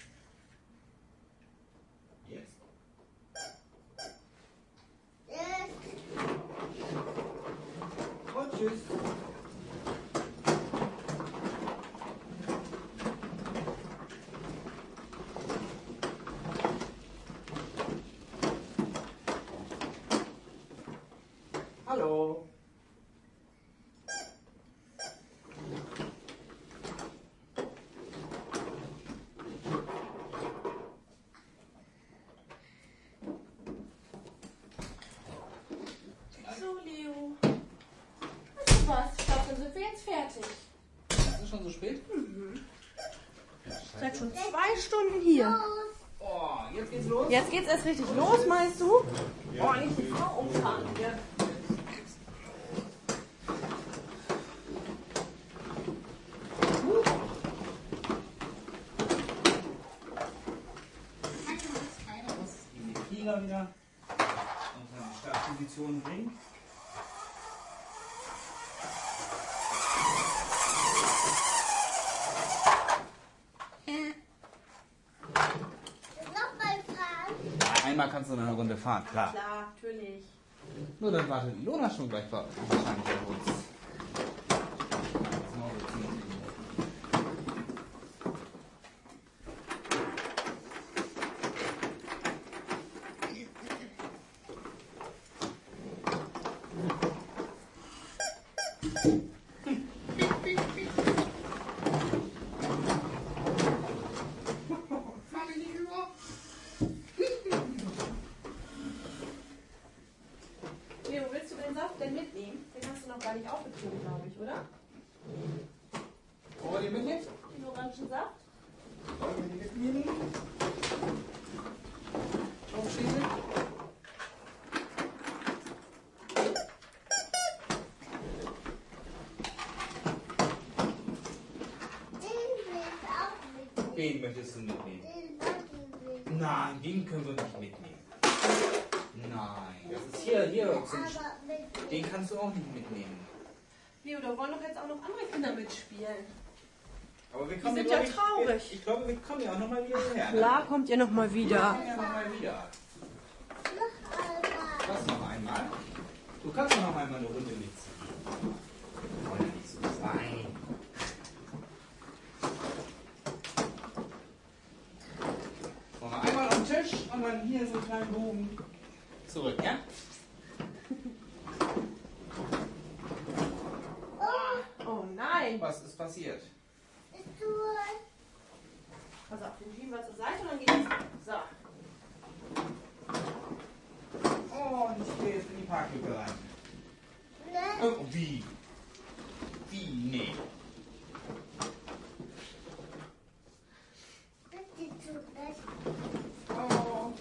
B: jetzt fertig.
A: Ist es schon so spät?
B: Seid schon 2 Stunden hier.
A: Oh, jetzt geht's los.
B: Jetzt geht's erst richtig los, meinst du? Oh, nicht die Frau umfahren hier.
A: In die Flieger wieder. Und dann die Startposition bringen.
C: Nochmal fahren.
A: Ja, einmal kannst du noch eine Runde fahren, klar.
B: Klar, natürlich.
A: Nur dann wartet Ilona schon gleich wahrscheinlich auf uns. Das Maul ist ziemlich gut.
B: Leo, willst du den Saft denn mitnehmen? Den hast du noch gar nicht aufgezogen, glaube ich, oder?
A: Wollen wir den mitnehmen?
B: Den Orangensaft?
A: Wollen wir den mitnehmen? Aufstehen?
C: Den will ich auch mitnehmen.
A: Den möchtest du mitnehmen?
C: Den will ich.
A: Nein, den können wir nicht mitnehmen. Nein, das ist hier.
C: Aber mit
A: Den kannst du auch nicht mitnehmen.
B: Leo, da wollen doch jetzt auch noch andere Kinder mitspielen.
A: Aber wir
B: Die
A: kommen
B: sind
A: glaub
B: ja traurig.
A: Ich glaube, wir kommen ja auch nochmal wieder her. Ne?
B: Klar, kommt ihr noch mal
A: Wir
B: wieder.
A: kommen ja nochmal wieder.
C: noch einmal.
A: Was noch einmal? Du kannst noch einmal eine Runde mitziehen. Wollen ja nicht so sein. So, noch einmal auf den Tisch und dann hier so einen kleinen Bogen. Zurück, ja?
B: Oh nein.
A: Was ist passiert?
C: Ist durch.
B: Pass auf, den schieben wir zur Seite und dann geht's. So.
A: Oh, und ich gehe jetzt in die Parklücke rein.
C: Ne?
A: Oh, wie? Wie? Nee.
C: Bitte zu essen.
A: Oh.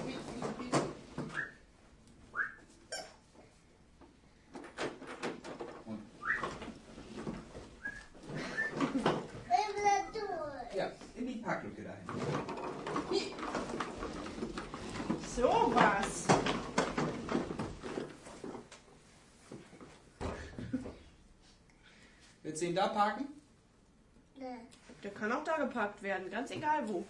A: Und
C: Immer durch.
A: ja, in die Parklücke dahin.
B: So was.
A: Willst du ihn da parken?
C: Ne.
B: Der kann auch da geparkt werden, ganz egal wo.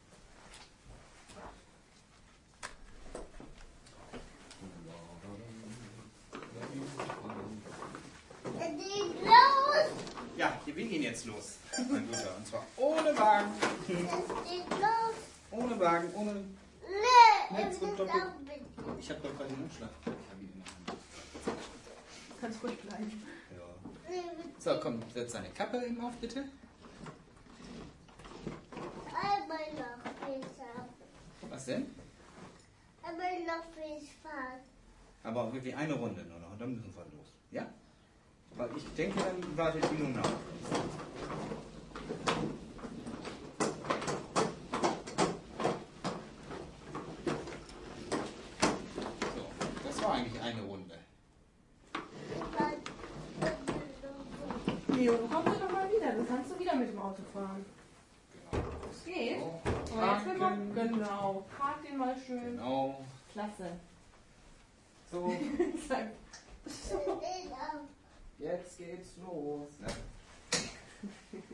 C: Es geht los.
A: Ja, wir gehen jetzt los, mein Guter. Und zwar ohne Wagen.
C: Es geht los.
A: Ohne Wagen, ohne.
C: Ne.
A: Jetzt
C: Es
A: wird
C: ist
A: doppelt.
C: auch mit.
A: Ich habe doch gerade den Umschlag. Ich habe ihn in der Hand.
B: Kannst ruhig bleiben.
A: Ja.
C: Ne, mit
A: So, komm, setz deine Kappe eben auf, bitte.
C: einmal noch besser.
A: Was denn?
C: Einmal noch bis fahren.
A: Aber auch wirklich eine Runde nur noch und dann müssen wir los. Ja? Weil ich denke, dann wartet die nun nach. So, das war eigentlich eine Runde.
B: Leo, du kommst ja doch mal wieder. Dann kannst du wieder mit dem Auto fahren.
A: Genau.
B: Das geht.
A: So,
B: Aber jetzt will man,
A: parken.
B: genau. Park den mal schön.
A: Genau.
B: Klasse.
A: So,
B: Sag,
A: jetzt geht's los. Ja.